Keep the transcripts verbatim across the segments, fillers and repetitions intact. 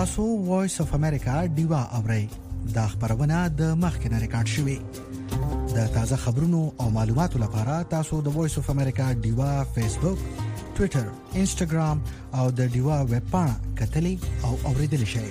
تاسو وایس اف امریکا ډیوا اورئ. دا خبرونه د مخکنه ریکارډ شوې. د تازه خبرونو او معلوماتو لپاره تاسو د وایس اف امریکا ډیوا فیسبوک، ټوئیټر، انسټاګرام او د ډیوا ویب پاڼه کتلې او اوریدل شئ.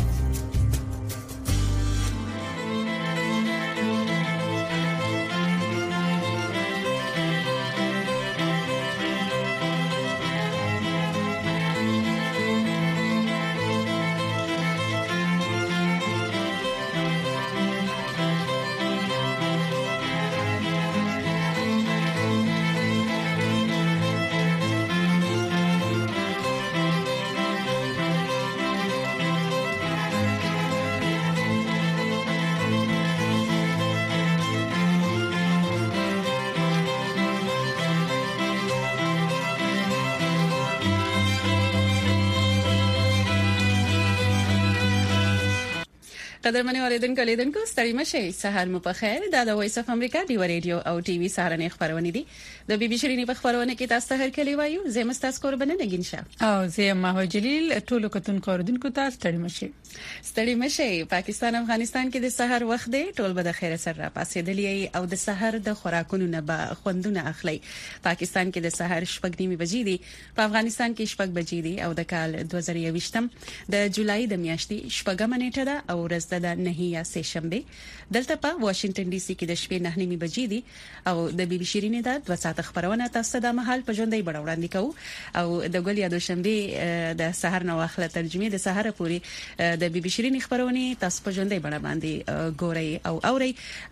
قدرمنې اوریدونکو لیدونکو ستړي مشئ. سهار مو په خیر. دا د وایس اف امریکا دی ریډیو او ټي وي سهارنې خبرونه دي. د بي بي شيرینی په خبرونه کې تاسو ته هر کلی وایو. زه مستاس قربانه نگین شه او زه ما جلیل ټولو کتونکو اوریدونکو ته ستړي مشئ. ستړي مشئ. پاکستان افغانستان کې د سحر وخت دی. ټول به د خیر سره را پاسېدلی او د سحر د خوراکونو نه به خوندونه اخلي. پاکستان کې د سحر شپږ نیمه بجې دي. په افغانستان کې شپږ بجې دي او د کال دوه زره یوویشتم د جولای د میاشتې شپږمه نیټه ده او ورځ د نهي سه شنبه. دلته په واشنگټن ډي سي کې د شپې نه نیمه بجې دي او د بي بي شيرینی د دوه ساعت خبرونه تاسو د محل په ژوندۍ بڼه وړاندې کوو او د ګل یا د شنبه د سحر نو واخله ترجمه د سحر پوری د بي بي شيرینی خبرونه تاسو په ژوندۍ بڼه باندې ګورئ او اورئ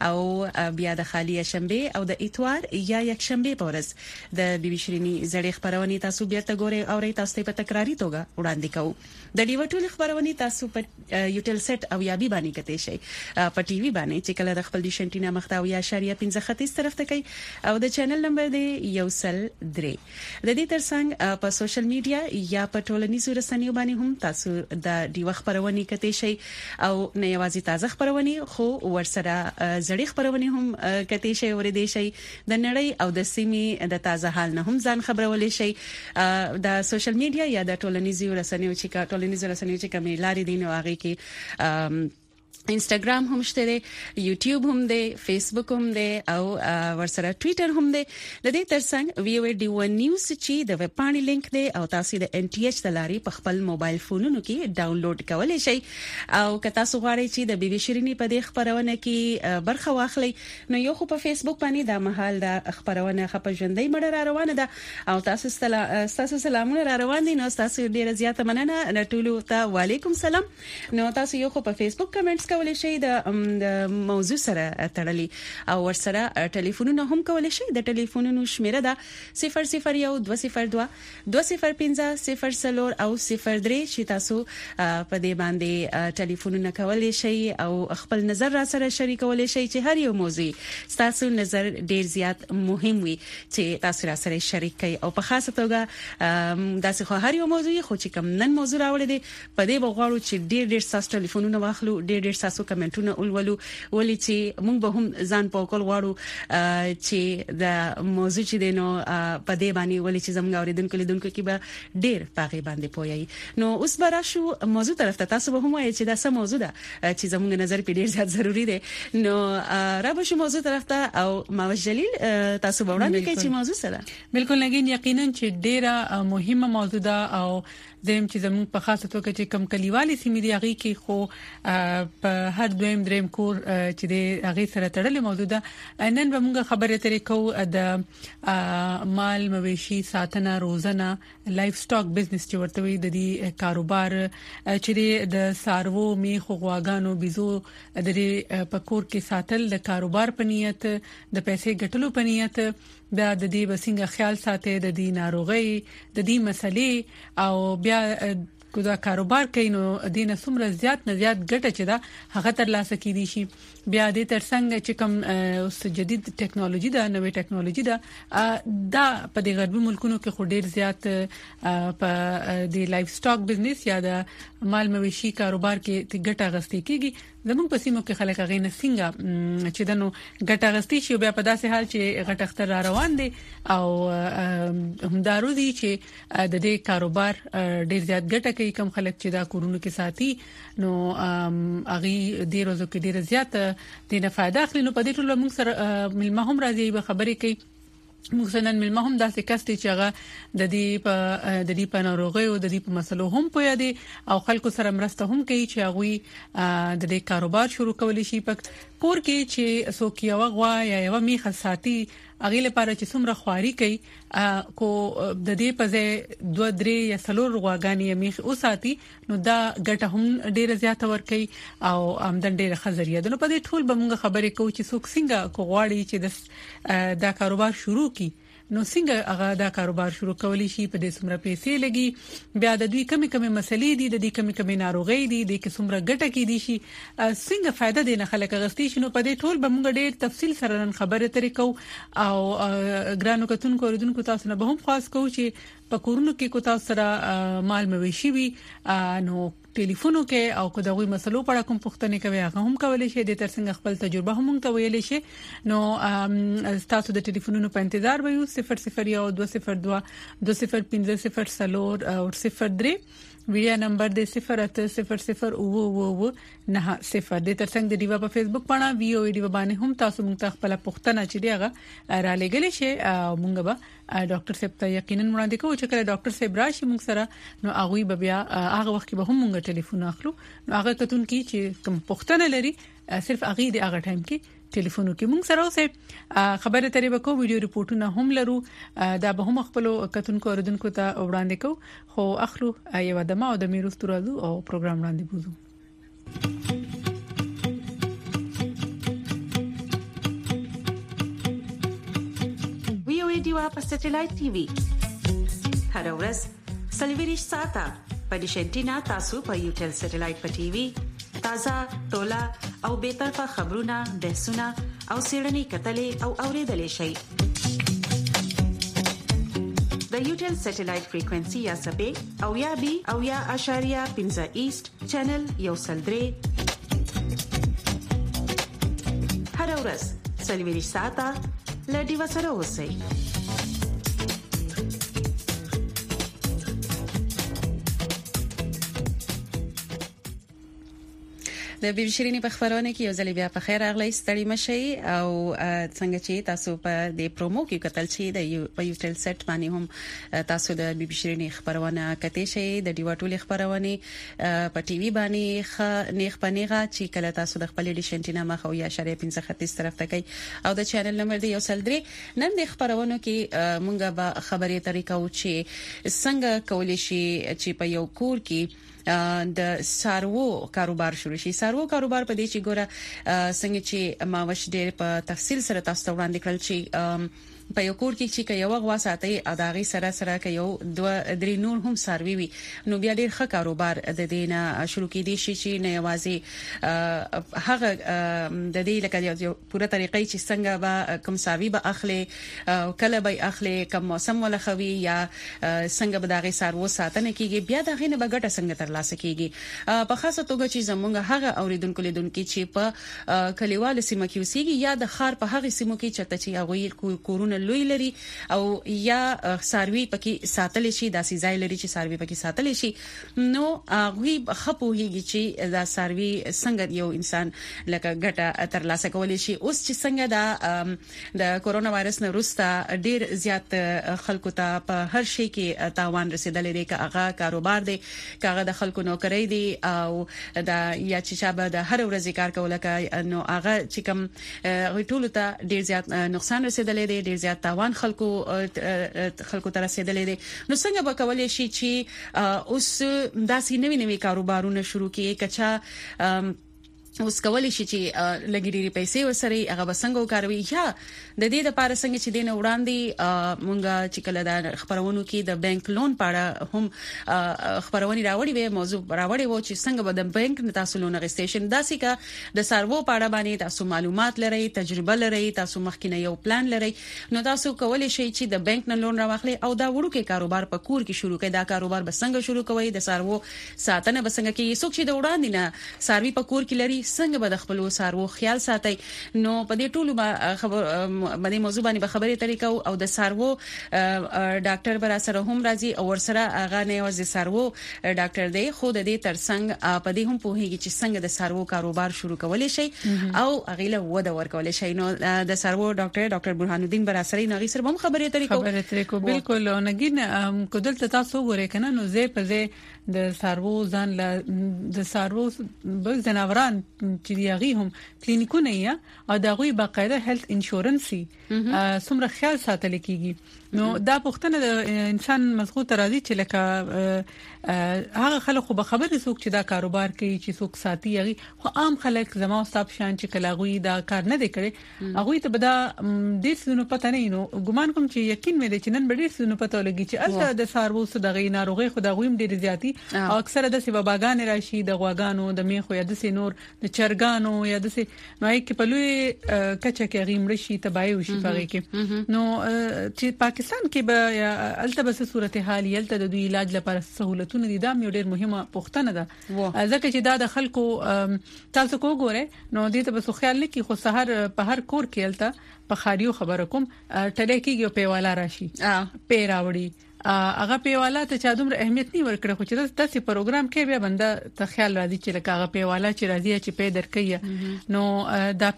او بیا د خالی شنبه او د اتوار یا یک شنبه په ورځ د بي بي شيرینی زړې خبرونه تاسو بیا ته ګورئ او اورئ تاسو په تکراری توګه وړاندې کوو. د ډیوټول خبرونه تاسو په یوټل سیټ او یا بي باندې کته شي په ټي وي باندې چې کله د خپل د شنټینا مختاوي اشاریه پنځه ختیځ طرف ته کوي او د چینل نمبر دی یو سل درې. د دې ترڅنګ په سوشل میډیا یا په ټولنیزو رسنیو باندې هم تاسو د ډیو خبرونه کته شي او نه یوازې تازه خبرونه خو ورسره زړې خبرونه هم کته شي ورېدې شي د نړۍ او د سیمې د تازه حال نه هم ځان خبرولې شي. د سوشل میډیا یا د ټولنیزو رسنیو چې ټولنیزو رسنیو چې کومې لارې دي نو هغه کې انستګرام هم شته دی، یوټیوب هم دی، فیسبوک هم دی او ورسره ټوئیټر هم دی. د دې ترڅنګ وی او ډي ون نیوز چې د ویب پاڼې لینک دی او تاسو د ان ټي ایچ د لارې په خپل موبایل فونونو کې ډاونلوډ کولای شئ او که تاسو غواړئ چې د بي بي شيرینی په دې خبرونه کې برخه واخلئ نو یو خو په فیسبوک باندې د محل د خبرونه خپ ژوندۍ مړه را روانه ده او تاسو تاسو سلامونه را روان دي. نو تاسو ډیره زیاته مننه ټولو ته. وعلیکم سلام. نو تاسو یو خو په فیسبوک کمنټس کولای شئ د موضوع سره تړلي او ورسره ټلیفونونه هم کولای شئ. د ټلیفونونو شمیره ده صفر صفر یو دوه صفر دوه دوه صفر پنځه صفر صفر او صفر درې چې تاسو په دې باندې ټلیفونونه کولای شئ او خپل نظر را سره شریکولای شئ چې هر یو موضوع تاسو نظر ډیر زیات مهم وي چې تاسو را سره شریک کړئ او په خاصه توګه داسې خو هر یو موضوع خو چې کوم نن موضوع راوړی دی په دې بغواړو چې ډیر ډیر تاسو ټلیفونونه واخلو، ډیر ډیر تاسو کمنټونه ولولو ولې چې موږ به هم ځان په کول غواړو چې د موضوع چې دینو په دې باندې ولې چې زموږ اوریدونکو لیدونکو کې به ډیر پاغي باندې پوي. نو اوس به راشو موضوع طرف ته. تاسو به هم وایي چې دا څه موضوع ده چې زموږ نظر په ډیر زیات ضروری دی. نو را به شو موضوع طرف ته او ما جلیل تاسو به وړاندې کوي چې موضوع سره بالکل نګین یقینا چې ډیره مهمه موضوع ده او دیم چې زموږ په خاصه توګه چې کم کلیوالي سیمې دی هغه کې خو په هر دویم دریم کور چې د هغه سره تړلې موضوع ده. نن به موږ خبرې ترې کوو د مال مویشي ساتنه روزنه لایف سټاک بزنس چې ورته وي د دې کاروبار چې د سارو میخ غواګانو بيزو د دې په کور کې ساتل د کاروبار په نیت د پیسې ګټلو په نیت بیا د دې بسنګ خیال ساتي د دې ناروغي د دې مسلې او بیا کو دا کاروبار کینو دینه څومره زیات نه زیات ګټه چي دا هغه تر لاسه کیدی شي. بیا د ترڅنګ چې کوم اوس جدید ټیکنالوژي دا نوې ټیکنالوژي دا دا په د غربي ملکونو کې خو ډیر زیات په د لایف سټاک بزنس یا د مال مویشي کاروبار کې ګټه غستې کیږي. زموږ په سیمو کې خلک غي نه څنګه چې دنو ګټه غستې شي بیا په داسې حال چې غټ اختر را روان دي او همدارو دي چې د دې کاروبار ډیر زیات ګټه کوي کوي کم خلک چې دا کورونه کې ساتي نو اغي ډیر ورځې کې ډیر زیات دینه فائدہ اخلي نو په دې ټول موږ سره ملما هم راځي به خبرې کوي موږ نن ملما هم داسې کس چې هغه د دې په د دې په ناروغي او د دې په مسلو هم پوهه دي او خلکو سره مرسته هم کوي چې هغه د دې کاروبار شروع کولی شي په کور کې چې څوک یو غوا یا یو میخه ساتي اغه لپاره چې څومره خواري کوي کو د دې په ځای دوه درې یا څلور غواګانی میخ او ساتي نو دا ګټه هم ډیره زیاته ور کوي او آمدن ډیره خزریه ده نو په دې ټول به موږ خبرې کوو چې څوک څنګه کو غواړي چې دا کاروبار شروع کړي نو څنګه هغه دا کاروبار شروع کولی شي په دې څومره پیسې لګي بیا د دوی کمی کمی مسلې دي د دې کمی کمی ناروغي دي د کې څومره ګټه کې دي شي څنګه فائدہ دي نه خلک غستې شنو په دې ټول به موږ ډېر تفصیل سره نن خبره ترې کوو او ګرانو کتونکو اوریدونکو تاسو نه به هم خاص کوو چې په کورونو کې کو تاسو سره مال مویشي وي نو ټلیفونو کې او کو دغه مسلو په اړه کوم پوښتنه کوي هغه هم کولای شي د ترڅنګ خپل تجربه هم ته ویلې شي نو تاسو د ټلیفونونو په انتظار وایو صفر صفر یو دوه صفر دوه دوه صفر پنځه صفر سلور او صفر درې ویډیو نمبر د صفر اته صفر صفر او او او نه صفر د ترڅنګ د دیوا په فیسبوک باندې ویو ویډیو باندې هم تاسو موږ خپل پوښتنه چي دیغه را لګل شي او موږ به ډاکټر صاحب ته یقینا وړاندې کوو چې کله ډاکټر صاحب راشي موږ سره نو هغه به بیا هغه وخت به هم موږ ټلیفون اخلو نو هغه کتون کی چې کوم پوښتنه لري صرف هغه د هغه ټایم کې ټلیفون کې موږ سره اوسه خبره ترې وکړو ویډیو ریپورتونه هم لرو دا به هم خپل کتونکو اوردونکو ته وړاندې کوو خو اخلو یو دمه او د میروستو راځو او پروګرام وړاندې بوزو ویو ایډیو په سټلایټ ټي وي هر ورځ سلویریش ساته په ډیشنټینا تاسو په یوټل سټلایټ په ټي وي تازه ټولا او به طرفه خبرونه بحثونه او سیړنی کتلې او اوریدلې شي د یوټل سټلایټ فریکوئنسي یا سبې او یا بي او یا اشاریه پنځه ایست چینل یو سلدري هر ورځ سلویریش ساته لډي وسره اوسئ د بي بي شيريني په خبرونه کې یو ځل بیا په خیر اغلی ستړي مشي او څنګه چې تاسو په د پرومو کې کتل شي د یو ټل سیټ باندې هم تاسو د بي بي شيريني خبرونه کته شي د ډیواټولي خبرونه په ټي وي باندې خ نیخ پنیغه چې کله تاسو د خپل ډیشنټینا مخ او یا شری پنځه ختیس طرف ته کوي او د چینل نمبر دی یو سلدري نن د خبرونه کې مونږه به خبرې طریقه او چې څنګه کولی شي چې په یو کور کې د سارو کاروبار شروع شي سارو کاروبار په دې چې ګوره څنګه چې ما وش ډېر په تفصیل سره تاسو ته وړاندې کړل چې په یو کور کې چې یو غوا ساتي اداغي سره سره کې یو دوه درې نور هم ساروي وي نو بیا ډېر ښه کاروبار د دینه شروع کېدي شي چې نه یوازې هغه د دې لکه یو پوره طریقې چې څنګه به کوم ساوي به اخلي کله به اخلي کوم موسم ولخوي یا څنګه به داغي سارو ساتنه کیږي بیا دغه نه بغټه څنګه تر لاسه کیږي په خاصه توګه چې زمونږ هغه اوریدونکو لیدونکو چې په کلیوال سیمه کې اوسېږي یا د خار په هغه سیمو کې چرته چې هغه کورونه لوی لري او یا ساروي پکې ساتل شي داسې ځای لري چې ساروي پکې ساتل شي نو هغه خپوهيږي چې دا ساروي څنګه یو انسان لکه ګټه تر لاسه کولی شي اوس چې څنګه دا د کورونا وایرس نه وروسته ډیر زیات خلکو ته په هر شي کې تاوان رسیدلې دی که هغه کاروبار دی که هغه د خلکو نوکری دی او دا یا چې شابه د هر ورځې کار کول که نو هغه چې کوم ټول ته ډیر زیات نقصان رسیدلې دی ډیر زیات تاوان خلکو خلکو ته رسیدلې دي نو څنګه به کولای شي چې اوس داسې نوي نوي کاروبارونه شروع کړي کچا اوس کولای شي چې لګیري پیسې وسري هغه بسنګ وکاروي یا د دې لپاره څنګه چې دین وړاندې مونږه چې کله د خبرونو کې د بانک لون پاړه هم خبرونه راوړي وي موضوع راوړي وو چې څنګه به د بانک تاسو لون غستیشن داسې کا د سرو پاړه باندې تاسو معلومات لرئ تجربه لرئ تاسو مخکینه یو پلان لرئ نو تاسو کولای شئ چې د بانک نه لون راوخلي او دا وړو کې کاروبار په کور کې شروع کړئ دا کاروبار بسنګ شروع کوي د سرو ساتنه بسنګ کې څوک چې د وړاندې نه سروي په کور کې لري څنګه به د خپل سارو خیال ساتي. نو په دې ټولو خبر باندې موضوع باندې به خبرې طریقو او د سارو ډاکټر بر سره هم راځي او ورسره هغه نه یوازې سارو ډاکټر دی خو د دې ترڅنګ په دې هم پوهیږي چې څنګه د سارو کاروبار شروع کولای شي او هغه له وده ورکول شي. نو د سارو ډاکټر ډاکټر برهان الدین بر سره نغی سره هم خبرې طریقو خبرې طریقو بالکل نګین کو دلته تاسو وګورئ کنه نو زه په زه د سارو ځان له د سارو بل جناوران چې دیغي هم کلینیکونه یا او دغه باقاعده هیلث انشورنسي سمره خیال ساتل کیږي. نو دا پښتنه د انسان مضغوط راځي چې لکه هغه خلک خو به خبرې څوک چې دا کاروبار کوي چې څوک ساتي هغه خو عام خلک زمو صاحب شان چې کلاغوي دا کار نه دی کړي هغه ته به دا د سونو پته نه نو ګمان کوم چې یقین مې دي چې نن به ډیر سونو پته لګي چې الته د سارو سدغې ناروغي خو دا غویم ډیر زیاتی او اکثره د سی باباګان راشي د غواګانو د میخو یا د سی نور د چرګانو یا د سی نو کې په لوی کچه کې غیمړ شي تبای وشي پاره کې نو چې پاکستان کې به الته بس صورتحال یلته د دوی علاج لپاره سہولتونه دي دا مې ډېر مهمه پوښتنه ده ځکه چې دا د خلکو تاسو کو ګوره نو دې ته بس خیال نه کی خو سحر په هر کور کې الته په خاریو خبره کوم ټلې کېږي په والا راشي پیراوړي هغه پیواله ته چا دومره اهمیت نه ورکړي خو چې داسې پروګرام کې بیا بنده ته خیال راځي چې لکه هغه پیواله چې راځي چې پې درکې نو دا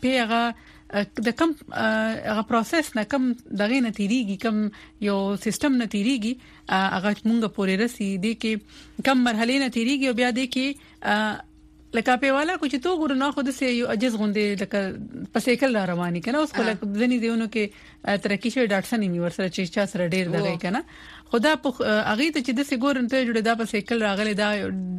پیغه د کم هغه پروسس نه کم دغه نتیریږي کم یو سیستم نتیریږي هغه مونږه پورې رسي دي کې کم مرحله نتیریږي او بیا دي کې لکه پیواله کو چې تو ګور نه خود سه یو اجز غوندې لکه پسېکل را رواني کنه اوس کوله ځنی دیونو کې ترقی شوی ډاکټر سنې می ورسره چې چا سره ډیر دغه کنه خدا په اغه ته چې د سګورن ته جوړه دا پسېکل راغله دا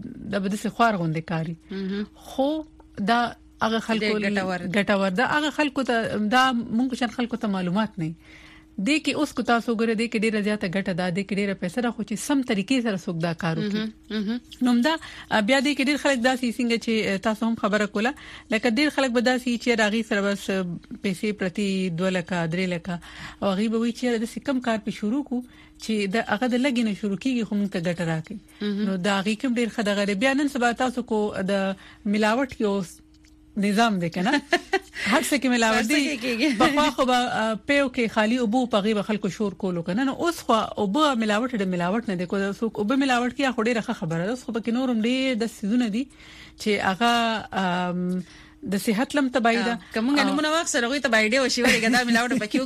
د بده سه خوار غوندې کاری خو دا هغه خلکو ګټور دا هغه خلکو ته دا مونږ شان خلکو ته معلومات نه دي کې اوس کو تاسو ګره دي کې ډیره زیاته ګټه ده دي کې ډیره پیسې راخو چې سم طریقې سره څوک دا کار وکړي نو دا بیا دي کې ډیر خلک داسې څنګه چې تاسو هم خبره کوله لکه ډیر خلک به داسې چې راغي سره بس پیسې پرتی دوه لکه درې لکه او غیب وي چې د کم کار په شروع کو چې د هغه د لګینه شروع کیږي خو موږ ته ګټه راکړي نو دا غي کوم ډیر خدغه بیا نن سبا تاسو کو د ملاوت یو نظام دی کنه هر څه کې ملاوت دي په خو به پیو کې خالی او بو په غیب خلکو شور کولو کنه نو اوس خو او بو ملاوت د ملاوت نه دی کو څوک او به ملاوت کې خو ډیره خبره ده خو په نورم ډیر د سيزونه دي چې هغه د صحت لم تبعیده کومه نمونه واخ سره غوي تبعیده وشي ورګه دا ملاوت پکې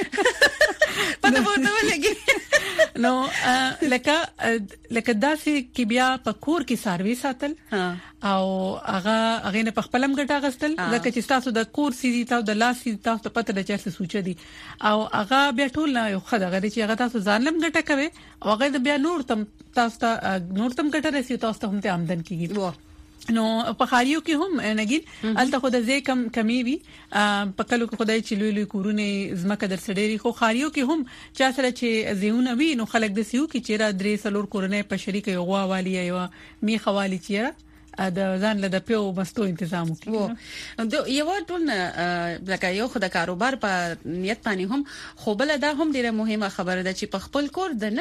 وکړه پته ورته لګي نو لکه لکه داسې کې بیا په کور کې سروي ساتل او هغه هغه نه په خپلم ګټه غستل لکه چې تاسو د کور سيزي تاسو د لاس سيزي تاسو ته پته د چا سوچ دي او هغه بیا ټول نه یو خدای غوړي چې هغه تاسو ځانلم ګټه کوي او هغه بیا نور تم تاسو ته نور تم ګټه رسي تاسو ته هم ته آمدن کیږي نو په خاریو کې هم نګین الته خو د زې کم کمی وی په کلو کې خدای چې لوی لوی کورونه زمکه در سړيري خو خاریو کې هم چا سره چې زیونه وی نو خلک د سيو کې چیرې درې سلور کورونه په شریک یو غوا والی یو می خوالي چیرې د ځان له د پیو مستو تنظیم وکړي نو یو ټول لکه یو خدای کاروبار په نیت باندې هم خو بل دا هم ډیره مهمه خبره ده چې په خپل کور د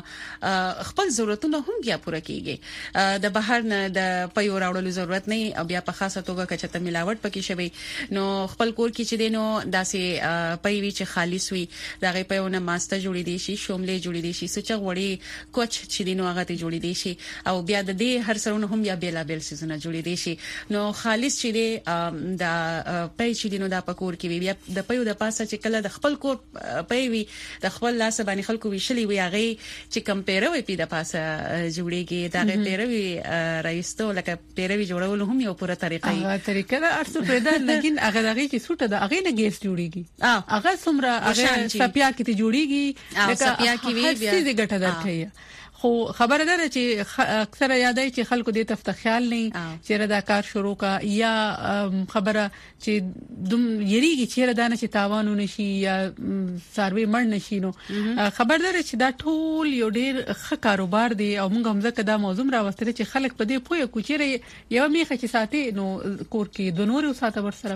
نن خپل ضرورتونه هم بیا پوره کیږي د بهر نه د پیو راوړلو ضرورت نه او بیا په خاصه توګه کچته ملاوت پکې شوی نو خپل کور کې چې دینو داسې پیوي چې خالص وي دغه پیونه ماسته جوړې دي شي شوملې جوړې دي شي سچ غوړي کوچ چې دینو هغه ته جوړې دي شي او بیا د دې هر سرونه هم بیا بیل بیل سيزونه جوړې دي شي نو خالص چې دی دا پي چې دینو دا پکور کې بیا د پيو د پاسه چې کله د خپل کور پي وي د خپل لاس باندې خلکو ویشلې وي هغه چې کمپیروي په د پاسه جوړيږي دا غي پیروي رئیستو لکه پیروي جوړول هم یو پوره طریقه هغه طریقه دا ارڅو پیدا لګین هغه دغه چې سوټه دا هغه نه ګیس جوړيږي هغه سمره هغه سپیا کې ته جوړيږي لکه سپیا کې وی بیا څه ګټه درکې خو خبره ده چې اکثر یادای چې خلکو دې تفته خیال نه چې دا کار شروع کا یا خبره چې دم یریږي چې دا نه چې تاوانونه شي یا سروي مړ نشي نو خبر ده چې دا ټول یو ډیر ښه کاروبار دی او موږ هم ځکه دا موضوع راوستل چې خلک په دې پوهه کوچره یو میخه چې ساتي نو کور کې د نورو ساته ورسره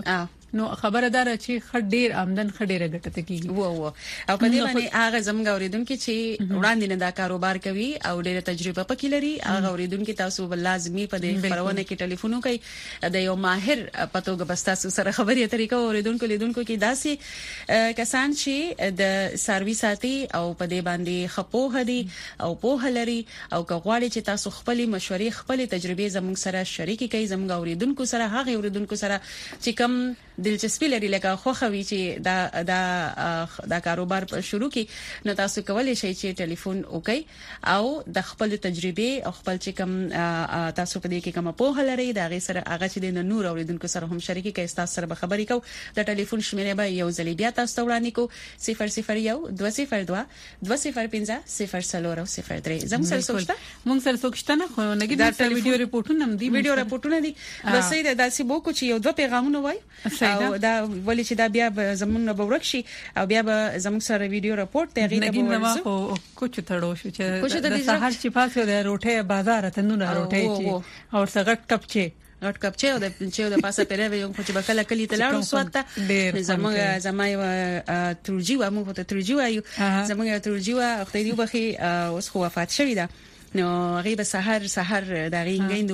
نو خبردار چې خډیر آمدن خډیره ګټه کیږي وو وو او په دې باندې هغه زموږ اوریدونکو چې وړاندې نه دا کاروبار کوي او ډېره تجربه پکې لري هغه اوریدونکو تاسو بل لازمي په دې خبرونه کې ټلیفون کوي د یو ماهر پتوګ بس تاسو سره خبرې طریقه اوریدونکو لیدونکو کې داسي کسان چې د سرویساتي او په دې باندې خپوه دي او په لري او کغواړي چې تاسو خپل مشورې خپل تجربې زموږ سره شریکي کوي زموږ اوریدونکو سره هغه اوریدونکو سره چې کوم دلچسپي لري لکه خوخوي چې دا دا دا کاروبار شروع کی نو تاسو کولای شئ چې ټلیفون وکړئ او د خپل تجربه او خپل چې کوم تاسو په دې کې کوم په هلري دا غي سره هغه چې د نور اوریدونکو سره هم شریکي کوي تاسو سره به خبرې کو د ټلیفون شمیره به یو ځلې بیا تاسو وړاندې کو صفر صفر یو دوه صفر دوه دوه صفر پنځه صفر څلور او صفر درې زموږ سره سوچته موږ سره سوچته نه خو نګي دا ویډیو ریپورتونه هم دي ویډیو ریپورتونه دي بس دا داسې بو کو چې یو دوه پیغامونه وای او دا ولې چې دا بیا زمونږ به ورکشي او بیا به زموږ سره ویډیو رپورټ ته غوډه نګین نو خو کوچ تړو شو چې د سهار چې پاسه د روټه بازار ته نو روټه چې او سغټ کپچه غټ کپچه او د چې د پاسه پیره یو چې بکله کلی ته لاړو سوته زموږ زمای ترجی و موږ ته ترجی وایو زموږ ترجی و خدای دی بخي اوس خو وفات شوی ده نو غیب سحر سحر د غینګیندو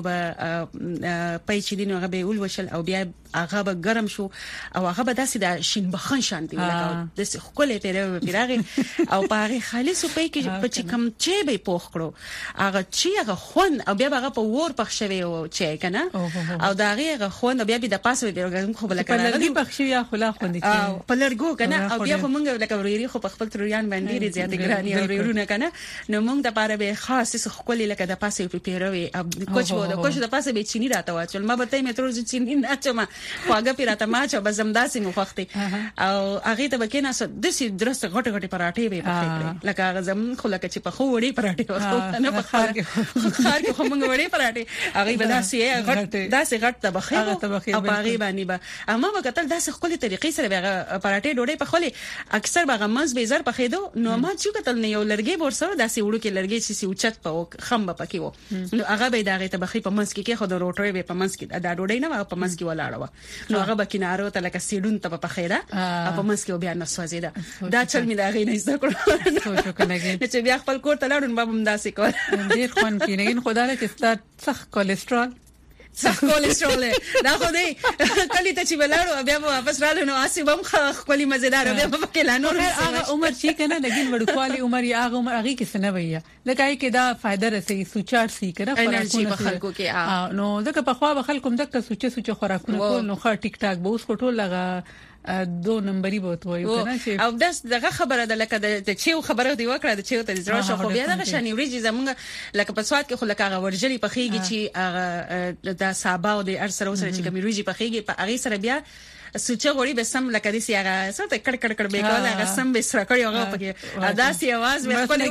به پېچ دي نو غبه اول وشل او بیا هغه به ګرم شو او هغه به داسې د شین بخن شانتي لګاو د خپل پیره پیراغه او پاره خالص په کې په چې کم چې به پوخ کړو هغه چې هغه خون او بیا هغه په ور پخښوي او چې کنه او دا هغه خون بیا به د پاسو دی ورګم خو بل کنه په لږی پخښوي یا خلا خوندي او په لړګو کنه او بیا خو مونږ لکه وريري خو په خپل ترویان باندې ډیره زیاتې ګراني او ورونه کنه نو مونږ د پاره به خاص خپل لکه د پاسه په پیروي کوچ وو د کوچ د پاسه به چيني راته واچول ما به ته مترو چيني نه چما خواګه پیراته ما چې بزمداسي مو وختي او هغه ته بکینه د سي درسته غټ غټ پراټې به پخې لکه هغه زم خو لکه چې په خو وړي پراټې وخت نه په خار کې خار کې هم وړي پراټې هغه به داسي غټ داسي غټ تبخې او هغه باندې به اما وکتل داسې خپل طریقې سره به پراټې ډوډۍ په خولي اکثر به غمز به زر پخې دو نو ما چې کتل نه یو لرګي بور سره داسې وړو کې لرګي چې اوچت په خم پکې وو نو هغه به داغه ته بخې په منځ کې کې خو د روټوي به په منځ کې دا ډوډۍ نه په منځ کې ولاړه و نو هغه به کینارو ته لکه سیډون ته په خیره په منځ کې بیا نه سوځیدا دا چل می دا غي نه زده کړو سوچو کنه چې بیا خپل کور ته لاړم بابم داسې کول ډیر خون کې نه خدای له چې ستاسو سخت کولیسټرول سخت کولیسټرول دا خو دی کلی ته چې بلارو بیا واپس رالو نو اسی بم خپل مزیدار بیا په کې لا نور هغه عمر چې کنه لګین وړکوالي عمر یې هغه عمر هغه کې سنه ویا لکه کې دا فائدہ رسي سوچار سي کنه انرژي په خلکو کې نو ځکه په خوا به خلکو دک سوچ سوچ خوراکونه کول نو خا ټیک ټاک به اوس ټول لګا دو نمبرې بوت وایو کنه چې او داس دغه خبره ده لکه د چیو خبره دی وکړه د چیو ته ځراشه خو بیا دغه شانی وريجي زمونږ لکه په سواد کې خو لکه هغه ورجلي په خيږي چې هغه د صابه او د ارسره سره چې کوم وريجي په خيږي په هغه سره بیا سوچ غوړي به سم لکه دې سیاره سره کړ کړ کړ به کوله هغه سم به سره کړی هغه پکې ادا سي आवाज به خپل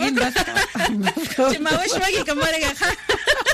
چې ما وښوږي کومه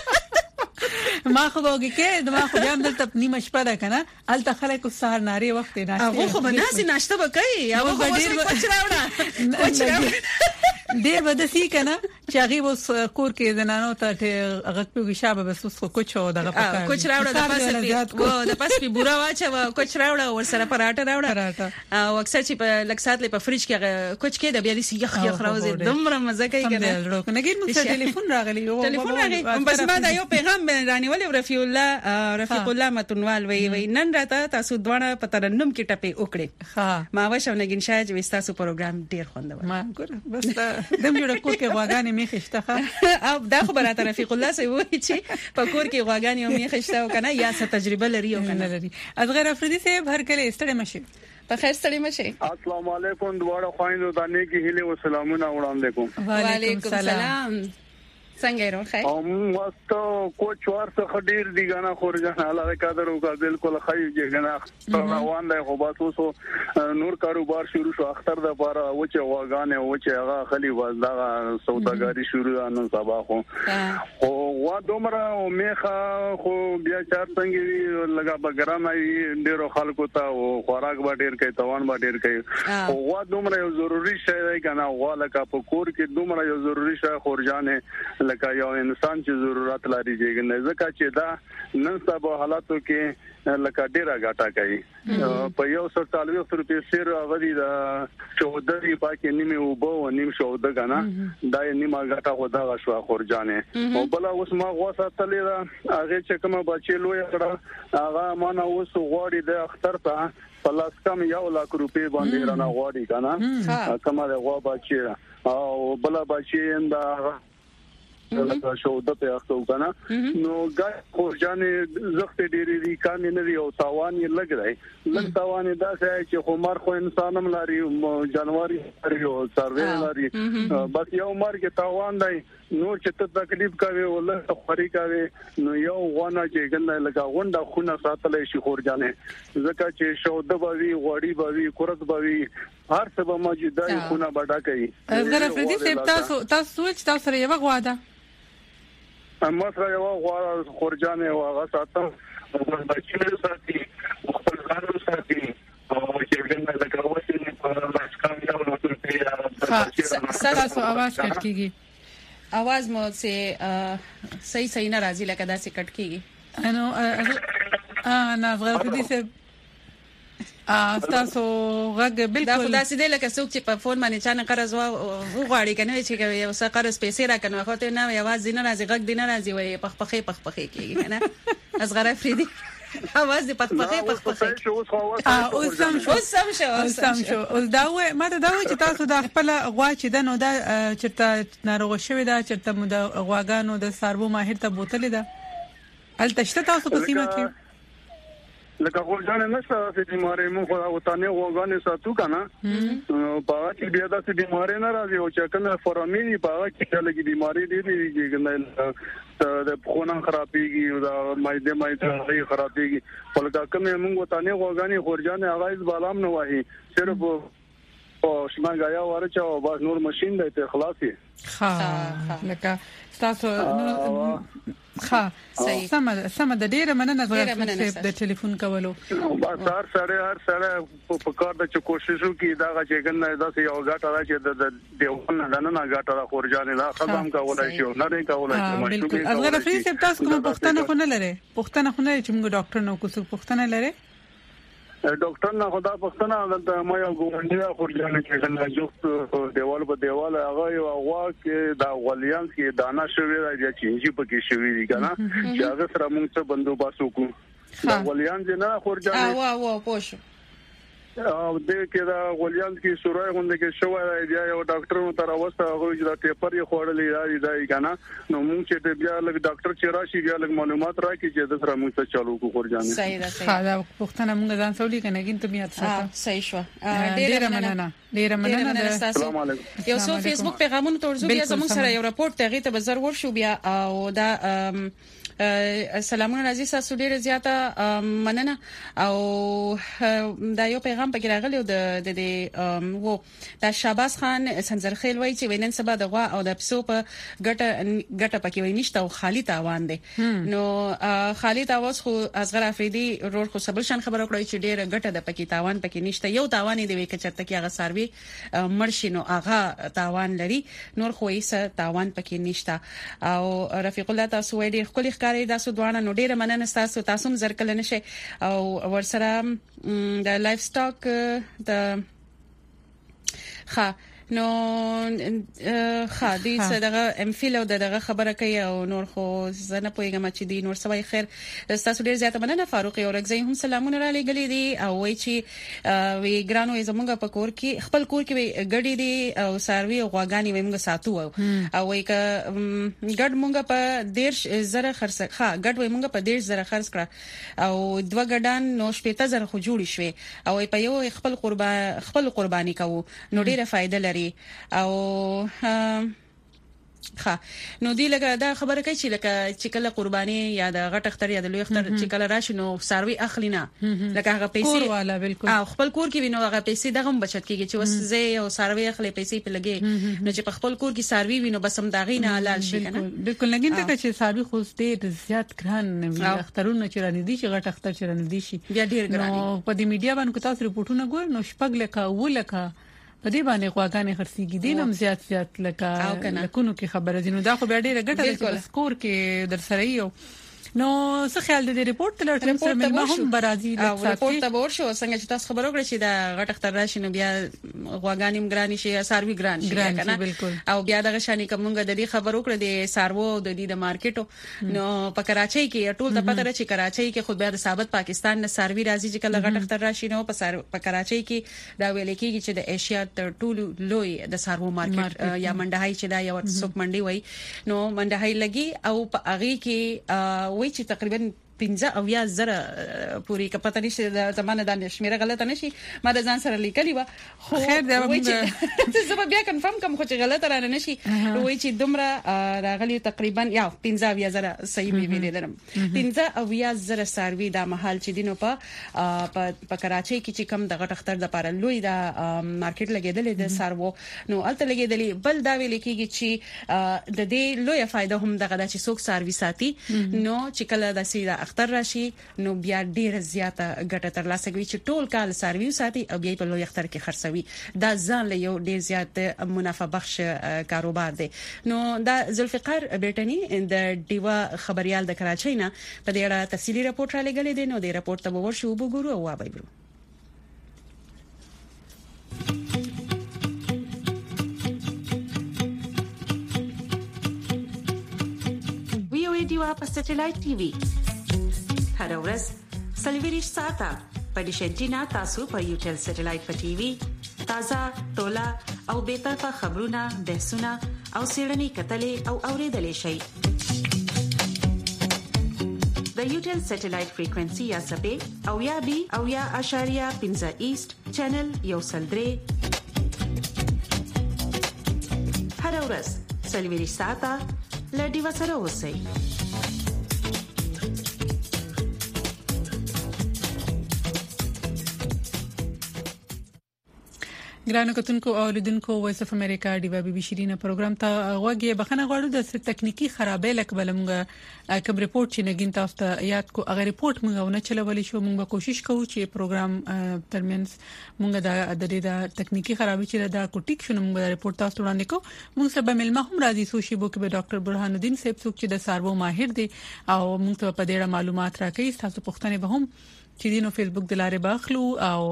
ما خو وګی کې د ما خو بیا دلته نیمه شپه ده کنه الته خلک سهار ناری وخت نه هغه خو بناسي ناشته وکي هغه خو ډیر کوچ راوړه کوچ راوړه ډیر ودسي کنه چې هغه وس کور کې زنانو ته هغه په شابه بس وس کوچ او دغه پکار کوچ راوړه د پاسه و د پاسه په بورا واچو کوچ راوړه ور سره پراټه راوړه او اکثر چې په لکسات له په فریج کې کوچ کې د بیا دې یخ یخ راوځي دومره مزه کوي کنه نګین مو ټلیفون راغلی ټلیفون راغلی بس ما دا یو پیغام رانی ولې رفیع الله رفیق الله متنوال وی وی نن راته تاسو دواړه په ترنم کې ټپې وکړي ها ما وښو نګین شاید وستاسو پروګرام ډیر خوندور ما ګور بس دم جوړ کور کې غواګانې می خشته او دا خبره تر رفیق الله سي وی چې په کور کې غواګانې می خشته وکنه یا څه تجربه لري او کنه لري اصغر افریدي صاحب هر کله استړی مشه په خیر ستړي مشه السلام علیکم دواړه خوایندو دانه کې هله و سلامونه وړاندې کوم وعلیکم السلام څنګه یې روخه ام واستو کوچ ورته خډیر دی غنا خورجان الله قدر او کا بالکل خایي غنا روان دی خو باسو نور کاروبار شروع شو اختر د پاره وچه واغانه وچه هغه خلی وازدا سوداګری شروع ان صبا خو او وا دومره او میخه خو بیا چار څنګه لگا بګرام ډیرو خلکو ته او خوراک با ډیر کوي توان با ډیر کوي او وا دومره ضروری شی دی غنا وا لکه په کور کې دومره یو ضروری شی خورجانه لکه یو انسان چې ضرورت لري چې نه ځکه چې دا نن سبا حالاتو کې لکه ډیره غاټه کوي په یو سر څلوي روپیه سیر غدي دا چودري پاکي نیمه وبو او نیم شوده غنا دا نیمه غټه غوډه غشوا خورجانه او بل اوس ما غوسه تلې دا هغه چې کومه بچي لوی کړه هغه مانه اوس غوړي د اختر ته پلاس کم یو لک روپیه باندې رانه غوړي کنه کومه د غوا بچي او بل بچي انده دا شو د په اخته کنه نو ګای خورجانې زخت ډېری دي کامې نه دی او تاوان یې لګ دی لږ تاوان دا چې خمر خو انسانم لري جانوري لري او سروي لري بس یو مرګ تاوان دی نو چې ته تکلیف کوي ولله خوري کوي نو یو غونه چې ګنده لګا غونډه خونه ساتلې شي خورجانې ځکه چې شو د بوي غوړي بوي کورت بوي هر څه به موجوده خونه بډا کوي زغره فردي سپ تاسو تاسو چې تاسو سره یو غواده اما سره یو غوا خورجانې او هغه ساتم او بچی ساتي خپل ځان ساتي او چې ګنده لګا وځي په لاسکام یو نو ته تاسو आवाज کټ کیږي आवाज مو سه صحیح صحیح ناراضي لکه دا سه کټ کیږي انو ا انا زغره فردي سپ تاسو غږ بالکل دا خدا سي دې لکه څوک چې په فون باندې چانه قرض وغواړي کنه چې یو څه قرض پیسې راکنه خو ته نه आवाज دینه راځي غږ دینه راځي وي پخپخې پخپخې کیږي کنه اصغره فریدي आवाज دې پخپخې پخپخې او سم شو سم شو سم شو ول دا و ما ته دا و چې تاسو د خپل غوا چې د نو دا چرته ناروغ شوی دا چرته مو د غواګانو د ساربو ماهر ته بوتل ده ال تشته تاسو په سیمه کې لکه خورجانې نشته چې بیماری مو خو وطني غوګانې ساتو کنه په چې بیا د بیماری نه راځي او چې کنه فورامینی په چې لګي بیماری دي دي ګنده د خونن خرابېږي او د مایده مایده خرابېږي ولکه کومه موږ وطني غوګانې خورجانې اغاز بالام نه وایي صرف او شما غایا ورچا او باز نور ماشين د اخلاصي ها لکه تاسو ها صحیح سم سم د ډیره مننه زغره د ټلیفون کولو بازار سره هر سره په کار د کوشش وکي دا چې ګنه دا یو غاټه را چې د دیونه نه نه غاټه را خورجانې دا خدام کولای شي نه نه کولای شي بالکل زغره فری تاسو کوم پښتنه خو نه لري پښتنه خو نه چې موږ ډاکټر نو کوڅه پښتنه لري ډاکټر نه خدا پښتنه د ما یو ګوندیا خورجانې چې څنګه جوخت دیوال په دیوال هغه یو هغه کې دا غلیان کې دانا شوی راځي چې انجی پکې شوی دي کنه چې هغه سره موږ څه بندوباسو کو دا غلیان نه خورجانې وا وا پوښ او دې کې دا غلیان کې سورای غونډه کې شوی دی یو ډاکټر نو تر اوسه هغه چې دا ټیپر یې خوړلې دی کنه نو موږ چې بیا لګ ډاکټر چې راشي بیا لګ معلومات راکړي چې د سره موږ ته چالو کو خورجانې صحیح ده صحیح دا پښتنه موږ ځان سولې کنه ګین ته میات ساته صحیح شو ډیره مننه ډیره مننه السلام علیکم یو څو فیسبوک پیغامونه تورزو بیا زموږ سره یو راپورټ تغې ته بزر ورشو بیا او دا سلامونه عزیز تاسو ډیره زیاته مننه او دا یو پیغام پکې راغلی د د وو دا شاباس خان سنزرخیل وای چې وینن سبا د غوا او د پسو په ګټه ګټه پکې وای نشته او خالی تاوان دي نو خالی تاوان خو اصغر افریدي رور خو سبل شان خبره کړی چې ډیره ګټه د پکې تاوان پکې نشته یو تاوان دی وکړه چې تکي هغه سروي مرشینو هغه تاوان لري نور خو یې تاوان پکې نشته او رفیق الله تاسو وای ډیر خپل ښکارې تاسو دوانه نو ډیره مننه تاسو تاسو هم زرکل نشي او ورسره د لایف سټاک د ښه نو ښه دې څه دغه امفیل او دغه خبره کوي او نور خو زنه پویګم چې دی نور سوي خیر تاسو ډیر زیاته مننه فاروق اورګزی هم سلامونه را لګلې دي او وای چې وی ګرانو زمونږ په کور کې خپل کور کې ګډي دي او ساروي او غواګانی وي موږ ساتو او وای ک ګډ موږ په دیرش زره خرڅ ښه ګډ وي موږ په دیرش زره خرڅ کړ او دوه ګډان نو شپږ زره خو جوړ شوي او په یو خپل قربان خپل قرباني کوو نو ډیره فائدہ لري او ها نو دی لګه دا خبره کوي چې لکه چې کله قرباني یا د غټ اختر یا د لوی اختر چې کله راشي نو ساروي اخلینا لکه هغه پیسې والا بالکل او خپل کور کې وینو هغه پیسې دغه بچت کیږي چې وس زه او ساروي اخلي پیسې په لګي نو چې په خپل کور کې ساروي وینو بس هم داغې نه حلال شي کنه بالکل لګین ته چې ساروي خو ډېر زیات ګران نه اخترونه چې رانه دي چې غټ اختر چې رانه دي شي بیا ډېر ګران نو په دې میډیا باندې تاسو ریپورتونه ګور نو شپږ لکه ولکه په دې باندې غواګانې خرڅيږي دینم زیات زیات لکه لکونو کې خبره دي نو دا خو به ډیره ګټه ده چې سکور کې در سره یو نو څه خیال دې ریپورت تل تر سره ملما هم برازي او ریپورت ته ورشو څنګه چې تاسو خبرو کړی چې دا غټ اختر راشي نو بیا غواګانیم ګرانی شي ساروي ګران شي کنه او بیا دغه شانی کومګه د دې خبرو کړی د سارو د دې د مارکیټو نو په کراچۍ کې ټول د پته چې کراچۍ کې خود بیا د ثابت پاکستان نه ساروي راځي چې کله غټ اختر راشي نو په کراچۍ کې دا ویل کېږي چې د ایشیا تر ټولو لوی د سارو مارکیټ یا منډهای چې دا یو څوک منډي وای نو منډهای لګي او په اغه کې وای چې تقریبا پنځه او یا زره پوری کپته نشي د زمانه د شمیره غلطه نشي ما د ځان سره لیکلی و خو خیر دا زه بیا کنفرم کوم خو چې غلطه را نه نشي وای چې دومره راغلی تقریبا یا پنځه او یا زره صحیح می ویل درم پنځه او یا زره ساروي د محل چې دینو په په کراچۍ کې چې کم د غټ اختر د پاره لوی د مارکیټ لګیدل د سارو نو الته لګیدل بل دا ویل کېږي چې د دې لوی فائدہ هم دغه چې څوک ساروي ساتي نو چې کله د سیده اختر راشي نو بیا ډیر زیاته ګټه تر لاسه کوي چې ټول کال ساروي ساتي او بیا په لوی اختر کې خرڅوي دا ځان له یو ډیر زیات منافع بخش کاروبار دی نو دا ذوالفقار بیٹنی د ډیوا خبريال د کراچۍ نه په دې اړه تفصیلی راپورټ را لګلې دی نو د راپورټ ته ورشو وګورو او وایو وی او ای ډیوا په سټلایټ ټي وي هر ورځ سلویریش ساته په ډیشنټینا تاسو په یوټل سټلایټ په ټي وي تازه ټولا او به طرفه خبرونه بحثونه او سیړنی کتلې او اوریدلې شي د یوټل سټلایټ فریکوئنسي یا سبې او یا بي او یا اشاریه پنځه ایست چینل یو سلدري هر ورځ سلویریش ساته لډي وسره اوسئ ګرانو کتونکو او لیدونکو وایس اف امریکا دی بي بي شيرینه پروګرام ته غوږی بخنه غواړو د تکنیکی خرابې لکه بلمږه کوم ریپورت چې نګین تاسو ته یاد کو اگر ریپورت موږ نه چلولې شو موږ کوشش کوو چې پروګرام ترمنس موږ د د د تکنیکی خرابې چې دا کو ټیک شنو موږ ریپورت تاسو وړاندې کوو موږ سبا ملما هم راځي سوشي بو کې به ډاکټر برهان الدین صاحب څوک چې د سارو ماهر دي او موږ ته په دې اړه معلومات راکړي تاسو پوښتنه به هم چې دینو فیسبوک د لارې باخلو او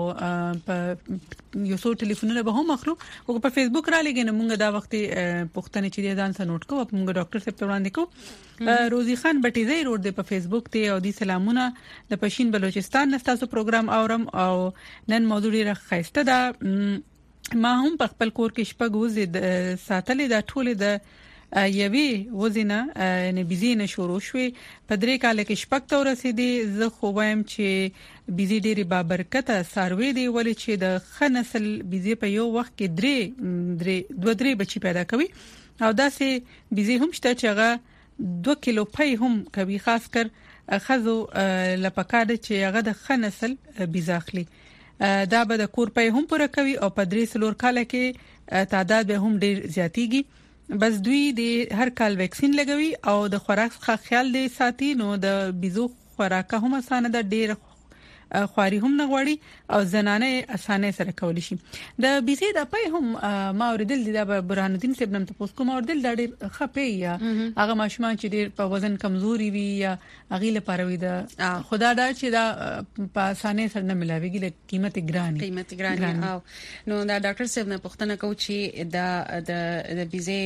په یو څو ټلیفونونه به هم اخلو او په فیسبوک را لګینې موږ دا وخت پوښتنه چې ځان سره نوٹ کوو موږ ډاکټر صاحب ته وړاندې کوو روزي خان بټيزي روډ د په فیسبوک ته او د سلامونه د پښین بلوچستان نستاسو پروګرام اورم او نن موضوع لري خاصه ده ما هم په خپل کور کې شپږ وزې ساتلې د ټوله د یوي وزنه نه بيزینه شروع شوې په درې کال کې شپږ تور رسیدي زه خو وایم چې بيزي ډېری بابرکته ساروي دی ولې چې د خنسل بيزي په یو وخت کې درې درې دوه درې بچي پیدا کوي او داسې بيزي هم شته چې هغه دوه کیلو پي هم کوي خاص کر خزو لپکاده چې هغه د خنسل بيزاخلي دا به د کور پي هم پوره کوي او په درې سلور کال کې تعداد به هم ډېر زیاتیږي بس دوی د هر کال ویکسین لګوي او د خوراک څخه خیال دی ساتي نو د بيزو خوراک هم اسانه ده ډېر خواري هم نه غواړي او زنانه اسانه سره کولی شي د بيزي د پي هم ما اوریدل د برهان الدین صاحب نن تاسو کوم اوریدل د ډېر خپي یا هغه ماشومان چې ډېر په وزن کمزوري وي یا اغه لپاره وي د خدا دا چې دا په اسانه سره نه ملاويږي د قیمت ګراني قیمت ګراني او نو دا ډاکټر صاحب نه پوښتنه کوي چې دا د د بيزي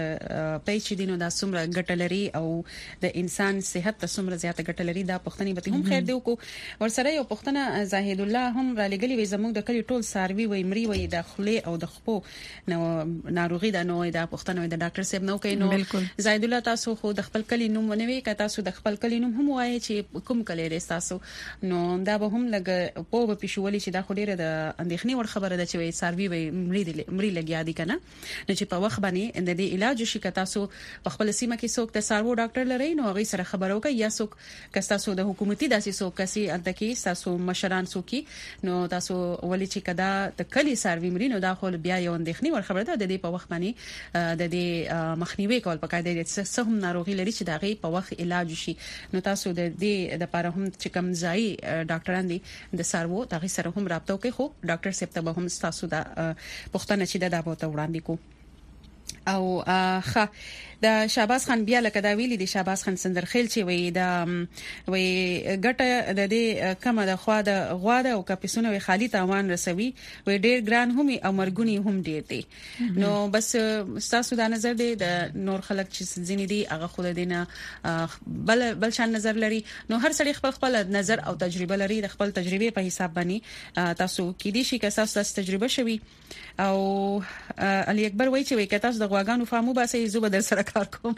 پي چې دینو دا څومره ګټلري او د انسان صحت ته څومره زیاته ګټلري دا پوښتنه به هم خیر دی کو ورسره یو پښتنه زاهد الله هم را لګلی وي زموږ د کلی ټول ساروي وي مری وي د خله او د خپو نو ناروغي د نوې د پښتنه د ډاکټر صاحب نو کینو زاهد الله تاسو خو د خپل کلی نوم ونوي ک تاسو د خپل کلی نوم هم وایي چې کوم کلی دی تاسو نو دا به هم لګ په په پښولي چې دا خو ډیره د اندېخنی ور خبره ده چې ساروي وي مری دي مری لګیا دي کنه نو چې په وخت باندې د دې علاج شي ک تاسو په خپل سیمه کې څوک د سارو ډاکټر لري نو هغه سره خبرو کوي یا څوک ک تاسو د حکومتي داسې څوک کسي انت کې تاسو مشران سوکي نو تاسو ولې چې کدا د کلی سروي مرینو دا خو بیا یو اندېخنی ور خبره ده د دې په وخت باندې د دې مخنیوي کول پکای دی چې هم ناروغي لري چې دا غي په وخت علاج شي نو تاسو د دې د لپاره هم چې کم ځای ډاکټران دي د سارو تاسو سره هم رابطه کوي خو ډاکټر صاحب ته هم تاسو د پښتنه چې د دابو ته وړاندې کو او ښه د شهباز خان بیا لکه دا ویلي د شهباز خان سندرخیل چې وي د وي ګټه د دې کمه د خوا د غوا د او کپسونه وي خالی تاوان رسوي وي ډیر ګران هم او مرګونی هم ډیر دي نو بس تاسو دا نظر دی د نور خلک چې ځینې دي هغه خود دینه بل بل شان نظر لري نو هر سړي خپل خپل نظر او تجربه لري د خپل تجربه په حساب باندې تاسو کې دي شي که تاسو تجربه شوي او علي اکبر وایي چې وي که تاسو د غواګانو فهمو باسي زو بدل سره کار کوم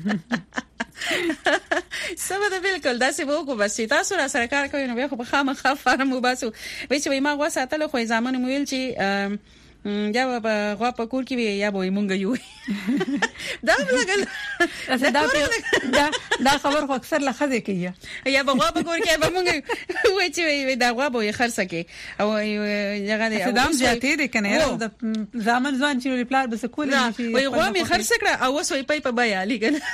سبا د بالکل داسې وګو بس تاسو را سره کار کوئ نو بیا خو په خامخا فارم وباسو وایي چې ما غوا ساتل خو ځامن مویل چې یا په غوا په کور کې وي یا به مونږ یو دا لګل دا دا خبر خو اکثر لخذ کیه یا په غوا په کور کې به مونږ وایي چې دا غوا به خرڅه کې او هغه دې دام زیاتې دي کنه د ځامن ځوان چې ریپلار بس کول شي وایي غوا می خرڅ کړه او وسوي پای په بیا لګل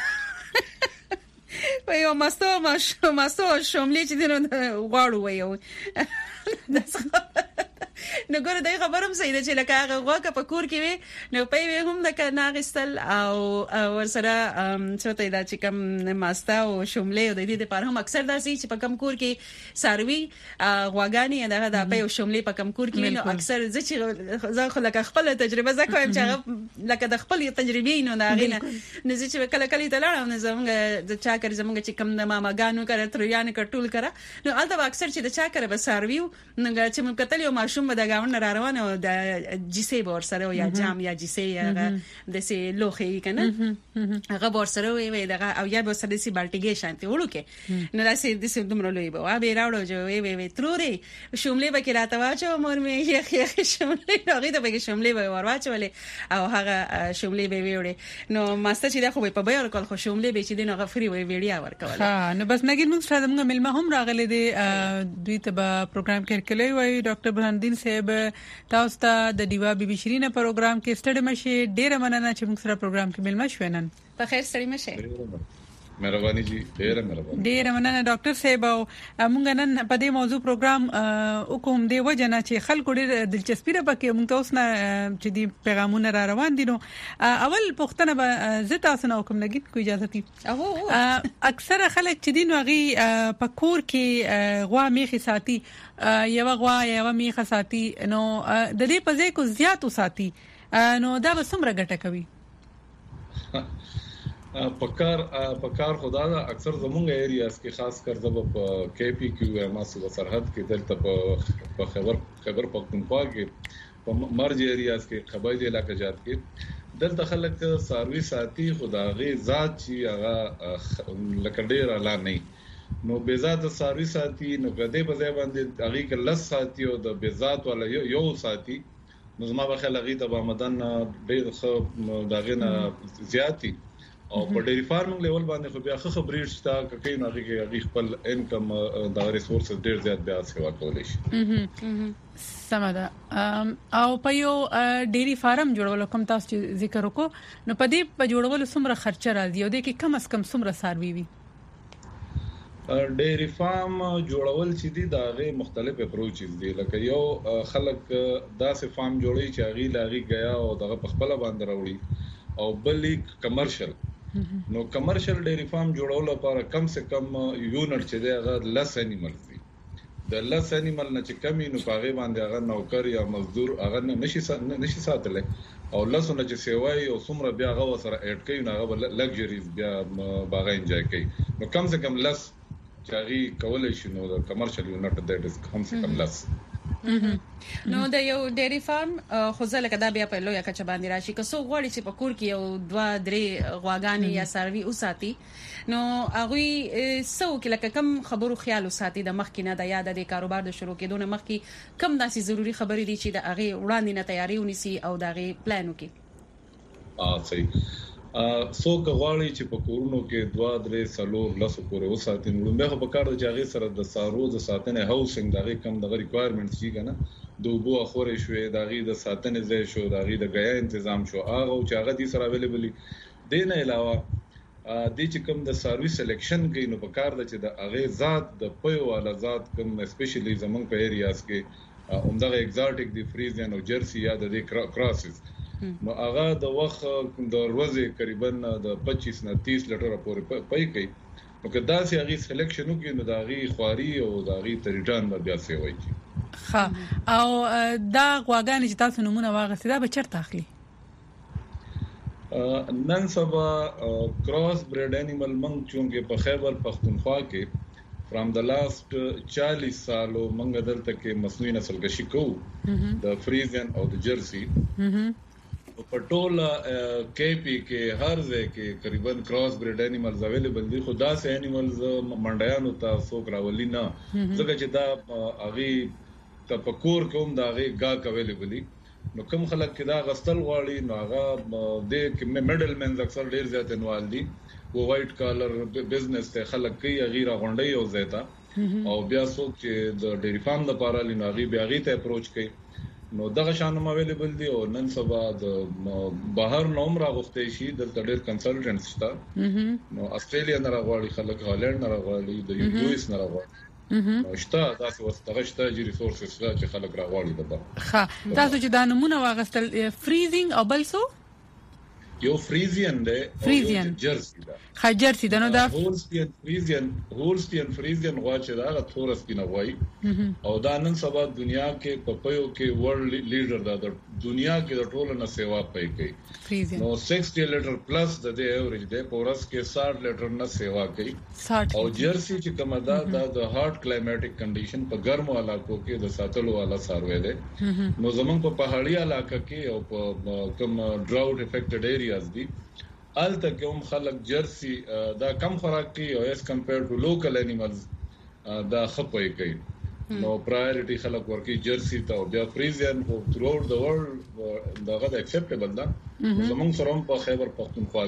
وایي ماستو ماستو ماستو شوملې چې دینو غواړو وایي نو ګوره دای خبرم صحیح ده چې لکه هغه غوکه په کور کې وي نو په وی هم د کناغستل او ورسره څه ته دا چې کم ماستا او شوملې او د دې لپاره هم اکثر داسي چې په کم کور کې ساروي غواګانی دغه د په شوملې په کم کور کې نو اکثر زه چې زه خو لکه خپل تجربه زکوم چې لکه د خپل تجربې نو دا غینه نه چې کله کله ته لاړم نه زمونږ د چاکر زمونږ چې کم د ماماګانو کړه تریان کټول کړه نو البته اکثر چې د چاکر به ساروي نو چې مونږ کتل یو ماشوم د گاون را روانه او د جیسي بور سره یا جام یا جیسي هغه د سي لوخي کنه هغه بور سره وي دغه او یا بور سره سي بالټیګي شانتي ورکه نو راسي د سي دومره لوی به ا به راوړو جو وي وي تروري شوملې به کې راته واچو مور مې یخ یخ شوملې هغه ته به شوملې به ورواچولې او هغه شوملې به ویوړي نو ماستر چې دا خو په بیا ورکول خو شوملې به چې دینه غفري وي ویډیا ورکول ها نو بس نګین موږ سره موږ ملما هم راغلي دي دوی ته به پروګرام کې کلی وای ډاکټر برهان الدین صاحب تاسو ته د دیوا بي بي شیرینه پروګرام کې ستړي مشه ډیره مننه چې موږ سره پروګرام کې ملما شوینن په خیر ستړي مشه مهرباني جی ډیره مهرباني ډیره مننه ډاکټر صاحب او موږ نن په دې موضوع پروګرام وکوم دی وجنه چې خلکو ډیر دلچسپي را پکې موږ تاسو نه چې دی پیغامونه را روان دي نو اول پښتنه به زه تاسو نه کوم لګید کو اجازه تي اکثر خلک چې دین وغي په کور کې غوا میخي ساتي یو غوا یو میخه ساتي نو د دې په ځای کو زیات وساتي نو دا به څومره ګټه کوي پکار پکار خدا دا اکثر زمونږ ایریاز کې خاص کر زب په کے پی کیو ایم اس سرحد کې دلته په خبر خبر پختونخوا کې په مرج ایریاز کې قبایلی علاقې جات کې دلته خلک ساروي ساتي خداغي ذات چې هغه لکډیر اعلی نه نو بذات ساروي ساتي نو کده په ځای باندې هغه کې لس ساتي او د بذات ولا یو ساتي نو زما په خیال هغه ته آمدن ډیر ښه داغه زیاتی او په ډیری فارمینګ لیول باندې خو بیا ښه خبرې شته کله نه هغه خپل انکم د ریسورسز ډیر زیات بیا سیوا کولای شي سمدا او په یو ډیری فارم جوړول کوم تاسو چې ذکر وکړو نو په دې په جوړولو څومره خرچه راځي او د کې کم از کم څومره ساروي وي ډیری فارم جوړول چې دي دا غي مختلف اپروچز دي لکه یو خلک داسې فارم جوړي چې هغه لاغي غیا او دغه په خپل باندې راوړي او بلې کمرشل نو کمرشل ډیری فارم جوړول لپاره کم سے کم یونټ چې دی هغه لس انیمل دي د لس انیمل نه چې کمی نو پاغه باندې هغه نوکر یا مزدور هغه نشي نشي ساتل او لسونه چې سیوای او څومره بیا هغه سره اډ کوي نو هغه لګژریز بیا باغ انجوای کوي نو کم سے کم لس چاغي کولای شي نو د کمرشل یونټ د دې کم سے کم لس نو د یو ډیری فارم خو ځل کدا بیا په لویا کچ باندې راشي که څو غوړي چې په کور کې یو دوا درې غواګانی یا ساروي اوساتي نو هغه سو کې لکه کم خبرو خیال اوساتي د مخ کې نه د یاد د کاروبار د شروع کېدو نه مخ کې کم داسي ضروری خبرې دي چې د هغه وړاندې نه تیاری ونیسي او د هغه پلان وکړي ا صحیح ا سو غواړي چې په کورونو کې دوا درې سلور لاسو پورې وساتي نو به په کار د جاغي سره د سارو د ساتنه هاوسنګ دغه کم د ریکوایرمنټس شي کنه د وبو اخورې شوې دغه د ساتنه ځای شو دغه د غیا تنظیم شو هغه چې هغه دي سره اویلیبل دي نه علاوه د چې کوم د سرویس سلیکشن کې نو په کار د چې د هغه ذات د پيو والا ذات کوم اسپیشلی زمونږ په ایریاز کې همدغه ایگزاټیک دی فریزین او جرسی یا د کراسز نو هغه د وخت د ورځې تقریبا د پچیس نه تیس لیټر پورې پي کوي نو که دا سي هغه سلیکشن وکړي نو دا غي خواري او دا غي تریټان به بیا سی وایي ها او دا غواګانې چې تاسو نمونه واغسته دا به چرته اخلي نن سبا کراس بریډ انیمل منګ چونګه په خیبر پختونخوا کې فرام د لاست چالیس سالو منګ دلته کې مصنوعي نسل کشي کوو د فریزین او د جرسی په ټول کې پی کې هر ځای کې تقریبا کراس بریډ انیملز اویلیبل دي خو دا سه انیملز منډیانو ته څوک راولي نه ځکه چې دا اغي تفکر کوم دا اغي گا اویلیبل دي نو کوم خلک کې دا غستل غواړي نو هغه د کې میډل مینز اکثر ډیر زیات انوال دي و وایټ کالر بزنس ته خلک کوي غیر غونډي او زیتا او بیا څوک چې د ډیری فارم د پاره لینو غي بیا غي ته اپروچ کوي نو دغه شانم اویلیبل دي او نن سبا د بهر نوم راغوښتي شي د ډیر کنسلټنټس شته نو استرالیا نه راغواړي خلک هالند نه راغواړي د یو اس نه راغواړي نو شته تاسو واستغشته چې ریسورسز چې خلک راغواړي دغه ها تاسو چې دا نمونه واغستل فریزینګ او بلسو یو فریزین دی فریزین جرسی دا ها جرسی دا نو دا هولستین فریزین هولستین فریزین غواچ دا ټول سپینه وای او دا نن سبا دنیا کې پپیو کې ورلد لیډر دا د دنیا کې د ټولو نه سیوا پي کوي فریزین نو سکسټي لیټر پلس د دې ایوریج دی پورس کې ساठ لیټر نه سیوا کوي او جرسی چې کومه دا د هارت کلایمټیک کنډیشن په ګرمو علاقو کې د ساتلو والا سروې دی نو زمونږ په پهاړي علاقې کې او په کوم ډراوټ افیکټډ ایریا دي الته کوم خلک جرسی دا کم خوراک کوي او اس کمپیر ټو لوکل انیملز دا خپوي کوي نو پرایورټي خلک ورکی جرسی ته او بیا فریزین او ثرو اوټ د ورلد داغه اکسپټیبل ده زمونږ سره په خیبر پختونخوا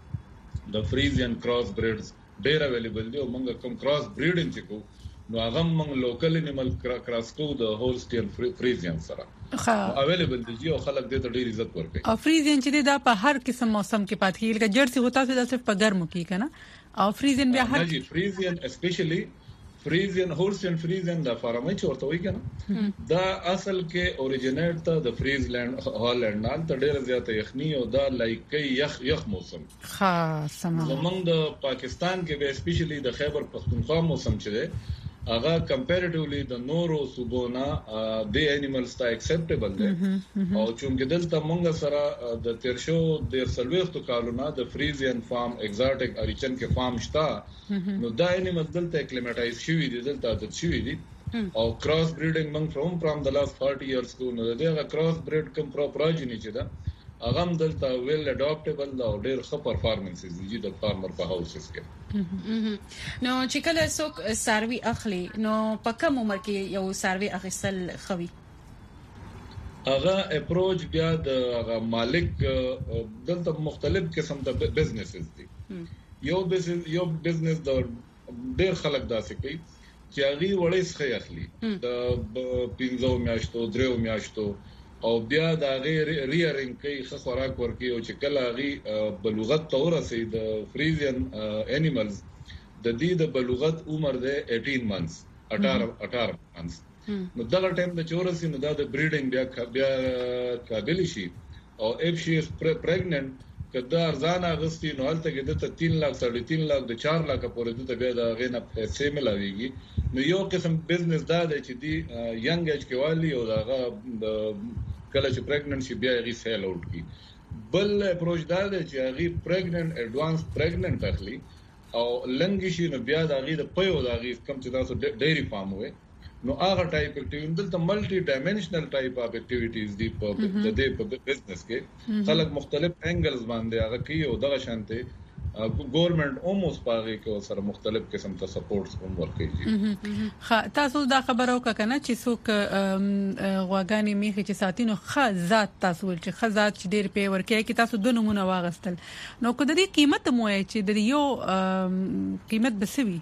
کې د فریزین کراس بریډز ډیر اویلیبل دي او موږ کوم کراس بریډینګ چې کو نو هغه موږ لوکل انیمل کراس کو د هولستین فریزین سره ها اویلیبل دي او خلک دې ته ډیر عزت ورکوي او فریزین چې دا په هر قسم موسم کې پاتې کیږي لکه جرسی ہوتا څه صرف په ګرمو کې کنه او فریزین بیا هر نه جی فریزین اسپیشلی فریزین هولستین فریزین دا فارمای چې ورته وایي کنه دا اصل کې اوریجینیټ ته د فریزلند هالند نال ته ډیر زیاته یخنی او دا لایک یخ یخ موسم ها سم زمونږ د پاکستان کې به اسپیشلی د خیبر پختونخوا موسم چې دی هغه کمپیریټیولی د نورو صوبونه د انیملز ته اکسپټیبل دی او چونګې دلته مونږ سره د تیرشو د سلويختو کالونه د فریزین فارم ایگزاټیک اریچن کې فارم شته نو دا انیمل دلته اکلیمټایز شوی دي دلته د شوی دي او کراس بریډینګ مونږ فروم فرام د لاست فورټي ایئرز کو نو دغه کراس بریډ کوم پروپراجنی چې دا هغه دلته ویل اډاپټیبل او ډیر ښه پرفارمنسز دي د فارمر په هاوسز کې نو چې کله څوک سروي اخلي نو په کوم عمر کې یو سروي اخیستل خوي هغه اپروچ بیا د هغه مالک دلته مختلف قسم د بزنسز دي یو بزنس یو بزنس د ډیر خلک داسې کوي چې هغه وړي ښه اخلي د پنځو میاشتو درو میاشتو او بیا دا غیر ریارینګ کوي خو خوراک ورکي او چې کله غي بلوغت تور سي د فریزین انیملز د دې د بلوغت عمر ده اټین منث اټھارہ اټھارہ منث نو دا ټایم د چورسي نو دا د بریډینګ بیا بیا قابل شي او اف شي از پریګننٹ کدا ارزان اغستی نو هلته کې د تین لاک ساڑھے تین لاک د چار لاک پورې د بیا د غینه پیسې ملاويږي نو یو قسم بزنس دا دی چې دی ینګ ایج کې والی او دا کله چې پریګننٹ شي بیا غي سیل اوټ کی بل اپروچ دا دی چې غي پریګننٹ ایڈوانس پریګننٹ اخلي او لنګ شي نو بیا دا غي د پيو دا غي کم چې تاسو ډيري فارم وي نو هغه ټایپ اکټیویټی دلته ملټي ډایمنشنل ټایپ اف اکټیویټیز دی په د دې په بزنس کې خلک مختلف انګلز باندې هغه کوي او دغه شانته ګورنمنت almost پاره کې سره مختلف قسم ته سپورټس هم ورکوي ها تاسو دا خبرو کنه چې څوک غواګانی میخي چې ساتینو خ ذات تاسو ول چې خ ذات چې ډیر په ورکه کې تاسو د نمونه واغستل نو کو د دې قیمت مو چې د یو قیمت بسوي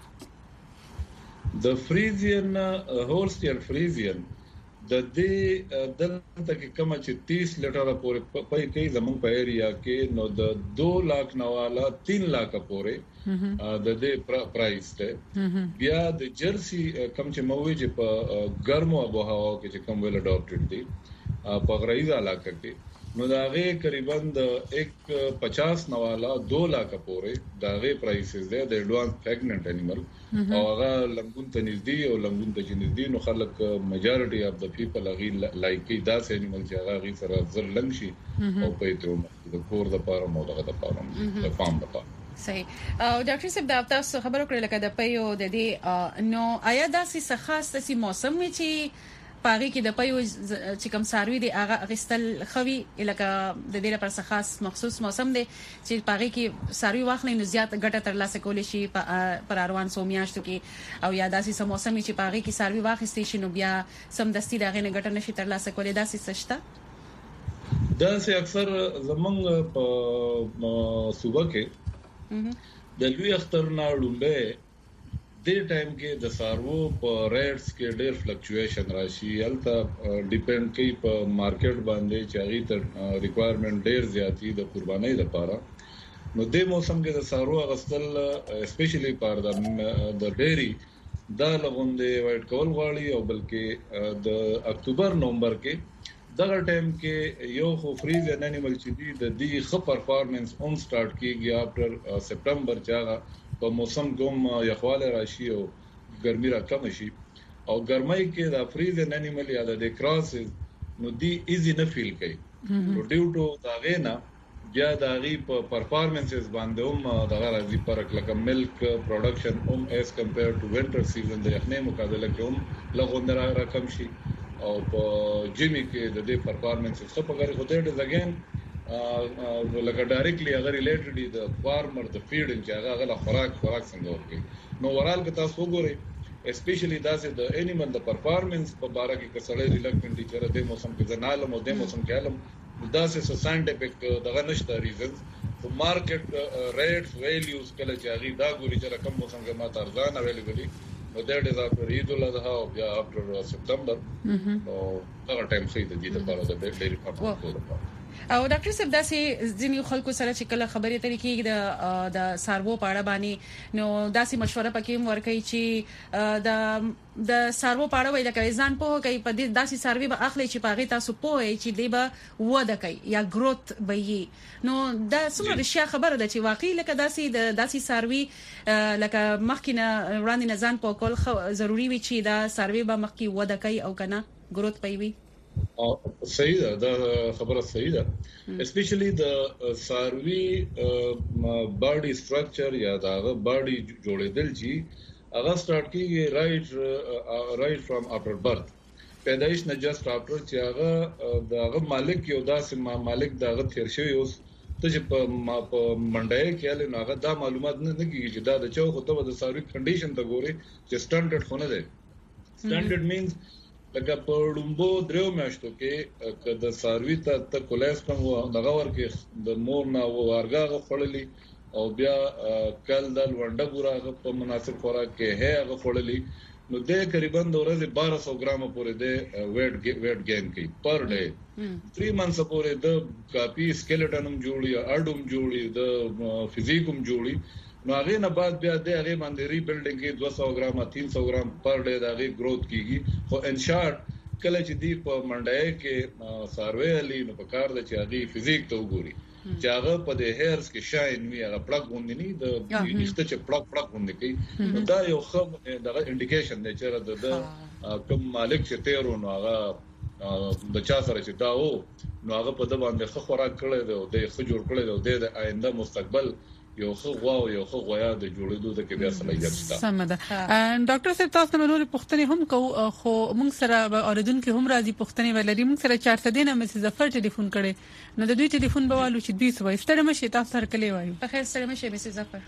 د فریزین هولستین فریزین د دې دلته کې کوم چې تیس لیټر پورې پای کوي زموږ په ایریا کې نو د دو لاک نواله تین لاک پورې د دې پرایس ته بیا د جرسی کم چې مووي چې په ګرمو ابو هوا کې چې کوم ویل اډاپټډ دي په غریزه علاقه کې نو داغه تقریبا د one fifty نواله two لک پورې داغه پرایسز ده د ایڈوانس پریګننټ انیمل او هغه لنګون ته نږدې او لنګون ته نږدې نو خلک میجارټي اف د پیپل هغه لایکي داس انیمل چې هغه سره زر لنګ شي او په ته د کور د پاره مو دغه د پاره د فارم د پاره صحیح. او ډاکټر صاحب دا تاسو خبرو کړل لکه د پیو د دې نو آیا داسې څه خاص داسې موسم وي چې پاره کې د پیو چې کوم ساروي دی هغه غستل خوي لکه د دې لپاره څه خاص مخصوص موسم دی چې پاره کې ساروي واخلې نو زیات ګټه ترلاسه کول شي پر اروان سومیاشتو کې او یا داسې څه موسم چې پاره کې ساروي واخستې شي نو بیا سم دستي دغه نه ګټه نشي ترلاسه کولای داسې څه شته دا سه اکثر زمونږ په صوبه کې د لوی اختر نه لومبه د ټایم کې د سارو په ریټس کې ډېر فلکچویشن راشي الته ډیپند کوي په مارکیټ باندې چې هغه ته ریکوایرمنت ډېر زیاتی د قربانۍ لپاره نو د موسم کې د سارو غسل اسپیشلی پر د ډېری دا لغوندې وایټ کول غواړي او بلکې د اکتوبر نومبر کې دغه ټایم کې یو خو فریز انیمل چې دی د دې خ پرفارمنس اون سٹارټ کیږي افټر سپټمبر چې هغه په موسم کوم یخواله راشي او ګرمي را کم شي او ګرمۍ کې د فریز انیمل یا د کراس نو دی ایزی نه فیل کوي نو ډیو ټو دا غینا بیا د غي په پرفارمنسز باندې هم دغه راځي پر لکه ملک پروډکشن هم اس کمپیر ټو وینټر سیزن د یخنۍ مقابله کې هم لغوندره را کم شي او په جیمی کې د دې پرفارمنسز څخه په غیر خوده د زګین لکه ډایرکټلی هغه ریلیټډ دی د فارمر د فیډینګ چې هغه غل خوراک خوراک څنګه ورکړي نو ورال کې تاسو وګورئ اسپیشلی داسې د انیمل د پرفارمنس په اړه کې کسړې ریلیکټنټ چې د موسم کې زنال مو د موسم کې علم داسې ساينټیفیک دغه نشته ریزنز په مارکیټ ریټس ویلیوز کله چې هغه دا ګوري چې رقم موسم کې ماته ارزان اویلیبل نو دا د افټر عید الاضحى او بیا افټر سپټمبر نو دا ټایم خې د دې لپاره د ډېری پرفارمنس لپاره او ډاکټر صاحب داسې ځینې خلکو سره چې کله خبرې ترې کېږي د د سارو په اړه باندې نو داسې مشوره پکې ورکړي چې د د سارو په اړه ویل کوي ځان په کوي په دې داسې ساروي به اخلي چې پاغي تاسو په چې دی به وده کوي یا گروث به یي نو دا څومره رښتیا خبره ده چې واقعي لکه داسې د داسې ساروي لکه مخکینه وړاندې نه ځان په کول ضروری وي چې دا ساروي به مخکې وده کوي او کنه گروث پوي صحیح ده دا خبره صحیح ده اسپیشلی د ساروی باډي سټرکچر یا دا باډي جوړېدل چې هغه سٹارټ کیږي رائټ رائټ فرام افټر برث پیدایش نه جست افټر چې هغه دغه مالک یو داسې مالک دغه تیر شوی اوس ته چې په منډای کې له هغه دا معلومات نه کیږي چې دا د چا خو ته د ساروی کنډیشن ته ګوري چې سټانډرډ خونه ده سټانډرډ مینز لکه په ډومبو درو میاشتو کې د ساروی ته ته کولیسټرول دغه ورکه د مور نه ورګه خړلې او بیا کل د ونډه ګوره په مناسب خوراک کې هغه خړلې نو د تقریبا د ورځې بارہ سو ګرام پورې د ویټ ویټ ګین کوي پر ډے three months پورې د کاپی سکeletonum جوړي اډوم جوړي د فزیکوم جوړي نو هغه نه بعد بیا د هغه باندې ری بلډینګ کې two hundred ګرام three hundred ګرام پر ډے د هغه گروث کیږي خو ان شارټ کله چې دی په منډای کې ساروی علی نو په کار د چې هغه فزیک ته وګوري چې هغه په د هیرز کې شاین وی هغه پلاک غوندې نه د نشته چې پلاک پلاک غوندې کوي دا یو خو دغه انډیکیشن دی چې د کوم مالک چې تیرو نو هغه د چا سره چې دا وو نو هغه په د باندې خو خوراک کړی دی او د خو جوړ کړی دی د آینده مستقبل یو خو غواو یو خو غویا د جوړېدو د کې بیا صلاحیت شته سم ده ډاکټر صاحب تاسو نو نور پوښتنه هم کو خو موږ سره اوریدونکو هم راځي پوښتنه ولري موږ سره چار څه دینه مې ظفر ټلیفون کړي نو د دوی ټلیفون به والو چې دوی سوي ستړي مشه تاسو سره کلی وایو په خیر سره مشه مې ظفر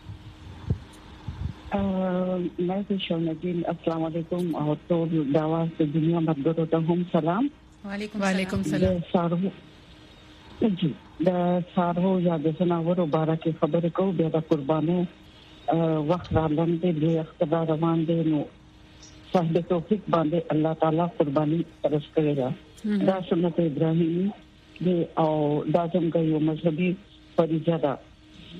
ا مې شوندین السلام علیکم او ټول داواز د دنیا مدګرو ته هم سلام وعلیکم السلام سلام جی د سارو یا د سناورو بارکه خبره کو بیا د قربانه وخت را لاندې د اختبار روان دي نو صاحب توفیق باندې الله تعالی قرباني پرس کړی دا سنت ابراهیمی دی او دا څنګه یو مذهبي فریضه ده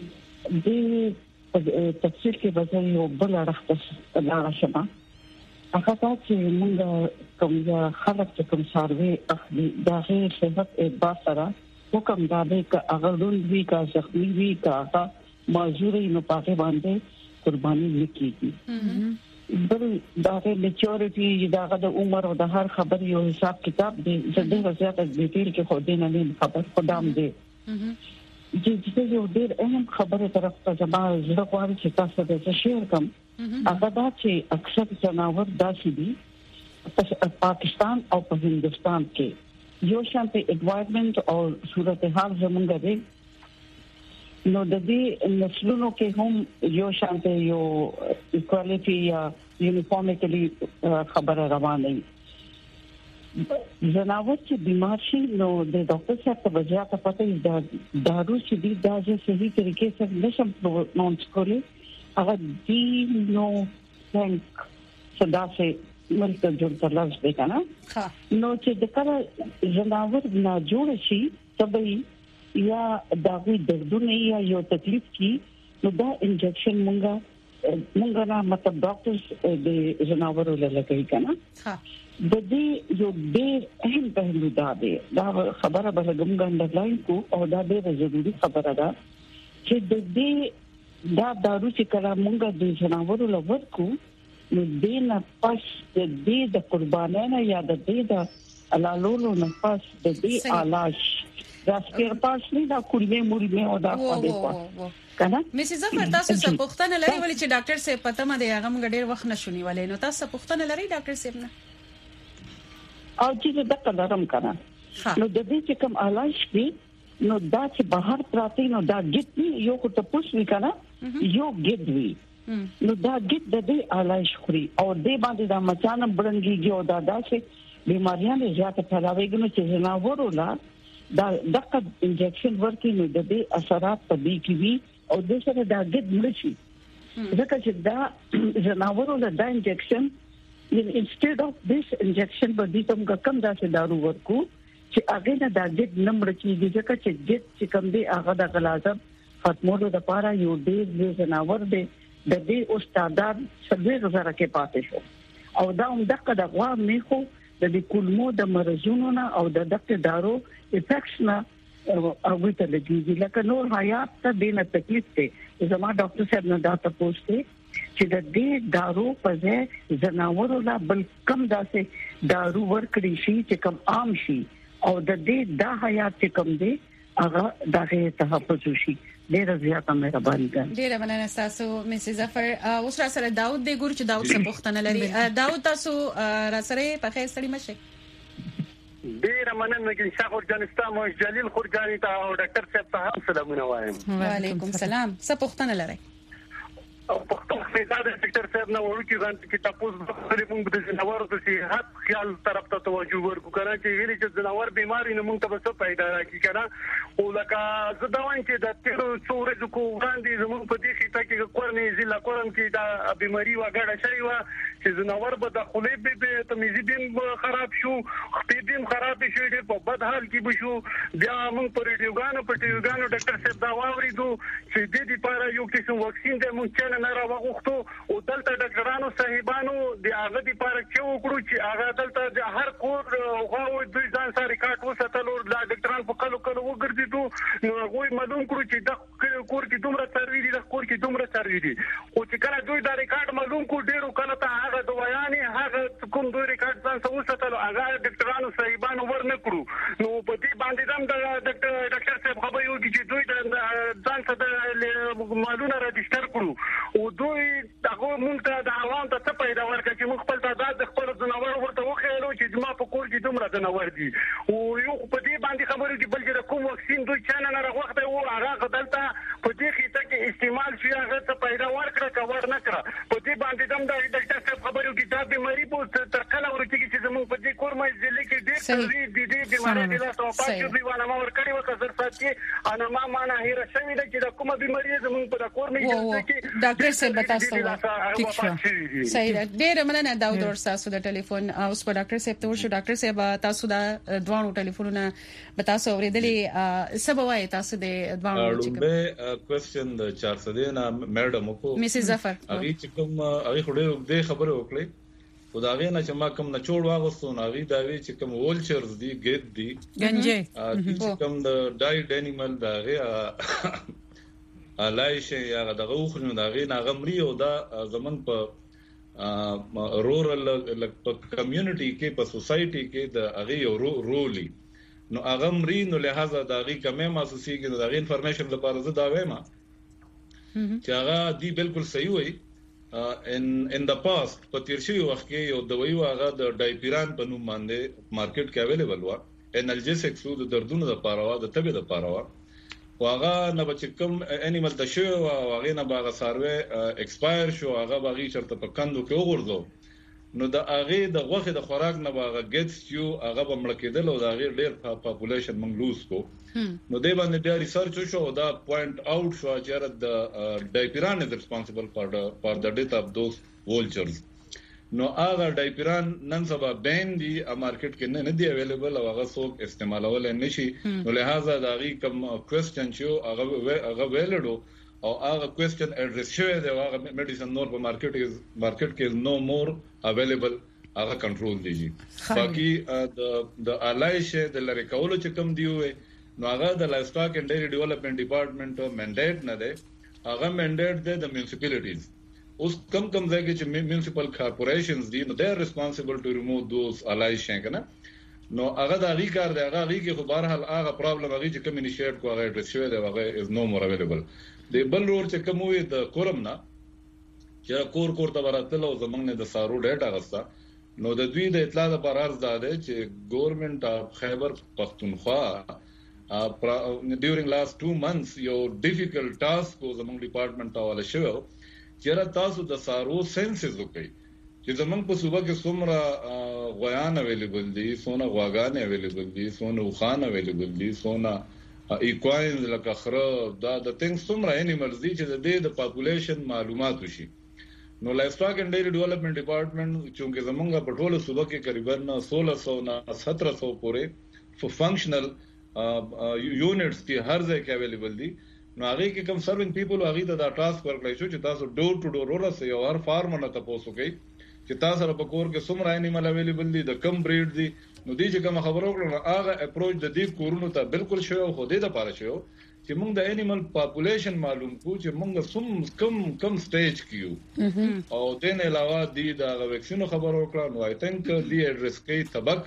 د تفسیر کې به یو بل اړخ ته لاړ شم هغه چې موږ کوم خلک چې کوم سروي اخلي دا غیر صحت اعتبار سره حکم دا دی چې هغه لوند وی کا زخمی وی کا هغه معذوري نو پاکه باندې قرباني نکېږي بل دا د میچورټي دا د عمر او د هر خبر یو حساب کتاب دی چې د وضعیت د ډیټیل کې خو دې نه نه خبر خدام دی چې چې یو ډېر اهم خبره طرف ته جما زړه غواړي چې تاسو ته شیر کوم هغه دا چې اکثر جناور داسې دي په پاکستان او په هندستان کې یو شانتي انوایرنمنت او صورتحال زمونږ دی نو د دې نسلونو کې هم یو شانته یو ایکوالټي یا یونیفارمټلی خبره روانه وي جناور چې بیمار شي نو د ډاکټر صاحب ته وجه ته پته دا دارو چې دي دا چې صحیح طریقې سره نشم پرونونس کولی هغه دی نو څنګه صدا سے ملک جوړ تر لږ دی کنه نو چې د کله جناور نه جوړ شي تبي یا داوی دردونه یا یو تکلیف کی نو دا انجکشن مونږه مونږه نه مطلب ډاکټرز د جناورو لګوي کنه د دې یو ډېر اهم پهلو دا دی دا خبره به څنګه انډرلاین کو او دا ډېر ضروری خبره ده چې د دې دا دارو چې کله مونږه د جناورو لور کو نو دې نه پس د دې د قربانانه یا د دې د علالولو نه پس د دې علاج دا سپیر پاس نه دا کورمه مورمه او دا خو دې کنه مسز ظفر تاسو څه پوښتنه لري ولې چې ډاکټر صاحب پته مده هغه موږ ډېر وخت نشونی ولې نو تاسو پوښتنه لري ډاکټر صاحب نه او چې دا کلرم کنه نو د دې چې کوم علاج دی نو دا چې بهر پراتی نو دا ګټ یو کو ته پوښتنه کنه یو ګټ وی نو دا ګټ د دې علاج خوري او دې باندې دا مچانم بلنګي او دا داسې بیماریاں زیاته پھیلاويږي نو چې جناورو لا دا دغه انجکشن ورکې نو د دې اثرات په دې کې وي او د سره دا ګډ مړشي ځکه چې دا جناورو له دا انجکشن انسټډ اف دیس انجکشن په دې کوم کم داسې دارو ورکو چې هغه نه دا ګډ نمبر کېږي ځکه چې ګډ چې کوم دی هغه د غلازم ختمولو لپاره یو ډېر جناور دی د دې استادان څلور زره کې پاتې شو او دا هم دغه د غوا میخو د دې کولمو د مرزونو نه او د دغه دارو افیکټس نه او ته لګیږي لکه نور حیات ته دینه تکلیف ته زما ډاکټر صاحب نه دا تاسو چې د دې دارو په ځای جناورو لا بل کم داسې دارو ورکړي شي چې کم عام شي او د دې دا حیات چې کم دی هغه دغه تحفظ شي ډیره زیاته مهرباني کوم ډیره مننه تاسو مسز ظفر اوس را سره داوود دی ګور چې داوود څه پوښتنه لري داوود تاسو را سره په خیر سړی مشه ډیره مننه چې شاه افغانستان او جلیل خورجانی ته او ډاکټر صاحب ته هم سلامونه وایم وعلیکم السلام څه پوښتنه لري او پښتو فیصد ډاکټر صاحب نو ورکی ځان کې تاسو د موږ د جناورو د صحت خیال طرف ته توجه ورکو کنه چې ویلي چې جناور بیماری نه موږ ته څه پیدا راکی کنه او لکه زه دا وایم چې د تیرو څورې کو وړاندې زموږ په دې خطه کې کورنۍ ضلع کورم کې دا بیماری وګړه شوی و چې جناور به د خولې به تمیزي بیم خراب شو خپې بیم خراب شو ډېر په بد حال کې بشو بیا موږ په ریډیوګانو په ټیوګانو ډاکټر صاحب دا واوریدو چې د دې لپاره یو قسم واکسین د موږ نه راوغوښتو او دلته ډاکټرانو صاحبانو د هغه لپاره چې وکړو چې هغه دلته د هر کور هغه د ځان سره ریکارډ وساتلو د ډاکټرانو په کلو کلو وګرځیدو نو هغه معلوم کړو چې د کور کې دومره سروي دي د کور کې دومره سروي دي او چې کله دوی دا ریکارډ معلوم کو ډیرو کله ته هغه دوايانې هغه کوم دوی ریکارډ ځان سره وساتلو هغه ډاکټرانو صاحبانو ورنه کړو نو په دې باندې هم د ډاکټر ډاکټر صاحب خبرې وکړي چې دوی د ځان سره معلومه راجستر کړو او دوی هغه مونږ ته د عوام ته څه پیدا ورکړي چې موږ خپل تعداد د خپل جناور ورته وخیلو چې ما په کور کې دومره جناور دي او یو په دې باندې خبرې دي بلکې د کوم واکسین دوی چانه نه راغوښته او هغه دلته په دې خطه کې استعمال شي هغه څه پیدا ورکړه کور نه کړه په دې باندې دم د ډاکټر صاحب خبرو کې دا بیماری په تر کله ورته کې چې موږ په دې کور مې ځلې کې ډېر تلوي دي دې بیماری د لاس او پاتې دی ونه ما ورکړي وکړه زر ساتي انا ما معنا هیر شوی د چې د کومه بیماری زموږ په کور مې ځلې کې ډاکټر صاحب تاسو ټیک شو صحیح ده ډېر مننه داود اور تاسو د ټلیفون اوس په ډاکټر صاحب ته ورشو ډاکټر صاحب تاسو دا دوانو ټلیفونونه به تاسو اورېدلې سبوای تاسو د دوانو چې به کوېسچن د چار سو دینه میډم کو مسز ظفر هغه چې کوم هغه خوري د خبره وکړي خدای نه چې ما کوم نه چوڑ واغستو ناغي دا وی چې کوم وولچرز دي ګید دي گنجه چې کوم د ډایټ انیمل دا غي الایشه یا دغه خو نه دا غي ناغمري او دا زمون په رورل په کمیونټي کې په سوسايټي کې د هغه یو رولي نو اغمري نو لہذا دا غي کمه محسوسي کې دا غي انفارمیشن لپاره زه دا وایم چې هغه دی بالکل صحیح وي ان ان د پاست په تیر شوی وخت کې یو دوايي واغه د ډایپیران په نوم باندې مارکیټ کې اویلیبل و انالجیسکس د دردونو لپاره و د تبه لپاره و واغه نه بچ کم انیمل د شو واغه نه باغ سروي ایکسپایر شو هغه باغی چرته په کندو کې وګورځو نو د هغه د غوخه د خوراک نه باغ ګټس یو هغه بمړ کېدل او د هغه ډېر پاپولیشن موږ لوز کو نو د باندې بیا ریسرچ شو دا پوینټ اوټ شو چې د ډایپیران از ریسپانسیبل فار د فار د ډیث اف دوز وولچرز نو هغه ډایپیران نن سبا بین دي مارکیټ کې نه دی اویلیبل او هغه څوک استعمالول نه شي نو لہذا دا غي کوم کوېسچن شو هغه هغه ویلډو او هغه کوېسچن اډریس شوی دی هغه میډیسن نور په مارکیټ کې مارکیټ کې نو مور اویلیبل هغه کنټرول دیږي باقي د د الایشه د لری کولو چې کم دی وي نو هغه د لایف سټاک اینڈ ډیری ډیولپمنٹ ډپارټمنټ منډیټ نه دی هغه منډیټ دی د میونسپلیټیز اوس کم کم ځای کې چې میونسپل کارپوریشنز دي نو دے ار ریسپانسیبل ټو ریموو دوز الایشه کنه نو هغه د هغه کار دی هغه هغه خو بهر حال هغه پرابلم هغه چې کمیونیکیټ کو هغه اډریس شوی دی هغه از نو مور اویلیبل د بل رور چې کوم وي د کورم نه چې کور کور ته وراتل او زمنګ نه د سارو ډیټا غستا نو د دوی د اطلاع لپاره عرض داده چې ګورنمنت اف خیبر پختونخوا ډیورینګ لاست ټو منثس یو ډیفیکلټ ټاسک کو زمنګ ډپارټمنټ حواله شوی چې تاسو د سارو سنسز وکړي چې زمنګ په صوبه کې څومره غویان اویلیبل دي سونه غواګان اویلیبل دي سونه خوان اویلیبل دي سونه ایکواینز لکه خره دا د ثینګز څومره انیملز دي چې د دې د پاپولیشن معلومات وشي نو لایف سټاک اینڈ ډیری ډیولپمنٹ ډپارټمنټ چې زمونږ په ټوله صوبه کې تقریبا سولہ سو نه سترہ سو پورې فنکشنل یونټس کې هر ځای کې اویلیبل دي نو هغه کې کم سروینګ پیپل هغه ته دا ټاسک ورکړی شو چې تاسو ډور ټو ډور ورسې یو هر فارمر نه تاسو کوي چې تاسو سره په کور کې څومره انیمل اویلیبل دي د کم بریډ دي نو دې چې کوم خبرو کړو هغه اپروچ د دې کورونو ته بالکل شوی او خو دې د پاره شوی چې موږ د انیمل پاپولیشن معلوم کو چې موږ سم کم کم سټیج کیو او دې نه علاوه دې د ویکسینو خبرو کړو نو آی تھنک دې اډریس کوي تبک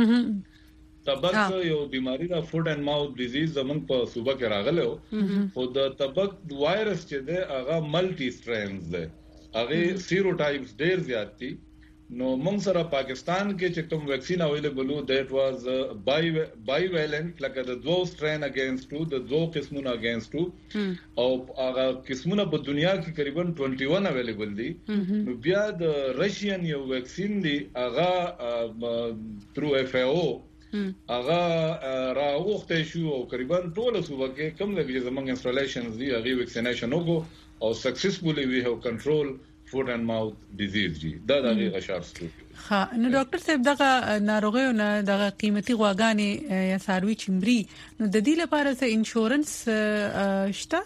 تبک یو بیماری دا فوډ اینڈ ماوث ډیزیز زمون په صوبه کې راغله خو د تبک وایرس چې ده هغه ملټي سټرینز ده هغه سیروټایپس ډیر زیات دي نو موږ سره پاکستان کې چې کوم ویکسین اویلیبل وو دیٹ واز بای بای ویلنٹ لکه د دوه سټرین اگینسټ ټو د دوه قسمونو اگینسټ ټو او هغه قسمونه په دنیا کې تقریبا اکیس اویلیبل دي نو بیا د رشین یو ویکسین دی هغه تھرو اف ای او هغه راوخته شو او تقریبا ټول صوبه کې کم لګي زمونږ انسټالیشنز دی هغه ویکسینیشن وکړو او سکسسفوللی وی هاف کنټرول فوډ اینڈ ماوث ډیزیز دی دا د غشار ستو ها نو ډاکټر صاحب دغه ناروغیو نه دغه قیمتي غواګانې یا ساروي چمري نو د دې لپاره څه انشورنس شته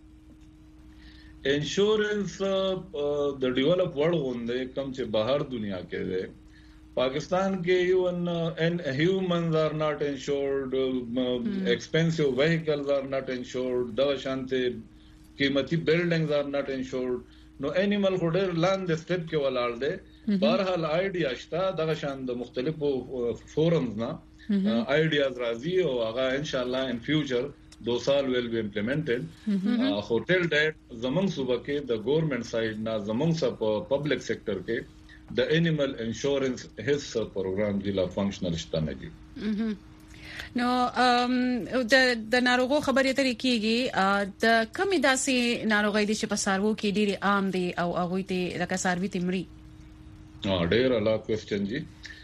انشورنس د ډیولپ ورلد غونډه کم چې بهر دنیا کې ده پاکستان کې ایون ان هیومنز ار ناٹ انشورډ ایکسپنسیو وہیکلز ار ناٹ انشورډ دا شانته قیمتي بلډینګز ار ناٹ انشورډ نو انیمل هډر لاند سټیپ کې ولاړ دي بهرحال آیډیا شته د شان د مختلفو فورمز نه آیډیاز راځي او هغه ان شاء الله ان فیوچر دو سال ویل بی امپلیمنټډ هوټل ډیټ زمنګ صوبه کې د ګورنمنت سایډ نه زمنګ سپ پبلک سېکټر کې د انیمل انشورنس هیڅ پروګرام دی لا فنکشنل شته نه دي نو د د ناروغو خبرې ترې کیږي د کمی داسې ناروغي دي چې په سارو کې ډېری عام دي او هغه ته لکه ساروي تمري ها ډېر اعلی کوېسچن جی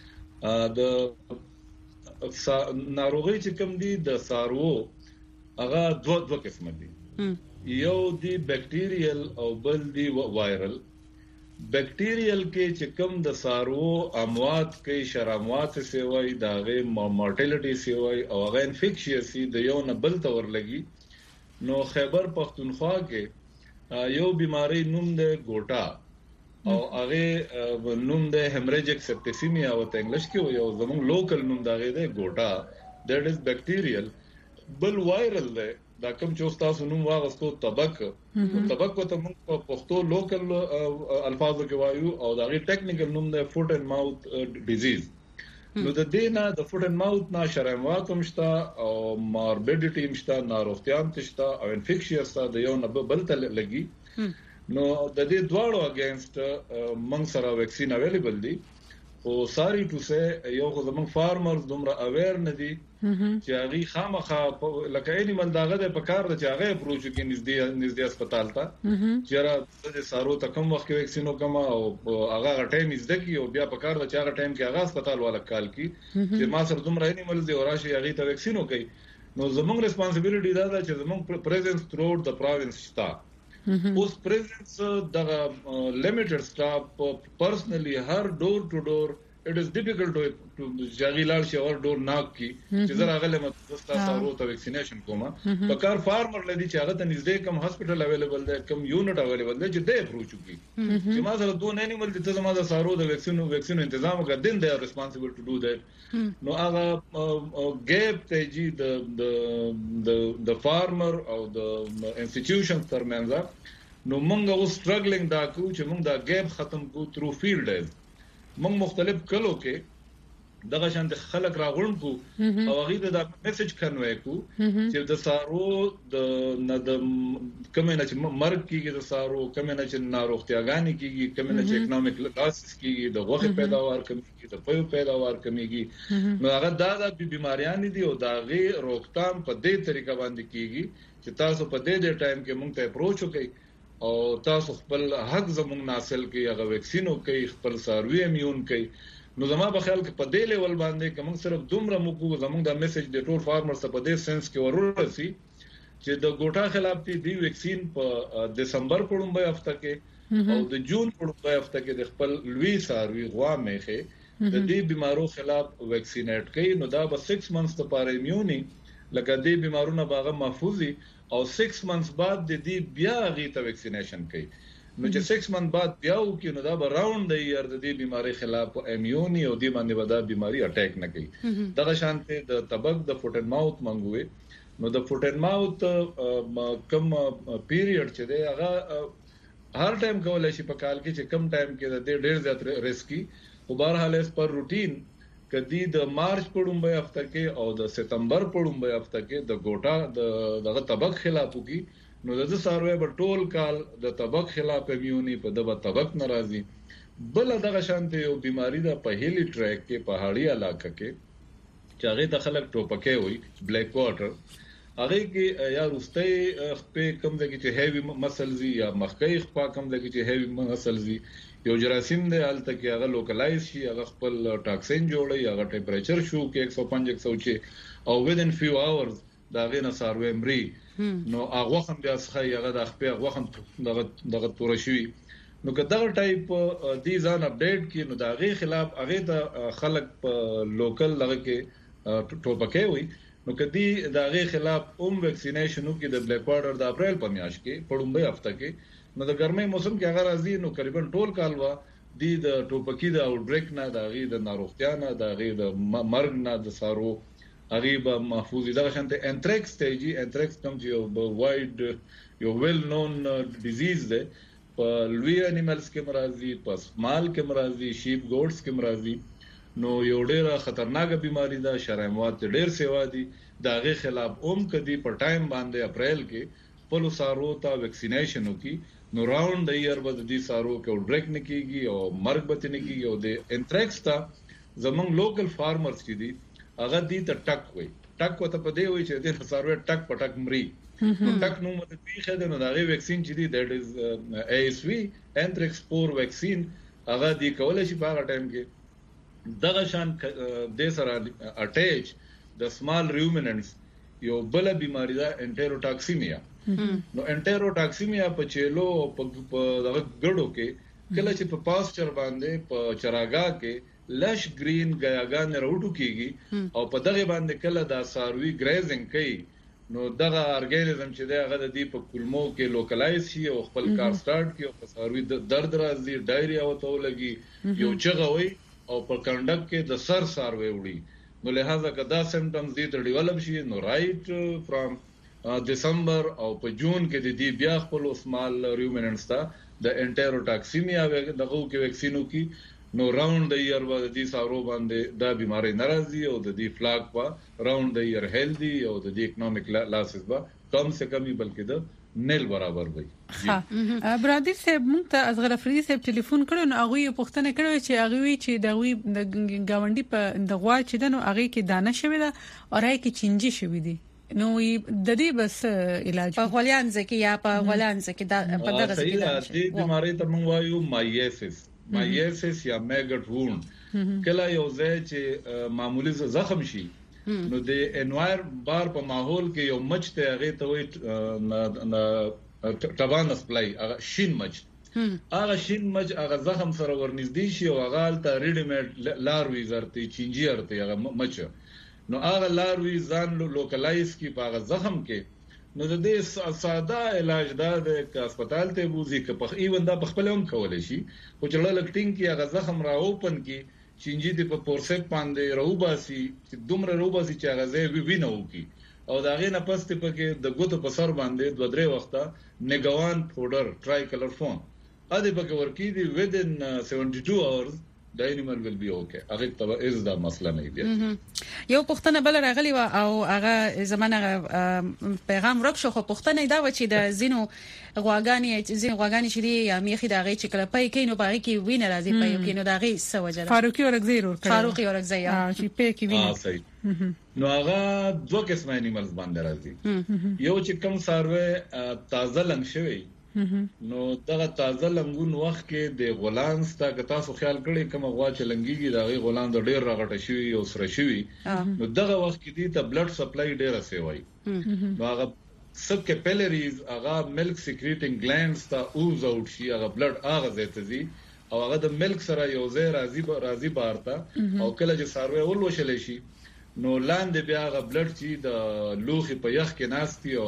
د ناروغي چې کوم دي د سارو هغه دوه دوه قسم دي یو دی بیکټیریل او بل دی وایرل بیکټیریل کې چې کوم د سارو اموات کې شراموات سیوای داغه مورټیلیټي سیوای او هغه انفیکشیس د یو نه بل تور لګي نو خیبر پختونخوا کې یو بیماری نوم ده ګوټا او هغه نوم د هیمریجیک سپټیسیمیا او په انګلیش کې یو زموږ لوکل نوم دا غي د ګوټا دیٹ از بیکټیریل بل وایرل دی دا کوم چې تاسو نوم واغستو تبک تبک ته موږ په پښتو لوکل الفاظو کې وایو او دا غي ټیکنیکل نوم دی فوټ اینڈ ماوث ډیزیز نو د دې نه د فوټ اینڈ ماوث نه شرموات هم شته او ماربیډیټی هم شته ناروغتیا هم شته او انفیکشیس ده د یو نه بل ته لګي نو د دې دواړو اگینست موږ سره ویکسین اویلیبل دي او ساری ټو سه یو خو زموږ فارمرز دومره اویر نه دي چې هغه خامخا لکه انیمل داغه د پکار د چاغه اپروچ کې نږدې نږدې هسپتال ته چې را د سارو ته کوم وخت ویکسین وکما او هغه ټایم زده کی او بیا پکار د چاغه ټایم کې هغه هسپتال والا کال کی چې ما سره دومره انیمل دی او راشي هغه ته ویکسین وکي نو زموږ ریسپانسیبিলিټی دا ده چې زموږ پریزنس تھروټ د پروینس شتا اوس پریزنس دغه لیمیټډ سټاپ پرسنلی هر ډور ټو ډور it is difficult to to جاغیلال شاور ډور ناک کی چې زرا غله متستا سارو ته ویکسینیشن کومه په کار فارمر لدی چې هغه ته نږدې کم هسپټل اویلیبل دی کم یونټ اویلیبل دی چې دې پروچ کی چې ما سره دوه انیمل د ته ما د سارو د ویکسین ویکسین تنظیم وکړ دین دی ریسپانسیبل ټو ډو دیٹ نو هغه ګیپ ته جی د د د فارمر او د انسټیټیوشن ترمنځ نو موږ او سټرګلینګ دا کو چې موږ دا ګیپ ختم کو تھرو فیلډ ډیز موږ مختلف کلو کې دغه شان د خلک راغون کو او هغه د میسج کنوي کو چې د سارو د نه د کمه نه چې مرګ کیږي د سارو کمه نه چې ناروغتیاګانی کیږي کمه نه چې اکونومیک لاسز کیږي د غوښه پیداوار کمیږي د پيو پیداوار کمیږي نو هغه دا د بیماریاں دي او دا غي روکتام په دې طریقه باندې کیږي چې تاسو په دې د ټایم کې مونږ ته اپروچ وکړئ او تاسو خپل حق زموږ ناسل کې هغه ویکسین کوي خپل ساروی امیون کوي نو زما په خیال کې په دې لیول باندې کوم صرف دومره موږ زموږ د میسج د ټول فارمر ته په دې سنس کې ورورسي چې د ګوټا خلاف دی ویکسین په دسمبر په لومړۍ هفته کې او د جون په لومړۍ هفته کې د خپل لوی ساروی غوا میخه د دې بیمارو خلاف ویکسینیټ کوي نو دا به سکس منثs لپاره امیونی لکه دې بیمارونو باغه محفوظي او سکس منثs بعد د دې بیا غي ته ویکسینیشن کوي نو چې سکس منثs بعد بیا وکړي نو دا به راوند دی ير د دې بیماری خلاف امیونی او دې باندې ودا بیماری اٹیک نه کوي دغه شانته د تبک د فوټ اینڈ ماوث منګوي نو د فوټ اینڈ ماوث کم پیریډ چې دی هغه هر ټایم کولای شي په کال کې چې کم ټایم کې د ډېر زیات ریسکی خو بهرحال اس پر روټین کدی د مارچ په لومړۍ هفته کې او د سپتمبر په لومړۍ هفته کې د ګوټا د دغه تبک خلاف وکي نو د ساروی په ټول کال د تبک خلاف امیونی په دغه تبک ناراضي بل دغه شانته یو بیماری د په هیلی ټریک کې پہاړی علاقہ کې چې هغه د خلک ټوپکه وي بلیک واټر هغه کې یا روستي په کم ځای کې چې هیوی مسلزي یا مخکې خپل کم ځای کې چې هیوی مسلزي یو جراثیم دی الته کې هغه لوکلایز شي هغه خپل ټاکسین جوړي هغه ټمپریچر شو کې one oh five one oh six او within few hours دا غینه ساروی مري نو هغه هم بیا څخه هغه د خپل هغه هم دغه دغه تور شي نو که دغه ټایپ دي ځان اپډیټ کی نو دا غي خلاف هغه د خلک په لوکل لغه کې ټوپکه وي نو کدي دا غي خلاف اوم ویکسینیشنو کې د بلیک واټر د اپریل په میاشت کې په لومړۍ هفته کې نو د ګرمۍ موسم کې هغه راځي نو تقریبا ټول کال وا دي د ټوپکی د اوټ بریک نه د غي د ناروغتیا نه د غي د مرګ نه د سارو غریبه محفوظ دغه شانته انتریکس ته جی انتریکس کوم چې یو وایډ یو ویل نون ډیزیز ده په لوی انیملز کې مرضی په سمال کې مرضی شیپ ګوټس کې مرضی نو یو ډیره خطرناک بیماری ده شرموات ډیر سیوا دي دا غي خلاف اوم کدي په ټایم باندې اپریل کې پلو سارو ته ویکسینیشن وکي نو راوند د ایئر بد دي سارو کې اوټ بریک نه کیږي او مرګ به نه کیږي او د انتریکس ته زمونږ لوکل فارمرز چې دي هغه دي ته ټک وي ټک وته په دی وي چې د سارو ټک پټک مري نو ټک نو مته دی خدای نو دا غي ویکسین چې دي دیٹ از ای اس وی انتریکس فور ویکسین هغه دی کولای شي په هغه ټایم کې دغه شان د سره اٹیچ د سمال ریومیننټس یو بل بیماری ده انټیروټاکسیمیا نو انټیروټاکسیمیا په چیلو په دغه ګړو کې کله چې په پاسچر باندې په چراګا کې لش گرین غیاګان راوټو کیږي او په دغه باندې کله دا ساروی ګریزینګ کوي نو دغه ارګانیزم چې دی هغه د دې په کلمو کې لوکلایز شي او خپل کار سٹارټ کړي او څاروي درد راځي ډایریا وته ولګي یو چغوي او په کنډک کې د سر ساروي وړي نو لہذا کدا سمټمز دي ته ډیولپ شي نو رائټ فرام دسمبر او په جون کې د دې بیا خپل اسمال ریومیننټس ته د انټروټاکسیمیا دغه کې ویکسینو کې نو راوند د ایئر باندې د سارو باندې دا بیماری ناراضي او د دې فلاک په راوند د ایئر هیلدي او د دې اکونومیک لاسز با کم سے کمی بلکې د نیل برابر وي. ها برادر صاحب مونږ ته ازغره فری صاحب ټلیفون کړو نو هغه پوښتنه کړو چې هغه وی چې د وی د گاونډي په د غوا چې دنو هغه کې دانه شوی دا او هغه کې چینجی شوی دی نو د دې بس علاج په غولیان ځکه یا په غولان ځکه دا په دغه ځکه دا د بیماری ته موږ وایو مایسیس مایسیس یا میګټ ووند کله یو ځای چې معمولی زخم شي نو د انوایر بار په ماحول کې یو مچ ته هغه ته وي ټبان سپلای هغه شین مچ هغه شین مچ هغه زخم سره ورنږدې شي او هغه ته ریډی میډ لاروي زرتي چینجی ارته هغه مچ نو هغه لاروي ځان لوکلایز کی په هغه زخم کې نو د دې ساده علاج دا د هسپتال ته بوزي که په ایون دا په خپل هم کولای شي خو چې لکټینګ کې هغه زخم را اوپن کی چینجی د په پورسپ باندې روباسي چې دومره روباسي چې هغه ځای وی وینو کی او دا غي نه پسته پکې د ګوتو په سر باندې دوه درې وخته نیګوان پاوډر ټرای کلر فون ا دې پکې ورکی دی within seventy two hours the animal will be okay هغه ته از دا مسله نه دی. یو پښتنه بل راغلی و او هغه زمانه پیغام ورکشو خو پښتنه دا و چې د زینو غواګانی زین غواګانی چې دی یا میخي دا غي چې کله پای کینو باغی کې وینه راځي پای کینو دا غي سوجره فاروقي اورګزی ور کړ فاروقي اورګزی چې پای کې وینه صحیح نو هغه دوه قسمه انیملز باندې راځي یو چې کم ساروي تازه لنګ شوی نو دغه تازه لنګون وخت کې د غولانس تا که تاسو خیال کړئ کوم غوا چې لنګيږي دغه غولان د ډېر راغټه شوی او سره شوی نو دغه وخت کې دی ته بلډ سپلای ډېر اسوي نو هغه سب کیپیلریز هغه ملک سیکریټینګ گلانډز ته اوز اوټ شي هغه بلډ هغه زیته دي او هغه د ملک سره یو ځای راځي راځي بارته او کله چې ساروي ول وشلې شي نو لاندې بیا هغه بلډ چې د لوخي په یخ کې ناشتي او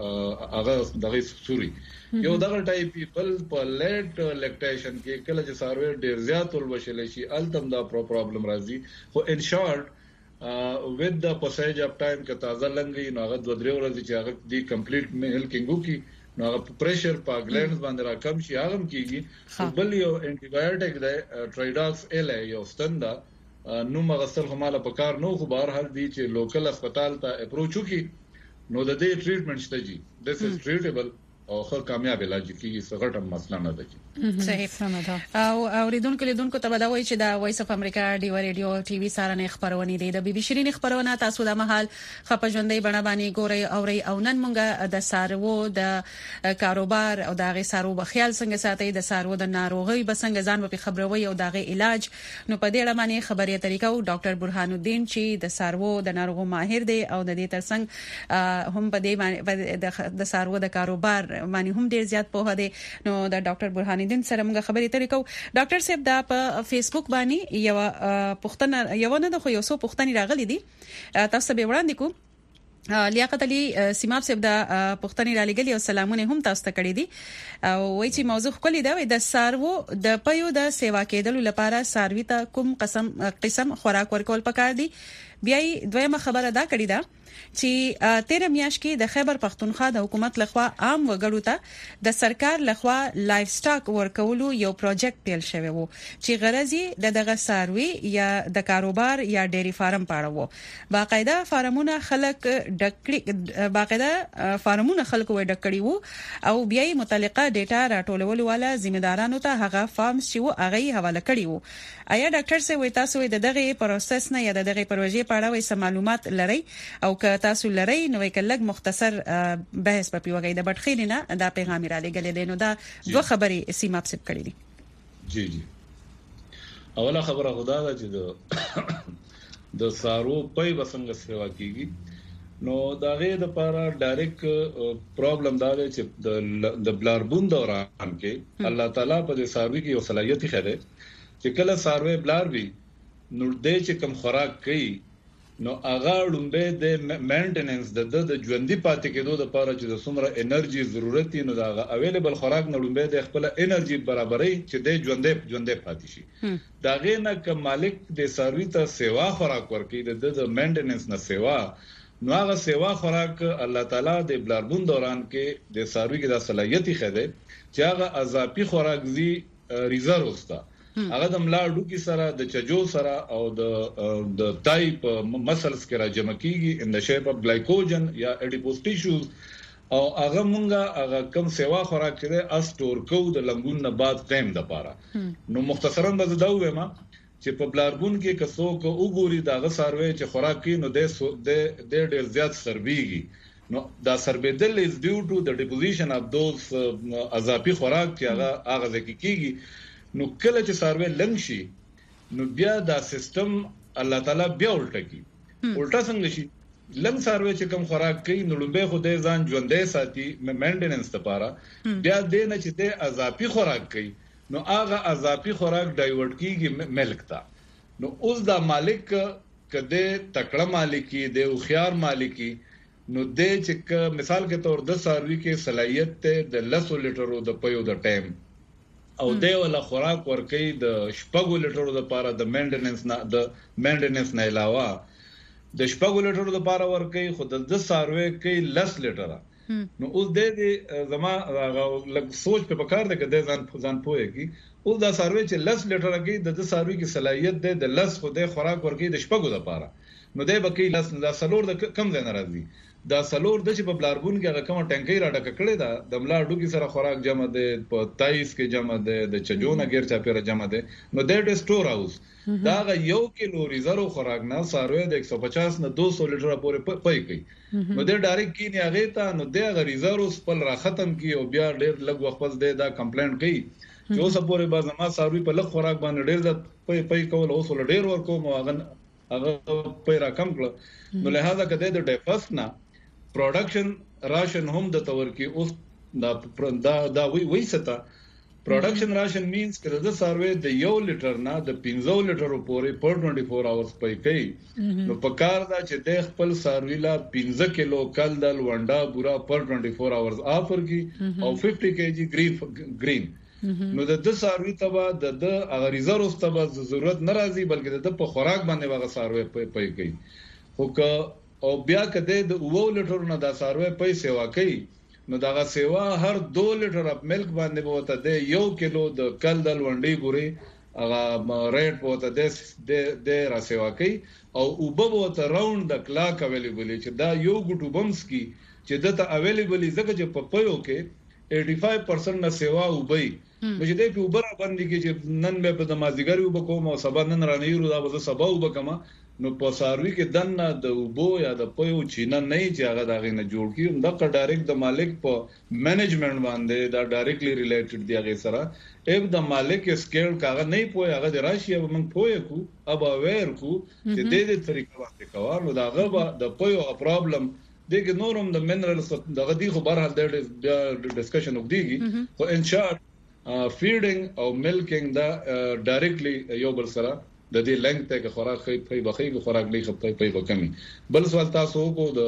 هغه دغه سوري یو دغه ټایپ پیپل په لیټ لیکټیشن کې کله چې ساروي ډیر زیات ول وشلې شي التم دا پرابلم راځي خو ان شارټ with the passage of time که تازه لنګي نو هغه دوه درې ورځې چې هغه دی کمپلیټ ملکینګ وکي نو هغه پریشر په ګلانډز باندې راکم شي هغه کیږي بل یو انټي بایوټیک دی ټرایډاکس ال یو ستندا نو مغسل هماله په کار نو خو بهر حال دی چې لوکل هسپتال ته اپروچ وکي نو د دې ټریټمنټ شته جی this is treatable او خو کامیاب علاج کیږي څه غټه مسله نه ده. صحیح سمه او اوریدونکو لیدونکو ته دا وایي چې دا وایس اف امریکا ډیو ریډیو ټي وي سارنه خبرونه دي د بي بي شيرين خبرونه تاسو د محل خپجوندې بڼه باندې ګوري اوري او نن مونږه د سارو د کاروبار او د غي سارو په خیال څنګه ساتي د سارو د ناروغي بسنګ ځان په خبروي او د غي علاج نو په دې اړه باندې خبري طریقو ډاکټر برهان الدین چې د سارو د ناروغو ماهر دی او د دې ترڅنګ هم په دې باندې د سارو د کاروبار باندې هم ډیر زیات په هده نو د ډاکټر برهان الدین سره موږ خبرې ترې کوو. ډاکټر صاحب دا په فیسبوک باندې یو پښتنه یو نه د خو یو څو پښتني راغلي دي تاسو به وړاندې کو لیاقت علي سیماب صاحب دا پښتني را لګلي او سلامونه هم تاسو ته کړی دي او وایي چې موضوع خولي دا وي د سارو د پيو د سیوا کېدل لپاره ساروي ته کوم قسم قسم خوراک ورکول پکار دي بیا دویمه خبره دا کړی دا چې تیر میاش کې د خیبر پختونخوا د حکومت لخوا عام وګړو ته د سرکار لخوا لایف سټاک ورکولو یو پروجیکټ پیل شوی وو چې غرضی د دغه ساروي یا د کاروبار یا ډيري فارم پاړه وو باقاعده فارمونه خلک ډکړي باقاعده فارمونه خلکو ډکړي وو او بیا متعلقه ډیټا راټولولو والا ځمېدارانو ته هغه فارمز چې وو هغه حواله کړي وو آیا ډاکټر سه وي تاسو د دغه پروسس نه یا د دغه پروژې په اړه وې معلومات لرئ او که تاسو لرئ نو کلګ مختصر بحث په پیوګي د بټخیل نه دا پیغام را لګل دي نو دا دوه خبرې سیماب سپ کړې دي. جی جی اوله خبره خدا ده چې د د سارو پي بسنګ سیوا کیږي نو دا غي د لپاره ډایرکټ پرابلم دا دی چې د بلاربون دوران کې الله تعالی په دې ساروي کې یو صلاحيت خره چې کله ساروي بلار وي نو دې چې کم خوراک کوي نو هغه لومبه د مینټیننس د د ژوندۍ پاتې کېدو لپاره چې د څومره انرژي ضرورت دی نو دا اویلیبل خوراک نه لومبه د خپل انرژي برابرۍ چې د ژوندۍ ژوندۍ پاتې شي دا غینه ک مالک د سروي ته سیوا خوراک ورکړي د د مینټیننس نه سیوا نو هغه سیوا خوراک الله تعالی د بلاربون دوران کې د سروي کې د صلاحیت خېده چې هغه اضافي خوراک زی ریزرو ستا هغه د ملاړو کې سره د چجو سره او د د ټایپ مسلز کې راجمع کیږي ان د شیپ اف گلایکوجن یا اډیپوس ټیشوز او هغه مونږه هغه کم سیوا خوراک کې اس سٹور کو د لنګون نه بعد ټایم د پاره نو مختصرا به دا وایم چې په بلاربون کې کسو کو وګوري داغه سروي چې خوراک کې نو د د ډیر زیات سرويږي نو دا سربېدل از ډیو ټو د ډیپوزیشن اف دوز اضافي خوراک چې هغه هغه ځکه کیږي نو کله چې سروي لنګ شي نو بیا دا سیستم الله تعالی بیا الټا کی الټا څنګه شي لنګ سروي چې کوم خوراک کوي نو لومبه خو د ځان ژوندې ساتي مینټیننس لپاره بیا دې نه چې د اضافي خوراک کوي نو هغه اضافي خوراک ډایورټ کیږي ملک ته نو اوس دا مالک کده تکړه مالکی دی او خيار مالکی نو د چې مثال کې تور د سروي کې صلاحيت ته د لسو لیټرو د پيو د ټایم او دی ولا خوراک ورکې د شپږو لیټرو لپاره د مینټیننس نه د مینټیننس نه علاوه د شپږو لیټرو لپاره ورکې خو د سروي کې لس لیټره نو اوس د دې زما لږ سوچ په کار ده کده ځان ځان پوهه کی اوس دا سروي چې لس لیټره کې د سروي کې صلاحيت ده د لس خو د خوراک ورکې د شپږو لپاره نو دی بکې لس د سلور د کم ځای ناراضي دا سلور د چې په بلاربون کې هغه کوم ټانکۍ راډک کړي دا د ملاړو کې سره خوراک جمع ده په تایس کې جمع ده د چجونه غیر چا پیره جمع ده نو د سٹور هاوس دا یو کیلو ریزرو خوراک نه سروي د ایک سو پچاس نه دو سو لیټر پورې پي کوي نو د ډایرکټ کې نه هغه ته نو د ریزرو خپل را ختم کی او بیا ډېر لږ وخت پس دا کمپلینټ کوي چې اوس پورې باز ما سروي په لږ خوراک باندې ډېر د پي پي کول اوس ول ډېر ورکو مو هغه هغه پي را کم کړ نو لہذا کده د ډیفست نه پروډکشن راشن هم د تور کې اوس دا دا دا وی وی ستا پروډکشن راشن مینز کله د سروي د یو لیټر نه د پنځه لیټر پورې پر چوبیس اورز پي کوي نو په کار دا چې د خپل سروي لا پنځه کیلو کل دل ونډا بورا پر چوبیس اورز افر کی او پنځه کیجی گرین گرین نو د د سروي تبا د د اغریزرو تبا ضرورت ناراضي بلکې د په خوراک باندې واغ سروي پي کوي خو او بیا کده د وو لیټر نه دا سروي پیسې واکې نو دا سیوا هر دو لیټر اپ ملک باندې بوته د یو کیلو د کل دل ونډي ګوري هغه ریټ بوته د د را سیوا کوي او وبو ته راوند د کلاک اویلیبل چې دا یو ګټو بمس کی چې دته اویلیبل زکه چې په پيو کې پنځه پنځه پرسنټ نه سیوا وبي نو چې د پیوبر باندې کې چې نن به په دمازګری وبکوم او سبا نن رانیرو دا به سبا وبکما نو په ساروي کې دنه د وبو یا د پيو چینه نه چې هغه داغه نه جوړ کیوم دا ډایرکټ د مالک په منیجمنت باندې دا ډایرکټلی ریلیټډ دی هغه سره اف د مالک سکیل کاغه نه پوي هغه د راشي او موږ پوي کو اب اویر کو چې د دې طریقه باندې کوالو دا غو د پيو پرابلم دغه نورم د منرالز دغه دی خو بهر د ډسکشن وکړي خو ان شاء فیډینګ او ملکینګ دا ډایرکټلی یو بل سره د دې لنګ ته خوراک خې په بخې خوراک لې خپې په وکمي بل سوال تاسو کو د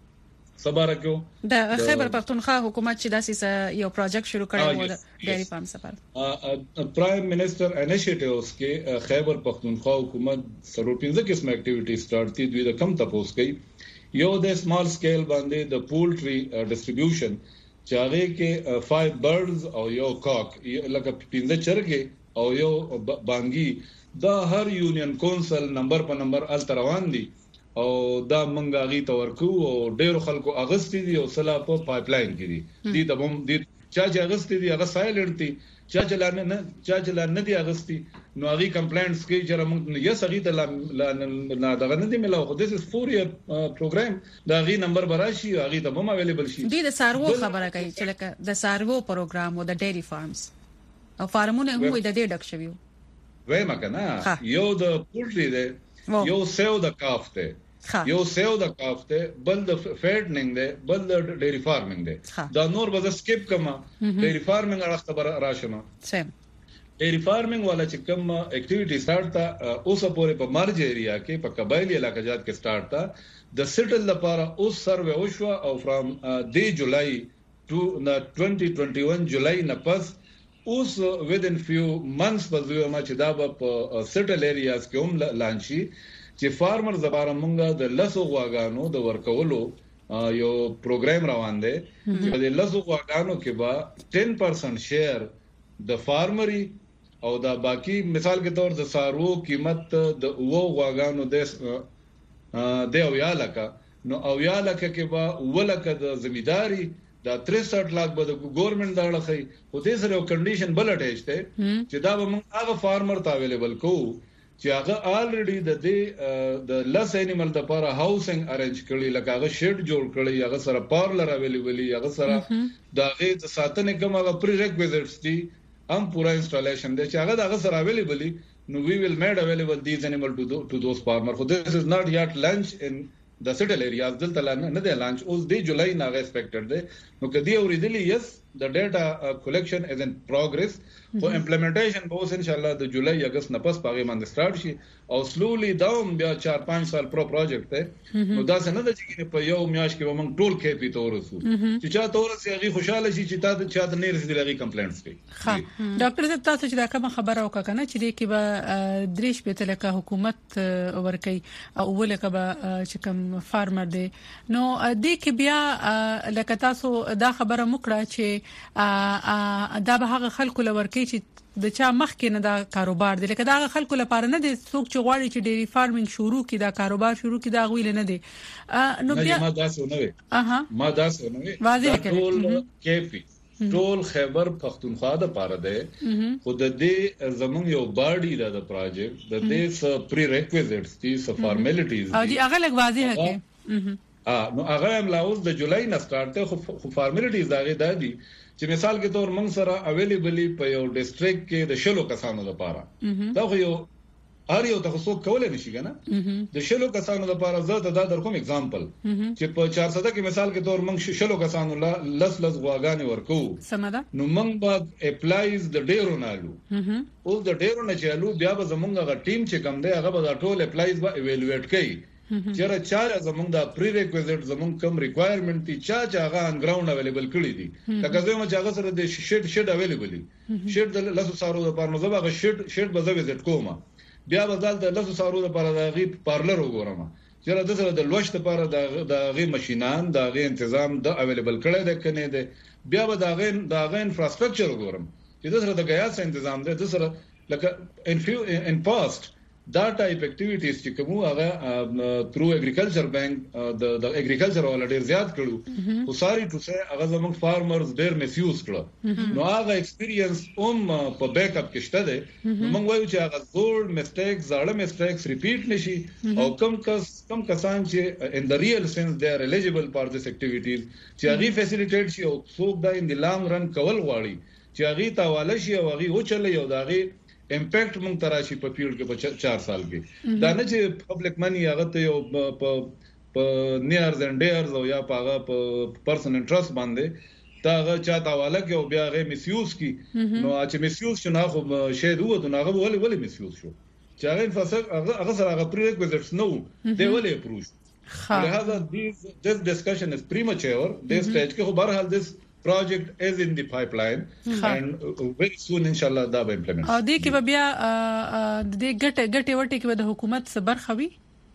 صبر کېو د خیبر پختونخوا حکومت چې داسې یو پروجیکټ شروع کړی و د ډیری فارم سفر پرایم منسٹر انیشیټیوز کې خیبر پختونخوا حکومت سره پنځه قسم اکټیویټي سٹارټ دي دوی د کم تپوس کوي یو د سمال سکیل باندې د پولټری ډسټریبیوشن چې هغه کې فایو برډز او یو کاک لکه پنځه چرګې او یو بانګي دا هر یونین کونسل نمبر په نمبر ال روان دي او دا منګه غي تورکو او ډیرو خلکو اغستی دي او سلا په پایپ لاین کې دي دي د بم دي چا چې اغستی دي هغه سایلنت دي چا چې لانه نه چا چې لانه دي اغستی نو هغه کمپلینټس کې چې موږ یې سغي ته لا دغه نه دي ملو خو د فور ایئر پروګرام دا غي نمبر براشي هغه ته هم اویلیبل شي دي د سارو خبره کوي چې لکه د سارو پروګرام او د ډیری فارمز او فارمونه هم د دې ډک شویو وای مکنه یو د پولټری دی یو سیو د کافته یو سیو د کافته بل د فیډنګ دی بل د ډیری فارمینګ دی دا نور به سکیپ کما ډیری فارمینګ اړه خبر راشمه سم ډیری فارمینګ والا چې کوم اکټیویټي سٹارټ تا اوسه پورې په مرج ایریا کې په قبایلی علاقات کې سٹارټ تا د سټل لپاره اوس سروې وشو او فرام دی جولای ټو twenty twenty-one جولای نه پس اوس within few months په ځوما چې دا په سټل ایریاز کې هم لانچي چې فارمر زبره مونږه د لسو غواګانو د ورکولو یو پروګرام روان دی چې د لسو غواګانو کې با ten percent شیر د فارمري او دا باقی مثال کے طور د سارو قیمت د وو غواګانو د د او یا لکه نو او یا لکه کې با ولکه د زمیداری دا thirty lakh به د ګورنمنت داړه خي خو دې سره یو کنډیشن بل اٹیچ ته چې دا به موږ هغه فارمر ته اویلیبل کو چې هغه الریډي د دې د لس انیمل د لپاره هاوسنګ ارنج کړي لکه هغه شیډ جوړ کړي هغه سره پارلر اویلیبل هغه سره دا غي د ساتنې کوم هغه پری ریکویزټس دي هم پورا انسټالیشن دی چې هغه دغه سره اویلیبل نو وی ویل میډ اویلیبل دیز انیمل ټو ټو دوز فارمر خو دس از ناٹ یٹ لانچ ان د سټل ایریاز دلته نه دی لانچ اوس دی جولای نه ایکسپیکټډ دی نو کدی اوریدلی یس د ډاټا کلیکشن از ان پروګرس خو امپلیمنټیشن به اوس ان شاء الله د جولای اگست نه پس پاغي باندې سٹارټ شي او سلولی داوم بیا four five سال پرو پروجیکټ دی نو دا څنګه د چې په یو میاش کې موږ ټول کې پی تورسو چې چا تورسي هغه خوشاله شي چې تا د چا د نه رسیدلې هغه کمپلینټس کوي ها ډاکټر صاحب تاسو چې دا کوم خبره وکړه کنه چې د کې به دریش په تلکه حکومت ورکي او ولکه به چې کوم فارمر دی نو د کې بیا لکه تاسو دا خبره مکړه چې دا به هغه خلکو لورکي چې د چا مخ کې نه دا کاروبار دی لکه دا خلکو لپاره نه دي څوک چې غواړي چې ډيري فارمینګ شروع کړي دا کاروبار شروع کړي دا غویل نه دي نو بیا ما دا څه نه وي اها ما دا څه نه وي واضح کړئ ټول کیفي ټول خیبر پختونخوا د پاره ده خود دې زمونږ یو باډي دا د پروجیکټ د دې س پری ریکویزټس دي س فارمالیټیز او دي هغه لګ واضح کړئ ا نو هغه هم لاوس د جولای نه سٹارټ ته خو فارمالیټیز داغه دادي چې مثال کې تور موږ سره اویلیبلی په یو ډیسټریکټ کې د شلو کسانو لپاره دا خو یو هر یو تاسو کولای نشي کنه د شلو کسانو لپاره زه ته دا در کوم اگزامپل چې په four hundred کې مثال کې تور موږ شلو کسانو لس لس غواګانی ورکو سمدا نو موږ بعد اپلایز د ډیرو نالو او د ډیرو نه چالو بیا به زمونږ غ ټیم چې کم دی هغه به ټول اپلایز به ایوالویټ کوي چیرې چا زمونږ د پری ریکویزټ زمونږ کم ریکوایرمنت دي چا چا هغه ان ګراوند اویلیبل کړی دي لکه زه ما چاغه سره د شیډ شیډ اویلیبل دي شیډ د لاسو سارو د پاره زه هغه شیډ شیډ به زه وزټ کوم بیا به ځل د لاسو سارو د پاره د غي پارلر وګورم چیرې د سره د لوشت لپاره د غي ماشينان د غي تنظیم د اویلیبل کړی د کنه ده بیا به د غي د غي انفراستراکچر وګورم چې د سره د غیا سره تنظیم ده د سره لکه ان فیو ان پاست دا ټایپ اکټیویټیز چې کوم هغه تھرو اګریکلچر بانک د د اګریکلچر ول ډیر زیات کړو او ساری ټو سه هغه زموږ فارمرز ډیر میسیوز کړو نو هغه ایکسپیرینس اوم په بیک اپ کې شته ده موږ وایو چې هغه زوړ میسټیکس زړه میسټیکس ریپیټ نشي او کم کس کم کسان چې ان د ریل سنس دے ار الیجیبل فار دیس اکټیویټیز چې هغه فیسیلیټیټ شي او څوک دا ان دی لانګ رن کول غواړي چې هغه تاواله شي او هغه و چلې یو داغه امپیکټ مونږ تراشي په فیلډ کې په four سال کې دا نه چې پبلک منی هغه ته یو په په نیرز اند ډیرز او یا په په پرسن انټرست باندې دا هغه چاته والا کې او بیا هغه میسیوز کی نو چې میسیوز شنه خو شاید وو نو هغه ولې ولې میسیوز شو چې هغه فصل هغه سره هغه پری ریکویزټس نو دی ولې اپروچ لہذا this this discussion is premature this stage کې خو بهرحال this project is in the pipeline and very soon inshallah da be implement او دې کې بیا د ګټه ګټه ورته کې د حکومت صبر خوي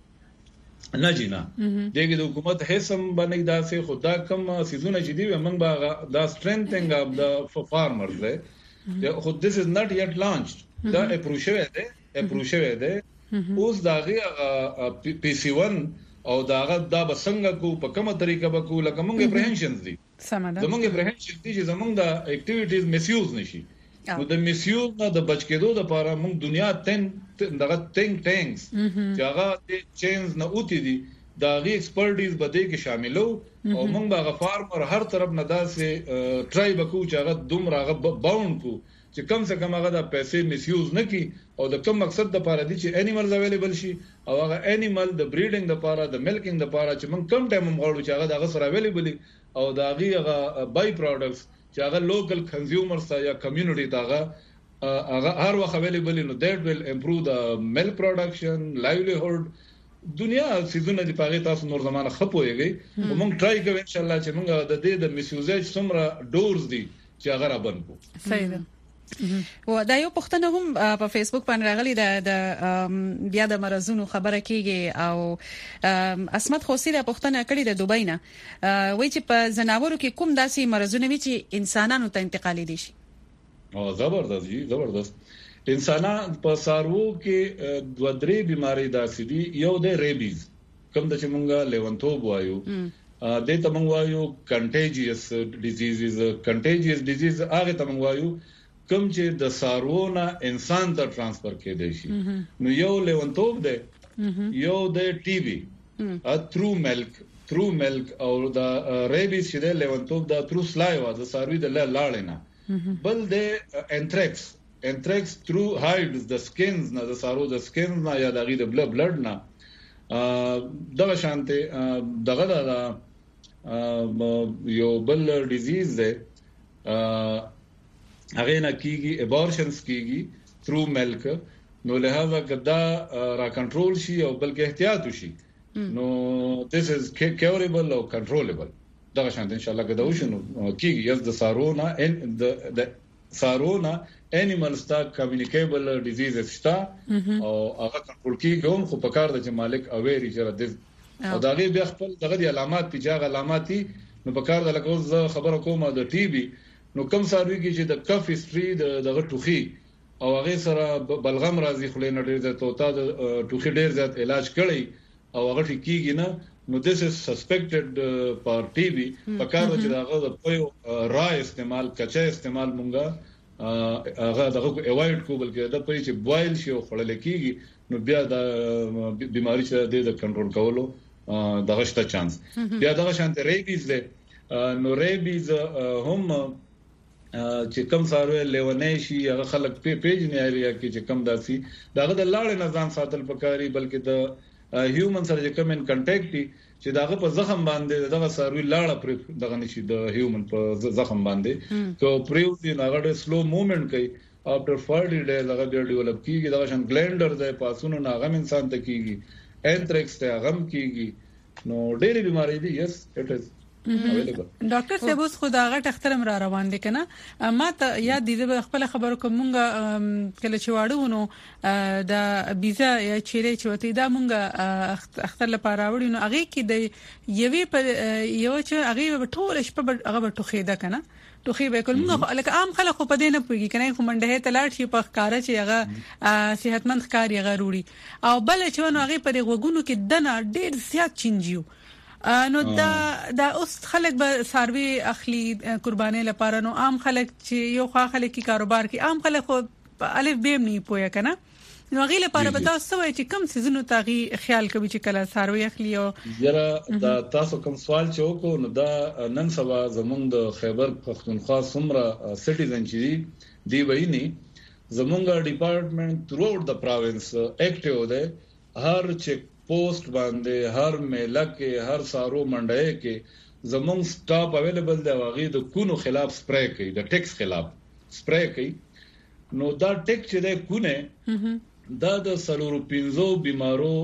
نه جینا دغه د حکومت هیڅم باندې داسې خدا کم سيزونه چې دی موږ با دا strengthening of the farmers ده خو this is not yet launched دا اپروچ ده اپروچ ده اوس داغه پی سی one او داغه دا بسنګ کو په کومه طریقه به کو لکه موږ اپریهنشنز دي سمدا زمونږ اپریهنشن دي چې زمونږ د اکټیویټیز میسیوز نشي نو د میسیوز نه د بچ کېدو لپاره موږ دنیا تن دغه تینک ټینکس چې هغه چینز نه اوتی دي دا غي ایکسپرټیز بده کې شاملو او موږ هغه فارمر هر طرف نه داسې ټرای وکړو چې هغه دومره هغه باوند کو چې کم څه کم هغه د پیسې میسیوز نه کی او د کوم مقصد د لپاره دي چې انیملز اویلیبل شي او هغه انیمل د بریډینګ د لپاره د ملکینګ د لپاره چې موږ کم ټایم مغواړو چې هغه دغه سره اویلیبل او دا غي هغه بای پروډکټس چې هغه لوکل کنزیومرز یا کمیونټي داغه هغه هر وخت اویلیبل نو دیٹ ویل امپروو د ملک پروډکشن لایولیهود دنیا سيزونه دی پاره تاسو نور زمانه خپويږي موږ ټرای کوو ان شاء الله چې موږ د دې د میسیوزیج څومره ډورز دي چې هغه را بنکو. صحیح ده. و دا یو پښتنه هم په فیسبوک باندې راغلی د بیا د مرزونو خبره کیږي او اسمت خوسی د پښتنه کړي د دوبۍ نه وایي چې په زناورو کې کوم داسې مرزونه وي چې انسانانو ته انتقالي دي شي. او زبردست جی زبردست. انسانان په سارو کې دوه درې بيماري داسې دي یو د ریبیز کوم د چې مونږه لیونتوب وایو د ته مونږ وایو کنټیجیس ډیزیزز کنټیجیس ډیزیز هغه ته مونږ وایو کوم چې د سارو نه انسان ته ترانسفر کېدای شي نو یو لیونتوب ده یو د ټي بي ا تھرو ملک تھرو ملک او د ریبیز چې د لیونتوب د تھرو سلایوا د ساروی د لاړې نه بل د انتریکس انتریکس تھرو هایډز د سکینز نه د سارو د سکینز نه یا د غي د بلډ بلډ نه دغه شانته دغه د یو بل ډیزیز ده هغه نه کیږي ابورشنز کیږي تھرو ملک نو لہذا کدا را کنټرول شي او بلکې احتیاط وشي نو this is curable او controllable دغه شانته ان شاء الله کدا وشنو کیږي یز د سارو نه د د سارو نه انیملز تا کمیونیکیبل ډیزیزز شتا او هغه کنټرول کیږي هم خو په کار د چې مالک اویری چې د او دا غي بیا خپل دغه د علامات چې هغه علامات نو په کار د لکه خبره کومه د ټي بي نو کم ساروي کې چې د کف هیستوري د دغه ټوخي او هغه سره بلغم راځي خو نه ډیر د توتا د ټوخي ډیر زیات علاج کړي او هغه کیږي نه نو this is suspected پر ټي بي په کار چې دغه د پویو را استعمال کچا استعمال مونږه هغه دغه اوایډ کو بلکې د پوی چې بوایل شي او خړل کیږي نو بیا د بیماری چې د کنټرول کولو دغه شته چانس بیا دغه شانته ریبیز له نو ریبیز هم چې کم سارو لیونې شي هغه خلک په پیج نه ایریا کې چې کم داسي دغه د لاړې نظام ساتل پکاري بلکې د هیومن سره چې کم ان کنټیکټ دي چې داغه په زخم باندې دغه ساروي لاړه پر دغه نشي د هیومن په زخم باندې کو پریو دي هغه سلو موومېنټ کوي افټر forty days هغه بیا ډیولپ کیږي دغه شان ګلینډر د پاسونو ناغم انسان ته کیږي انتریکس ته غم کیږي نو ډېری بیماری دي یس اټ از ډاکټر صاحب اوس خداغه ټخترم را روان دي کنه ما ته یاد دي خپل خبرو کومګه کله چې واړو نو د بيزا یا چیرې چوتي دا مونږه اختر لپاره وړو نو هغه کې د یوې په یو چې هغه ټول شپه هغه ټوخیدا کنه ټوخي به کول موږ لکه عام خلک خو په دې نه پوهیږي کنه خو منډه ته لاړ شي په ښکارا چې هغه صحتمند ښکاری هغه وروړي او بل چې ونه هغه په غوګونو کې دنه ډېر زیات چینجیو نو دا دا اوس خلک به ساروي اخلي قرباني لپاره نو عام خلک چې یو خوا خلک کی کاروبار کې عام خلک خو الف بیم نه پوهه کنه نو غیله لپاره به تاسو وایي چې کم سيزونو تاغي خیال کوي چې کله ساروي اخلي او یره دا تاسو کوم سوال چوکو نو دا نن سبا زمونږ د خیبر پختونخوا سمره سټیزن چې دی ویني زمونږ ډپارټمنټ تھرو آوټ د پروینس اکټیو ده هر چیک پوسټ باندې هر میله کې هر سارو منډه کې زمونږ سټاف اویلیبل دی واغې د کونو خلاف سپری کوي د ټیکس خلاف سپری کوي نو دا ټیک چې ده کونه دا د سلورو پینزو بیمارو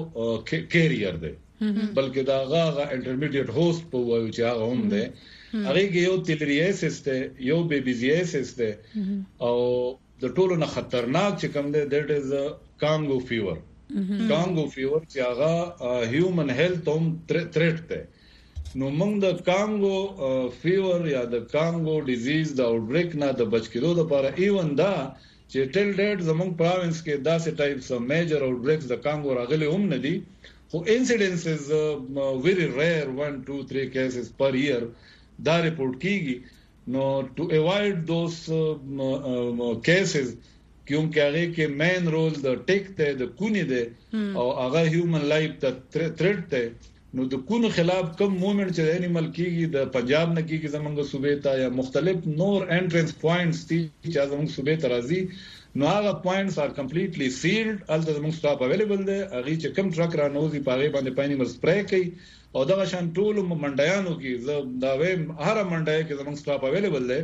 کیریئر دی بلکې دا هغه انټرمیډیټ هوست په وایو چې هغه هم دی هغه کې یو تیلریاسس دی یو بیبیزیاسس دی او د ټولو نه خطرناک چې کوم دی دیٹ از کانګو فیور کانګو فیور چې هغه هیومن هیلث هم تھریټ ده نو موږ د کانګو فیور یا د کانګو ډیزیز د اوټ بریک نه د بچ کېدو لپاره ایون دا چې ټل ډیټ زموږ پروینس کې داسې ټایپس اف میجر اوټ بریکس د کانګو راغلي هم نه دي خو انسیډنسز ویری ریئر one two three کیسز پر ایئر دا ریپورت کیږي نو ټو اوایډ دوس کیسز کیونکه هغه کې مین رول د ټیک ته د کونی ده او هغه هیومن لایف ته تھریټ ده نو د کونو خلاف کم موومېنټ چې انیمل کیږي د پنجاب نه کیږي زمونږ صوبې ته یا مختلف نور انټرنس پوینټس دي چې زمونږ صوبې ته راځي نو هغه پوینټس ار کمپلیټلی سیلډ الته زمونږ سټاف اویلیبل ده هغه چې کم ټرک را نوځي پاره باندې پاینیمل سپری کوي او دا شان ټول منډیانو کې دا وې هر منډای کې زمونږ سټاف اویلیبل ده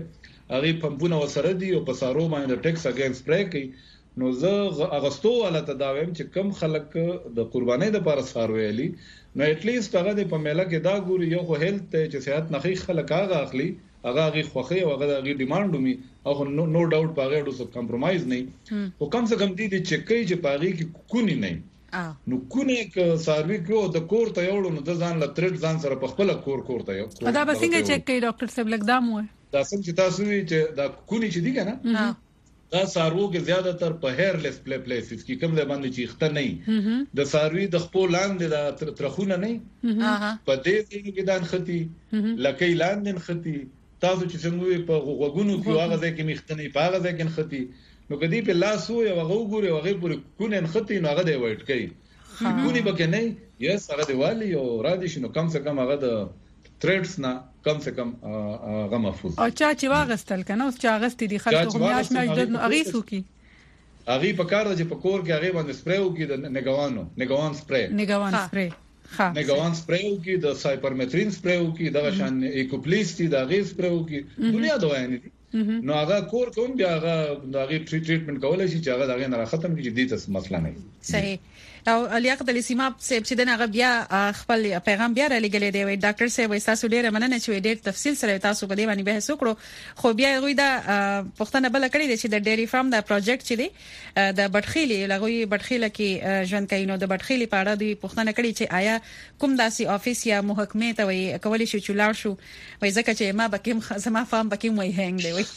هغه پمپونه وسره دي او په سارو باندې ټیکس اگینست سپری کوي نو زه اغستو ولا تداویم چې کم خلک د قربانۍ د لپاره سارویلي نو اټ لیست هغه د په میله کې دا ګوري یو خو هیلث ته چې صحت نخي خلک هغه اخلي هغه غي خوخي او هغه غي ډیماند ومي او نو نو ډاوټ پاغه ډو سو کمپرمایز نه او کم څه کم دي چې کوي چې پاغي کې کونی نه نو کونه ک ساروی کو د کور ته یوړو نو د ځان لا ترټ ځان سره په خپل کور کور ته یو دا به څنګه چک کوي ډاکټر صاحب لګدام وای دا څنګه چې تاسو وی چې دا کونی چې دی کنه دا سارو کې زیاده تر په هیرلیس پلی پلیسز کې کوم ځای باندې چې خته نه د ساروی د خپل لاندې د ترخونه نه په دې کې دان ختی لکه لاندې ختی تاسو چې څنګه په غوګونو کې هغه ځای کې مختنی په هغه ځای کې ختی نو کدی په لاس وو یو غوګوري هغه پورې کونه ختی نو هغه دی وایټ کوي کونی بکې نه یس هغه دی والی او را دي شنو کم څه کم هغه د تریډز نه کم څه کم هغه محفوظ او چا چې واغستل کنه اوس چا غستې دي خلکو میاش میاش د اغیسو کی اغي په کار د په کور کې هغه باندې سپری وکي د نګوانو نګوان سپری نګوان سپری ها نګوان سپری وکي د سایپرمترین سپری وکي د شان ایکوپلیسټي د غي سپری وکي دنیا دوايان دي نو هغه کور کوم بیا هغه د غي ټریټمنټ کولای شي چې هغه دغه نه ختم کیږي د دې څه مسله نه صحیح او لیاقت علي سیماب صاحب چې دغه بیا خپل پیغام بیا را لګلې دی وای ډاکټر صاحب تاسو ډیره مننه چې ډیر تفصیل سره تاسو په دې باندې بحث وکړو خو بیا غوي دا پښتنه بل کړی دی چې د ډيري فارم دا پروجیکټ چې دی د بټخيلي لغوي بټخيله کې ژوند کینو د بټخيلي په اړه دی پښتنه کړی چې آیا کوم داسي افیس یا محکمه ته وای کولی شي چې لاړ شو وای ځکه چې ما بکیم زما فارم بکیم وای هنګ دی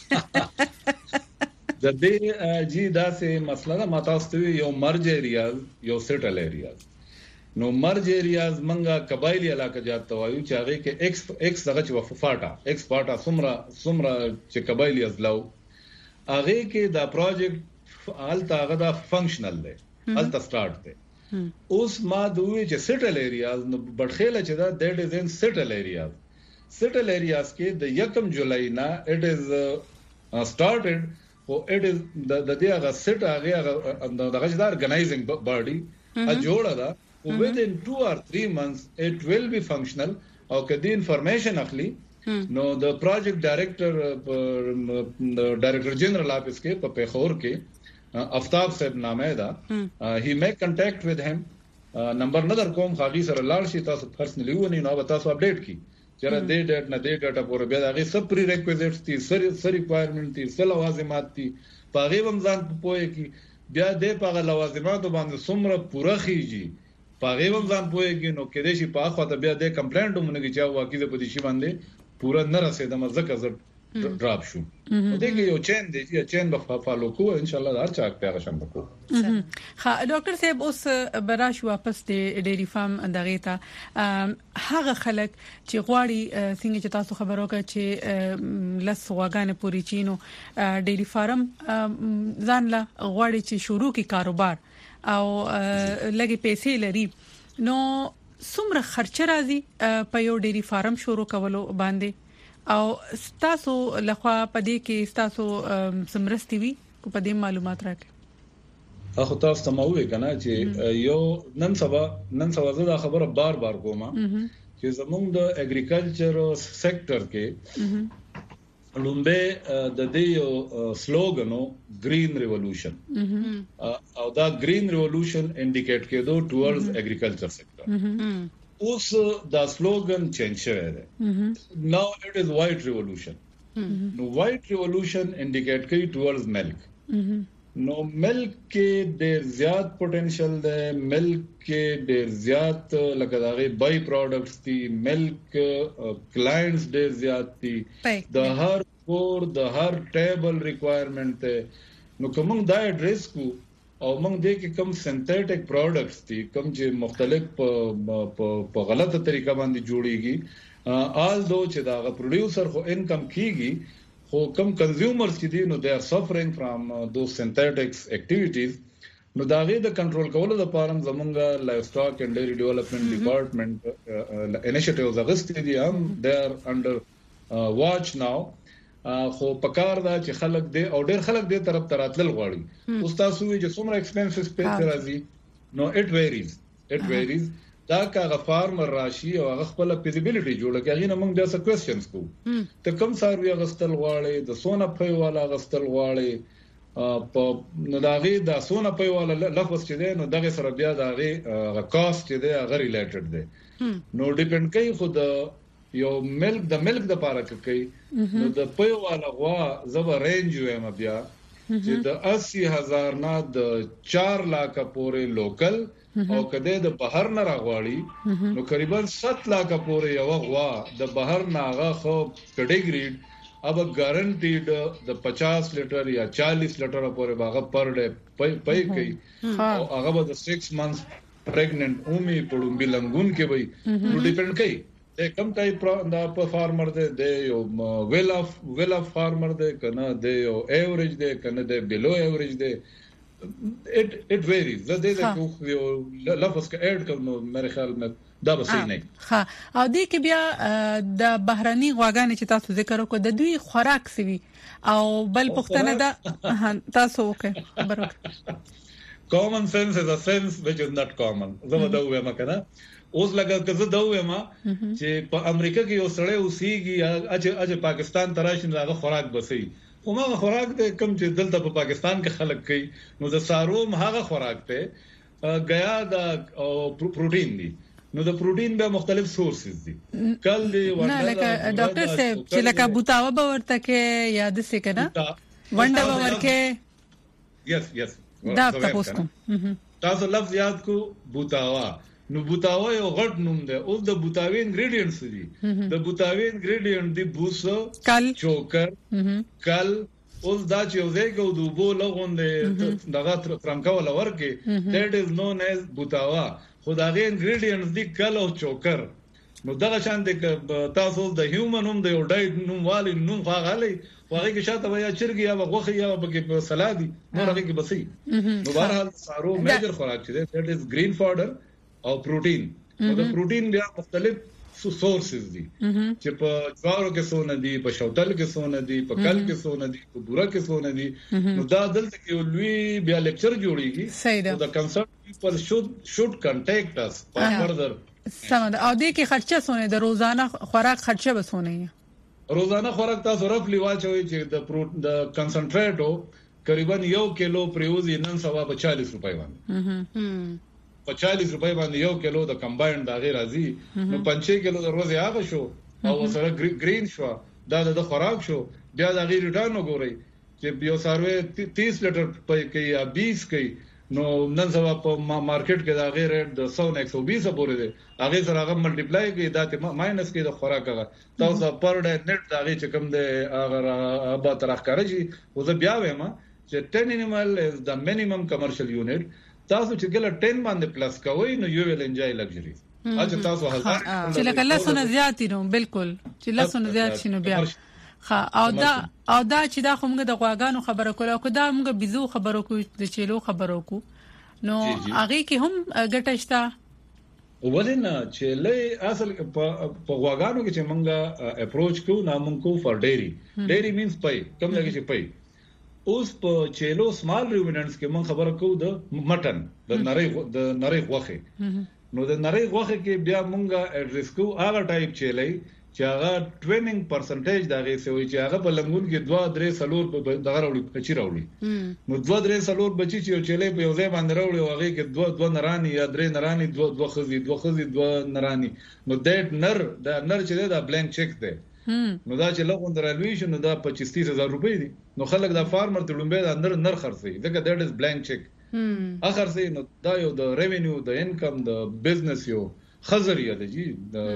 وای د دې جی دا سه مسله دا ماتاستوي یو مرج ایریاز یو سټل ایریاز نو مرج ایریاز منګه قبایلی علاقه جات وایو چې هغه کې ایکس ایکس دغه چې وفاټا ایکس پاټا سمرا سمرا چې قبایلی ازلو هغه کې دا پروجیکټ حالت هغه دا فنکشنل دی حالت سٹارټ دی اوس ما دوی چې سټل ایریاز نو بټخیله چې دا دیټ از ان سټل ایریاز سټل ایریاز کې د یکم جولای نه اټ از سٹارټډ او اټ از د د دې هغه سټ هغه دغه د ارګنایزینګ باډي ا جوړه دا او within two or three months it will be functional او کدی انفارمیشن اخلي نو د پروجیکټ ډایریکټر ډایریکټر جنرال اپس کې په پیښور کې افتاب صاحب نامه دا هی میک کنټیکټ ود هیم نمبر نظر کوم خاغي سره لاړ شي تاسو پرسنلی ونی نو تاسو اپډیټ کی چیرې دې ډیټ نه دې ډاټا پورې بیا هغه سب پری ریکویزټس دي سری سری ریکوایرمنت دي سل لوازمات دي پاغي ومزان پوهه کی بیا دې پاغه لوازمات باندې څومره پوره خيږي پاغي ومزان پوهه کی نو کېدې شي په خو ته بیا دې کمپلینټ ومنه کی چې واقعي د پدې شي باندې پوره نه رسیدم ځکه زه ډراپ شو او دغه یو چین دی چې چین به فالو کوو ان شاء الله هر چا په شان وکړو ها ډاکټر صاحب اوس براش واپس د ډيري فارم دغه ته هغه خلک چې غواړي څنګه چې تاسو خبرو کړ چې لس واګانې پوری چینو ډيري فارم ځان لا غواړي چې شروع کی کاروبار او لګي پیسې لري نو څومره خرچ راځي په یو ډيري فارم شروع کولو باندې او تاسو لخوا پدې کې تاسو سمرستي وي کو پدې معلومات راکړئ اخو تاسو ته مو وی کنه چې یو نن سبا نن سبا زه دا خبره بار بار کوم چې زموږ د اګریکلچر سېکټر کې لومبه د دې یو سلوګنو گرین ریولوشن او دا گرین ریولوشن انډیکیټ کېدو ټوورډز اګریکلچر سېکټر اوس دا سلوګن چینج شوی دی ناو اټ از وایټ ریولوشن نو وایټ ریولوشن انډیکیټ کوي ټوورډز ملک نو ملک کې ډېر زیات پوتنشل دی ملک کې ډېر زیات لکه دا غي بای پروډکټس دي ملک کلاینټس ډېر زیات دي د هر کور د هر ټیبل ریکوایرمنٹ ته نو کوم دا ایڈریس کو او موږ دې کې کوم سنتھیټک پروډکټس دي کوم چې مختلف په غلطه طریقه باندې جوړيږي آل دو چې دا پروډوسر خو انکم کیږي خو کوم کنزیومرز چې دي نو they are suffering from uh, those synthetics activities نو دا غي د کنټرول کولو لپاره زمونږه لایف سټاک اینڈ ډیری ډیولپمنٹ ډپارټمنٹ انیشیټیوز اغستې دي هم they are under uh, watch now خو پکار دا چې خلک دې او ډېر خلک دې طرف تراتل غواړي اوس تاسو چې څومره ایکسپنسز په راځي نو اټ ویریز اټ ویریز دا کاغه فارمر راشي او هغه خپل فیزیبিলিټي جوړه کوي نه موږ بیا څه کوېسچنز کوو ته کوم سروي غستل غواړي د سونه پي والا غستل غواړي په نداغي د سونه پي والا لفظ چې دی نو دغه سره بیا دغه کاست چې دی هغه ریلیټډ دی نو ډیپند کوي خو د یو ملک د ملک د پاره کوي نو د پي والا غوا زبر رینج وایم بیا چې د اسی هزار نه د چار لک پورې لوکل او کده د بهر نه راغواړي نو تقریبا سات لک پورې یو غوا د بهر نه هغه خو کټګریډ अब गारंटीड د पचास لیټر یا चालीस لیټر پورې باغ پر ډے پي کوي او هغه به د سکس منث پریګننٹ اومي پړم بلنګون کې وي نو ډیپند کوي د کم ټایپ دا په فارمر دی د یو ویل اف ویل اف فارمر دی کنه د یو ایوریج دی کنه د بیلو ایوریج دی it it varies the day that you لفظ کا اډ کوم مې خیال مې دا به صحیح نه ها او دې کې بیا د بهراني غواګانې چې تاسو ذکر وکړو د دوی خوراک سوي او بل پښتنه دا تاسو وکړه خبرو common sense is a sense which is not common زه دا وایم کنه اوس لګا کزه دا وایم چې په امریکا کې یو سړی اوسېږي اج اج پاکستان تراشن هغه خوراک بسي کومه خوراک د کم چې دلته په پاکستان کې خلک کوي نو د ساروم هغه خوراک ته غیا د پروتین دي نو د پروتین به مختلف سورسز دي کل دی ورته لکه ډاکټر صاحب چې لکه بوتاوا به ورته کې یاد سې کنه ونډه به ورکه یس یس دا تاسو کوم تاسو لفظ یاد کو بوتاوا نو بوتاوا یو غټ نوم دی او د بوتاوی انګریډینټس دي د بوتاوی انګریډینټ دی بوس کل چوکر کل اوس دا چې یو ځای کو د بو لغوندې دغه ترنګا ولا ورکه دیٹ از نون ایز بوتاوا خدای انګریډینټس دی کل او چوکر نو دغه شان د تاسو د هیومن هم د یو ډایټ نوم والی نوم غاغلی واغې کې شاته ویا چرګي یا غوخه یا بګي سلادي نو هغه کې بسې نو بهرحال سارو میجر خوراک چې دیٹ از گرین فاډر او پروتین او د پروتین بیا مختلف سورسز دي چې په جوارو کې سونه دي په شوتل کې سونه دي په کل کې سونه دي په بوره کې سونه دي نو دا دلته کې لوی بیا لیکچر جوړیږي د کنسرن پیپل شود شود کانټیکټ اس فردر سمند او دې کې خرچه سونه د روزانه خوراک خرچه بسونه روزانه خوراک تاسو رفلی واچوي چې د پروت د کنسنټریټو تقریبا یو کیلو پریوزي نن سوا په چالیس روپۍ باندې په چالیس روپۍ باندې یو کیلو د کمباینډ دا غیر راځي نو پنځه کیلو د روزي هغه شو او سره گرین شو دا د خوراک شو بیا د غیر ریټرن وګورئ چې یو سروي تیس لیټر په کې یا بیس کې نو نن سبا په مارکیټ کې دا غیر ریټ د سو نه ایک سو بیس پورې دی هغه سره هغه ملټیپلای کې دا ته ماینس کې د خوراک هغه تاسو پر ډے نت دا غي چې کوم دی هغه ابا ترخ کارجی او زه بیا وایم چې ten animal is the minimum commercial unit تاسو چې ګل ten باندې پلس کوئ نو یو ویل انجوای لگژری اځه تاسو هزار چې لکه لاسونه زیات نو بالکل چې لاسونه زیات شنو بیا ها او دا او دا چې دا کومه د غواګانو خبره کوله او دا موږ بيزو خبرو کو د چيلو خبرو کو نو هغه کې هم ګټه شته ولنه چې لې اصل په غواګانو کې چې موږ اپروچ کو نو موږ کو فار ډيري ډيري مینز پي کوم لګي چې پي اوس په چيلو سمال رومیننټس کې مون خبره کوو د مټن د نری د نری غوخه نو د نری غوخه کې بیا مونږه اډریس کوو هغه ټایپ چيلې چې هغه ټریننګ پرسنټیج دا غي سوي چې هغه په لنګون کې دوه درې سلور په دغه وړي پچی راوړي نو دوه درې سلور بچی چې چيلې په یو ځای باندې راوړي هغه کې دوه دوه نرانی یا درې نرانی دوه دوه خزي دوه خزي دوه نرانی نو دیټ نر دا نر چې دا بلانک چیک دی نو دا چې لغون درالوي شنو دا پچیس تیس هزار روپۍ دي نو خلک دا فارمر ته لومبه دا اندر نر خرڅي ځکه دیټ از بلانک چیک اخر سي نو دا یو د ریوینیو د انکم د بزنس یو خزریا دی جی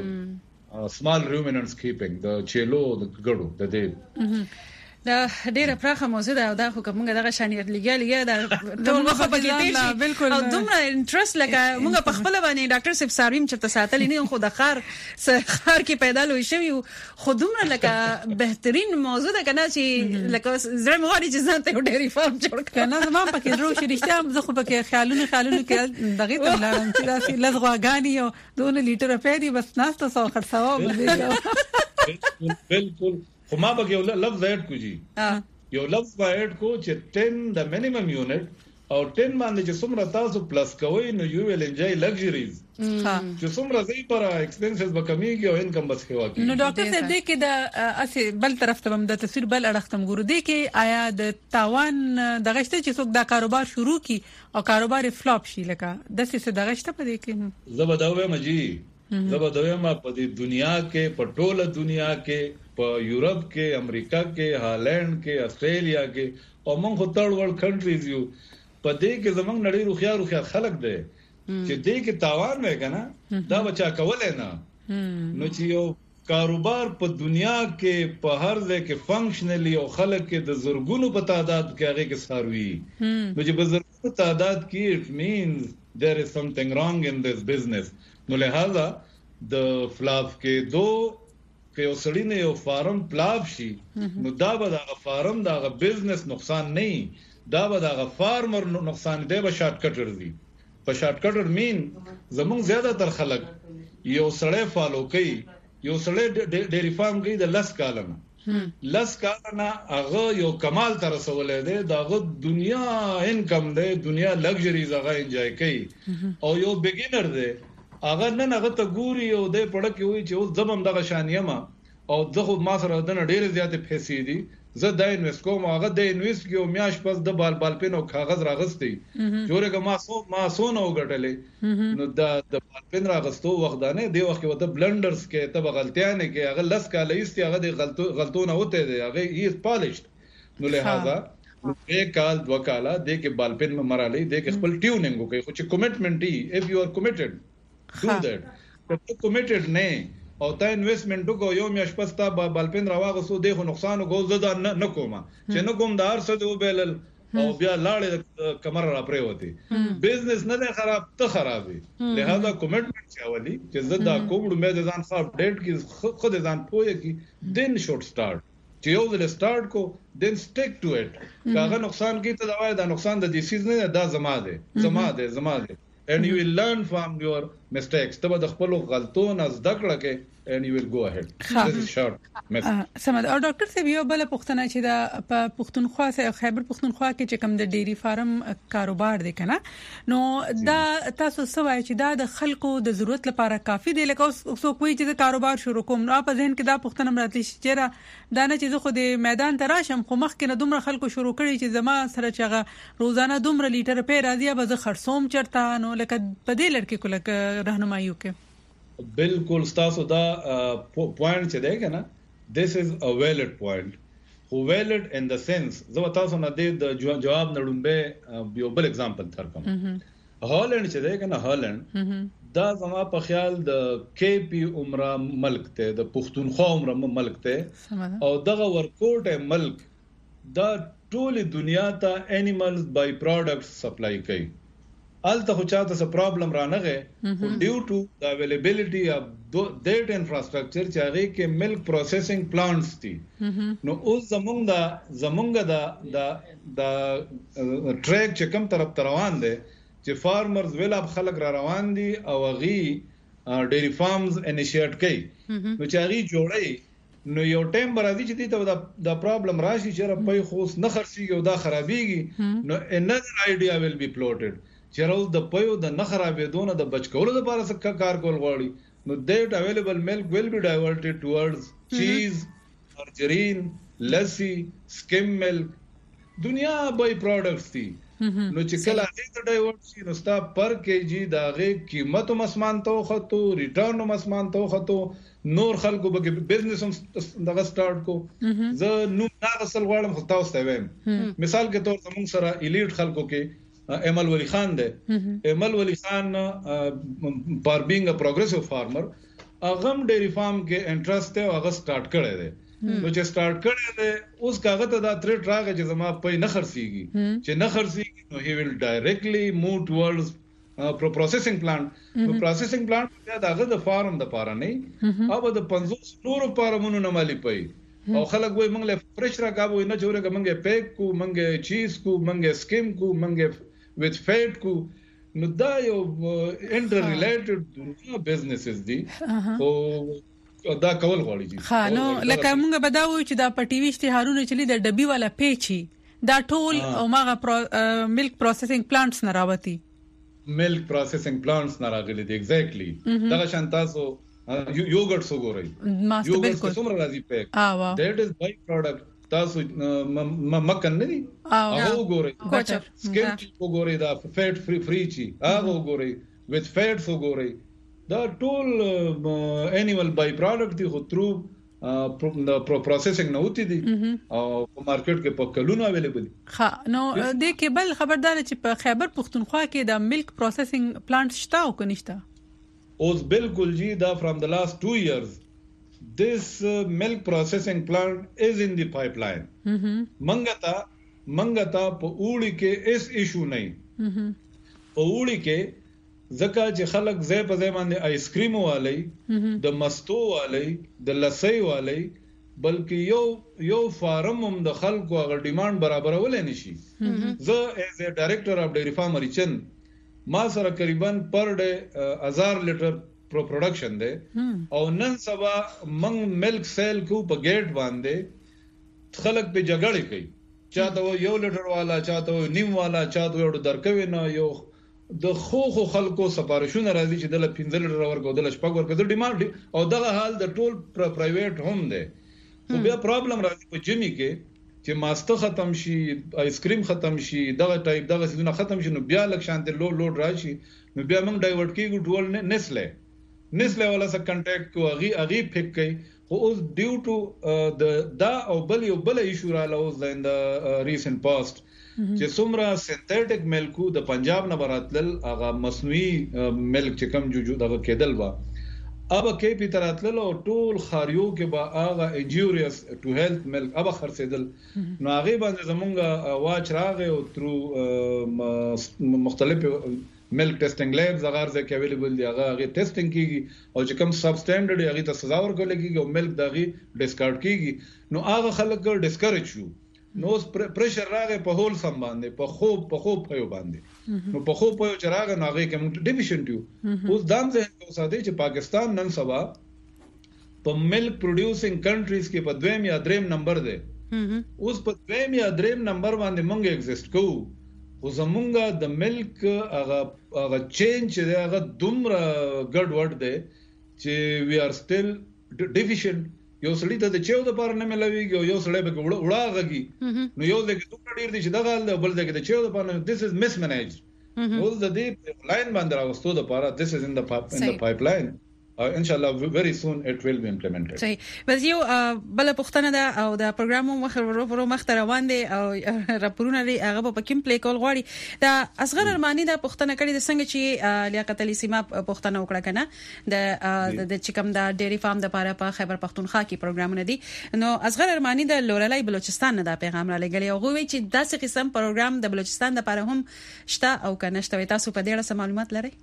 د سمال رومیننټس کیپینګ د چيلو د ګړو د دې دا ډیره پراخه موضوع ده او دا خو کومه دغه شانیر لګیالي دا ټول مخه پکې دي او دومره انټرست لکه موږ په خپل باندې ډاکټر صاحب سارویم چې تاسو نه خو د خار خار کې پیدا لوي شوی خو دومره لکه بهترین موضوع ده کنه چې لکه زړه مغواړي چې ځان ته ډیری فارم جوړ کړه کنه زما پکې درو چې رښتیا زه خو پکې خیالونه خیالونه کې دغه ته لاړم چې دا لزغواګانی او دونه لیټر پیډي بس ناست سو خرڅاو بالکل بالکل خو ما به یو لفظ اډ کو جی یو لفظ به اډ کو چې ten د مینیمم یونټ او ten باندې چې څومره تاسو پلس کوئ نو یو ویل انجوy لگژریز چې څومره زی پر ایکسپنسز به کمیږي او انکم بس کیږي. نو ډاکټر صاحب دې کې د اسی بل طرف ته هم د تصویر بل اړختم ګورو دې کې آیا د تاوان دغشته چې څوک دا کاروبار شروع کی او کاروبار فلاپ شي لکه د څه دغشته په دې کې زبردوي مجي زبردوي ما په دې دنیا کې په ټوله دنیا کې په یورپ کې امریکا کې هالند کې استرالیا کې او موږ خو تړ ورلد کنټریز یو په دې کې زمونږ نړۍ روخيار روخيار خلک دي چې دې کې تاوان وې کنه دا بچا کولای نه نو چې یو کاروبار په دنیا کې په هر ځای کې فنکشنلی او خلک کې د زرګونو په تعداد کې هغه کې ساروي نو چې په زرګونو تعداد کې it means there is something wrong in this business. نو لہذا د فلاپ کې دو کې اوسړی نه یو فارم پلاپ شي نو دا به د فارم دا غ بزنس نقصان نه دا به د فارمر نقصان دی به شارټ کټر دی په شارټ کټر مين زموږ زیاده تر خلک یو سړی فالو کوي یو سړی ډېری فارم کوي د لس کالنه لس کالنه هغه یو کمال تر رسولې دی داغه دنیا انکم دی دنیا لگژریز هغه انجوy کوي او یو بیګینر دی هغه نن هغه ته ګوري او د پړه کې وي چې اوس زبم دغه شانیما او دغه ما سره د ډېر زیاتې پیسې دي زه د انویست کوم هغه د انویست کې او میاش پس د بال بال پین او کاغذ راغستې جوړه ما سو ما سونه وګټلې نو د د بال پین راغستو وخت نه دی وخت وته بلندرز کې ته غلطیانه کې هغه لس کاله ایستي هغه د غلطو غلطونه وته دی هغه هی پالیشډ نو لہذا یک کال دو کاله د کې بال پین مرالې د کې خپل ټیونینګ کوي خو چې کمټمنټ ای اف یو ار کمټډ do that ته کمیټډ نه او تا انویسټمنټ کو یو میاش پستا بالپین راواغه سو دغه نقصان کو زدا نه کومه چې نه کوم دار څه دی وبلل او بیا لاړې کمر را پرې وتی بزنس نه خراب ته خرابې لہذا کمیټمنټ چاولي چې زدا کوم مې ځان خو اپډیټ کی خود ځان پوهه کی دین شوډ سٹارټ چې یو ځل سٹارټ کو دین سټیک ټو اټ کاغه نقصان کی ته دا دا نقصان د دیسیز نه دا زما ده زما ده زما ده and you will learn from your mistakes تبه د خپل غلطونو زده کړه کې and you will go ahead this is short message سمد او ډاکټر صاحب یو بل پښتنه چې دا په پښتونخوا سره خیبر پښتونخوا کې چې کوم د ډيري فارم کاروبار دی کنه نو دا تاسو سوای چې دا د خلکو د ضرورت لپاره کافي دی لکه اوس کوی چې کاروبار شروع کوم نو په ذهن کې دا پښتنه مراتلی چې دا نه چې خو د میدان تراشم خو مخکې نه دومره خلکو شروع کړي چې زما سره چغه روزانه دومره لیټر په راځي به زه خرڅوم چرته نو لکه په دې لړ کې کوله راهنمایي وکړي بالکل تاسو دا پوینټ چې دی کنه this is a valid point who valid in the sense زه تاسو نه د جواب نړمبه یو بل اگزامپل ترکم هالند چې دی کنه هالند دا زما په خیال د کی پی عمره ملک ته د پښتونخوا عمره ملک ته او دغه ورکوټ ملک دا ټول دنیا ته انیملز بای پروډکټس سپلای کوي الته خو چاته څه پرابلم را نغه ډیو ټو د اویلیبিলিټي اف دیټ انفراستراکچر چې هغه کې ملک پروسیسینګ پلانټس دي نو اوس زمونږ دا زمونږ دا دا ټریک چې کوم طرف روان دي چې فارمرز ویل اب خلک را روان دي او غي ډيري فارمز انیشیټ کوي نو چې هغه جوړي نو یو ټیم برازي چې ته دا پرابلم راشي چې را په خوس نه خرسيږي او دا خرابيږي نو another idea will be plotted چیرول د پيو د نه خرابېدونه د بچکولو لپاره څه کار کول غواړي نو that available milk will be diverted towards cheese margarine lassi skim milk دنیا بای پروډکټس دي نو چې کله دې ډایورټ شي نو ستا پر کېجی دا غي قیمت هم اسمان ته وخته ریټرن هم اسمان ته وخته نور خلکو به بزنس هم دغه سٹارټ کو زه نو ناغسل غواړم خو تاسو ته وایم مثال کے طور زموږ سره الیټ خلکو کې امل ولی خان ده امل ولی خان پر بینګ ا پروګریسیو فارمر اغم ډيري فارم کې انټرست ته هغه سٹارټ کړی دی نو چې سٹارټ کړی دی اوس کاغه ته دا تھریټ راغی چې زما په نه خرسيږي چې نه خرسيږي نو هی ویل ډایرکټلی موو ټوورډز پروسیسینګ پلانټ نو پروسیسینګ پلانټ دا د فارم د پاره نه او د پنځوس نورو فارمونو نه مالي پي او خلک وای موږ له فرش راکاو نه جوړه موږ پیک کو موږ چیز کو موږ سکیم کو موږ with fate کو نو دا یو انټر ریلیټډ دنیا بزنسز دي او دا کول غواړي ها نو لکه موږ بداوو چې دا په ټي وي اشتهارونه چلی د ډبي والا پیچي دا ټول او ماغه ملک پروسیسینګ پلانټس نه راوتی ملک پروسیسینګ پلانټس نه راغلي دي ایگزیکټلی دا شان تاسو یوګرټ سو ګورئ یوګرټ څومره راځي پیک دیٹ از بای پروډکټ تاسو مکن نه دي هغه ګورئ سکیم وګورئ دا فیټ فری فری چی هغه ګورئ وذ فیټس وګورئ دا ټول انیمل بای پروډکټ دي خو ترو پروسیسینګ نه وتی دي او په مارکیټ کې په کلونو اویلیبل ها نو د کې بل خبردار چې په خیبر پختونخوا کې د ملک پروسیسینګ پلانټ شته او کنيشته اوس بالکل جی دا فرام د لاست two years this uh, milk processing plant is in the pipeline mangata mangata په اوړي کې اس ایشو نه په اوړي کې زکه چې خلک زې په زې باندې آیس کریم والی د مستو والی د لسی والی بلکې یو یو فارم هم د خلکو غو ډیماند برابرول نه شي زه ایز ا ډایریکټر اف ډیری فارم ریچن ما سره تقریبا پر ډے هزار لیټر پرو پروډکشن دی او نن سبا منګ ملک سیل کو په گیټ باندې خلک په جګړه کوي چاته یو لیټر والا چاته نیم والا چاته یو درکوي نه یو د خو خو خلکو سپارښتنه راځي چې د پنځه لیټر ورکو د شپږ ورکو د ډیماند او دغه حال د ټول پرایویټ هم دی خو بیا پرابلم راځي په جمی کې چې ماسته ختم شي آیس کریم ختم شي دغه ټایپ دغه سيزونه ختم شي نو بیا لک شانته لو لوډ راشي نو بیا موږ ډایورټ کیږو ټول نسله نسله ولا سره کنټیکټ کو اغي اغي پک کوي خو اوس ډیو ټو د دا او بل یو بل ایشو را لاوز د ریسنت پاست چې څومره سنتھیټک ملکو د پنجاب نه براتل هغه مصنوعي ملک چې کم جو دغه کېدل وا اب کې په تراتل او ټول خاریو کې با هغه انجوریس ټو هیلث ملک اب خرڅیدل نو هغه باندې زمونږه واچ راغی او ترو مختلف ملک ټیسټینګ لیبز هغه ځکه کې اویلیبل دي هغه هغه ټیسټینګ کیږي او چې کوم سب سټانډرډ هغه ته سزا ورکول کیږي او ملک دغه ډیسکارډ کیږي نو هغه خلک ډیسکریج شو نو پریشر راغی په هول سم باندې په خو په خو په یو باندې نو په خو په یو چراغ نو هغه کوم ډیفیشنټ یو اوس دام زه ساده چې پاکستان نن سبا په ملک پروډوسینګ کنټریز کې په دویم یا دریم نمبر دی اوس په دویم یا دریم نمبر باندې مونږ ایگزیسټ کوو او زمونږه د ملک هغه هغه چینج دی هغه دومره ګډ وډ دی چې وی آر سټیل ډیفیشنټ یو سړی ته د چیو د پاره نه ملويږي او یو سړی به وړاغږي نو یو ځکه دوه ډیر دي چې دغه ال بل ځکه د چیو د پاره دیس از مس منیج ول د دې لاین باندې راوستو د پاره دیس از ان د ان د پایپ لاین ان شاء الله very soon it will be implemented صحیح بس یو بل پښتنه دا او دا پروګرام مخ ورو مخ روان دي او راپورونه لري هغه په کوم پلی کول غواړي دا اصغر ارمانی دا پښتنه کړي د څنګه چې لیاقت علي سیمه پښتنه وکړه کنه د د چکم دا ډيري فارم د پاره په خیبر پښتونخوا کې پروګرامونه دي نو اصغر ارمانی د لورلای بلوچستان نه دا پیغام را لګلی او غوي چې داسې قسم پروګرام د بلوچستان د پاره هم شته او کنه شته تاسو په دې اړه معلومات لرئ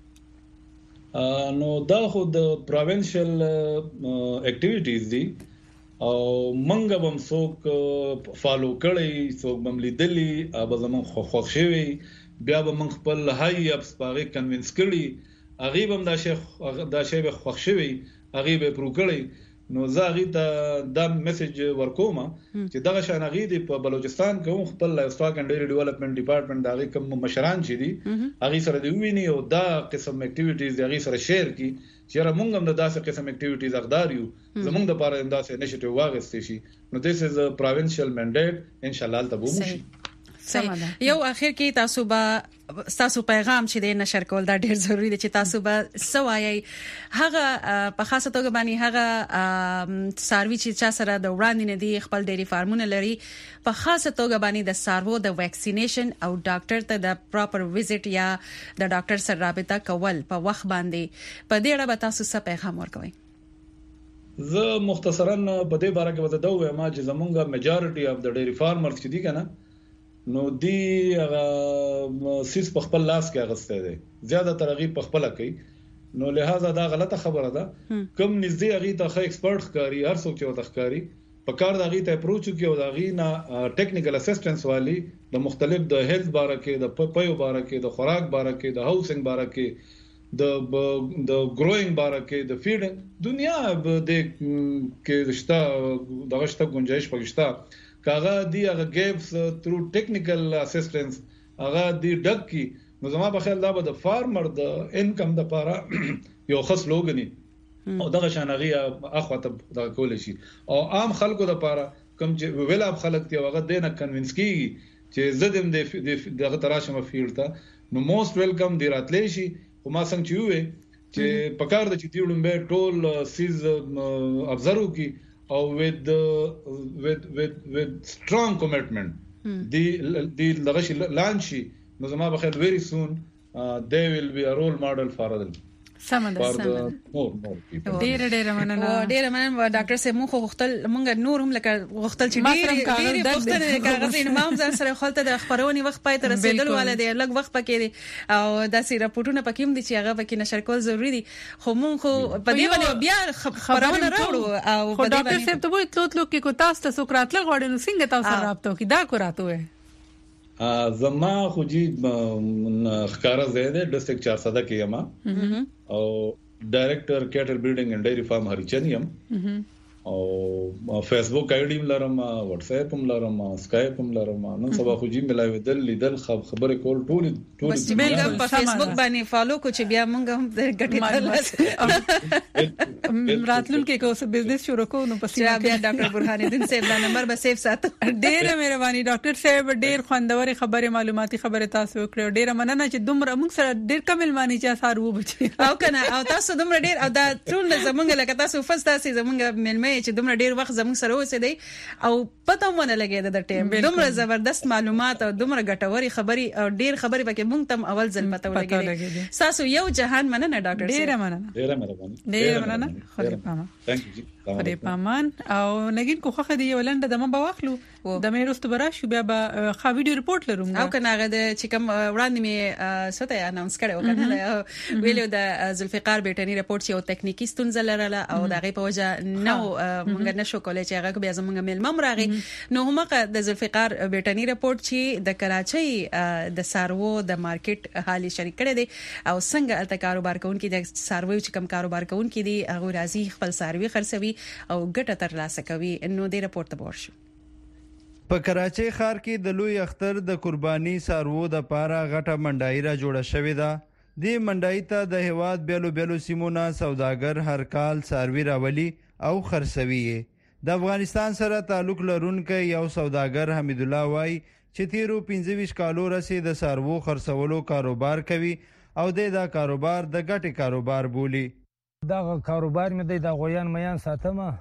نو دا خو د پروینشل اکټیویټیز دي او منګه بم څوک فالو کړي څوک بم لیدلی اب زمون خو خوښ شوی بیا به من خپل هاي اپس پاره کنوینس کړي هغه بم دا شیخ دا شی به خوښ شوی هغه به پرو کړي نو زاغي ته دا میسج ورکوم چې دغه شانغي دی په بلوچستان کې هم خپل لایفستاک اند ډیری ډیولپمنٹ ډپارټمنټ دغه کوم مشران چې دي هغه سره دی ویني او دا قسم اکټیویټیز هغه سره شیر کی چې را مونږ هم د داسې قسم اکټیویټیز اقدار یو زمونږ د پاره انداسه انیشیټیو واغستې شي نو دیس از ا پروینشل منډیټ ان شاء الله تبو شي صحیح یو اخر کې تاسو به تاسو پیغام چې د نشر کول دا ډیر ضروری دی چې تاسو به سوایي هغه په خاصه توګه باندې هغه ساروي چې چا سره د وړاندې نه دی خپل ډيري فارمونه لري په خاصه توګه باندې د سارو د ویکسینیشن او ډاکټر ته د پراپر وزټ یا د ډاکټر سره رابطه کول په وخت باندې په دې اړه به تاسو څه پیغام ورکوي زه مختصرا په دې باره کې وته دوه ما چې زمونږه میجارټي اف د ډيري فارمرز چې دي کنه نو دی هغه سیس په خپل لاس کې اغسته دي زیاده ترغیب په خپل کوي نو لہذا دا غلطه خبره ده کوم نږدې هغه ته خو ایکسپرت ښکاری هر څوک چې وته ښکاری په کار د هغه ته اپروچ کوي او د هغه نه ټیکنیکل اسسټنس والی د مختلف د هیلث باره کې د پپیو باره کې د خوراک باره کې د هاوسینګ باره کې د د گروینګ باره کې د فیډ دنیا د کې شته دغه شته گنجائش پکشته کاغه دی هغه ګیپس تھرو ټیکنیکل اسسټنس هغه دی ډک کی نو زما په خیال دا به د فارمر د انکم د لپاره یو خاص لوګنی او دغه شانغي اخوته د کول شي او عام خلکو د لپاره کوم چې ویل اپ خلک دی هغه دینه کنوینس کیږي چې زدم د دغه تراشمه فیلډ ته نو موست ویلکم دی راتلې شي خو ما څنګه چې وې چې پکار د چې دیولم به ټول سیز ابزرو کی او with with with with strong commitment دی دی لغش لانشي نو زما بخیر very soon uh, they will be a role model for them سمند سمند ډیر ډیر مننه ډیر مننه ډاکټر سه مو غختل مونږ نور هم لکه غختل چې ډیر ډیر غختل کاغذ انمام ځان سره خپلته د خبرونې وخت پای تر رسیدل ولادي لږ وخت پکې او داسې راپورټونه پکې هم دي چې هغه پکې نشر کول ضروری دي خو مونږ خو په دې باندې بیا خبرونه راوړو او په دې باندې ډاکټر سه ته وایي تلو کې کو تاسو ته سوکرات لغوړې نو څنګه تاسو رابطه کی دا کو راته زما خو جی خکارا زیاده ډسټریکټ چار سده کې یم او ډایریکټر کیټل بریډینګ اینڈ ډایری فارم هریچن یم او فیسبوک آی ډی لرم واتس اپ هم لرم اسکایپ هم لرم نن سبا خو جی ملای ودل لیدل خبره کول ټول ټول بس بیل په فیسبوک باندې فالو کو چې بیا مونږ هم ګټه راتلون کې کوم بزنس شروع کو نو پسې بیا ډاکټر برهان الدین صاحب دا نمبر به سیف ساتو ډېر مهرباني ډاکټر صاحب ډېر خوندور خبره معلوماتي خبره تاسو کړو ډېر مننه چې دومره موږ سره ډېر کمل مانی چې سارو بچي او کنه او تاسو دومره ډېر او دا ټول زمونږ لکه تاسو فست تاسو زمونږ ملمه چې دومره ډیر وخت زموږ سره اوسې دی او پته مونږ لګید د ټیم دومره زبردست معلومات او دومره ګټوري خبري او ډیر خبري پکې مونږ تم اول ځل پته ولګید تاسو یو جهان مننه ډاکټر ډیر مننه ډیر مهرباني ډیر مننه خدای پامان ثانک یو خدای پامان او نګین کو خخه دی ولنده د ما واخلو د مې رست برا شو بیا به خا ویډیو ریپورت لرم او کنه هغه د چې کوم وړاندې مې سوته اناونس کړو کنه ویلو د ذوالفقار بیٹنی ریپورت چې او ټکنیکی ستونزه لرله او دغه په وجه نو مونږ نشو کولای چې هغه بیا زمونږ ملمم راغی نو همغه د ذوالفقار بیٹنی ریپورت چې د کراچۍ د سارو د مارکیټ حالي شریک کړي دي او څنګه الته کاروبار کوونکي د سارو چې کوم کاروبار کوونکي دي هغه راځي خپل ساروي خرڅوي او ګټه ترلاسه کوي نو د ریپورت ته ورشو په کراچۍ ښار کې د لوی اختر د قرباني سارو د پاره غټه منډای را جوړه شوې ده د منډای ته د هواد بیلو بیلو سیمونه سوداګر هر کال ساروي راولي او خرڅوي د افغانستان سره تعلق لرونکي یو سوداګر حمید الله وای چې تیرو پنځه ویشت کالو رسې د سارو خرڅولو کاروبار کوي او د دا کاروبار د ګټې کاروبار بولی دا کاروبار مې د غویان میان ساتمه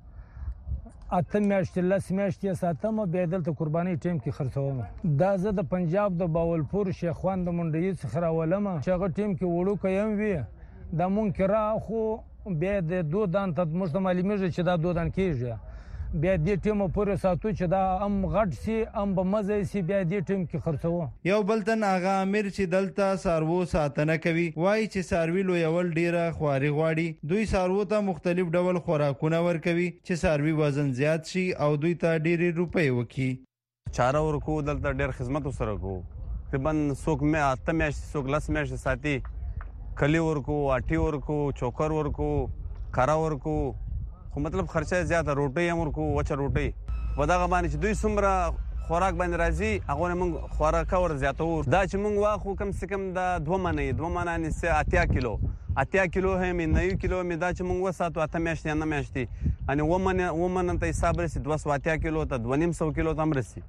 اته میاشتې لس میاشتې ساتم بیا دلته قرباني ټیم کې خرڅوم دا زه د پنجاب د باولپور شیخوان د منډي څخه راولم چې هغه ټیم کې وړو کوم وی دا مونږ کرا خو بیا د دو دان ته مشته معلومیږي چې دا دو دان کېږي بیا دې ټیم پورې ساتو چې دا ام غټ سي ام به مزه سي بیا دې ټیم کې خرڅو یو بلتن آغا امیر چې دلته سارو ساتنه کوي وای چې ساروي لو یول ډیره خواري غواړي دوی سارو ته مختلف ډول خوراکونه ورکوي چې ساروي وزن زیات شي او دوی ته ډیره روپۍ وکي چاره ورکو دلته ډیر خدمت سره کو تقریبا څوک مې اته میاشتې څوک لس میاشتې ساتي کلی ورکو اټي ورکو چوکر ورکو کرا ورکو خو مطلب خرچه زیاته روټي هم ورکو وچه روټي په دغه باندې چې دوی څومره خوراک باندې راځي هغه موږ خوراک ور زیاتو دا چې موږ واخو کم سے کم د دوه منې دوه منې سه اتیا کیلو اتیا کیلو هم نه یو کیلو مې دا چې موږ وساتو اته میاشتې نه میاشتې ان و منې و منې ته حساب رسي دوه سوه اتیا کیلو ته دوه نیم سو کیلو تم رسي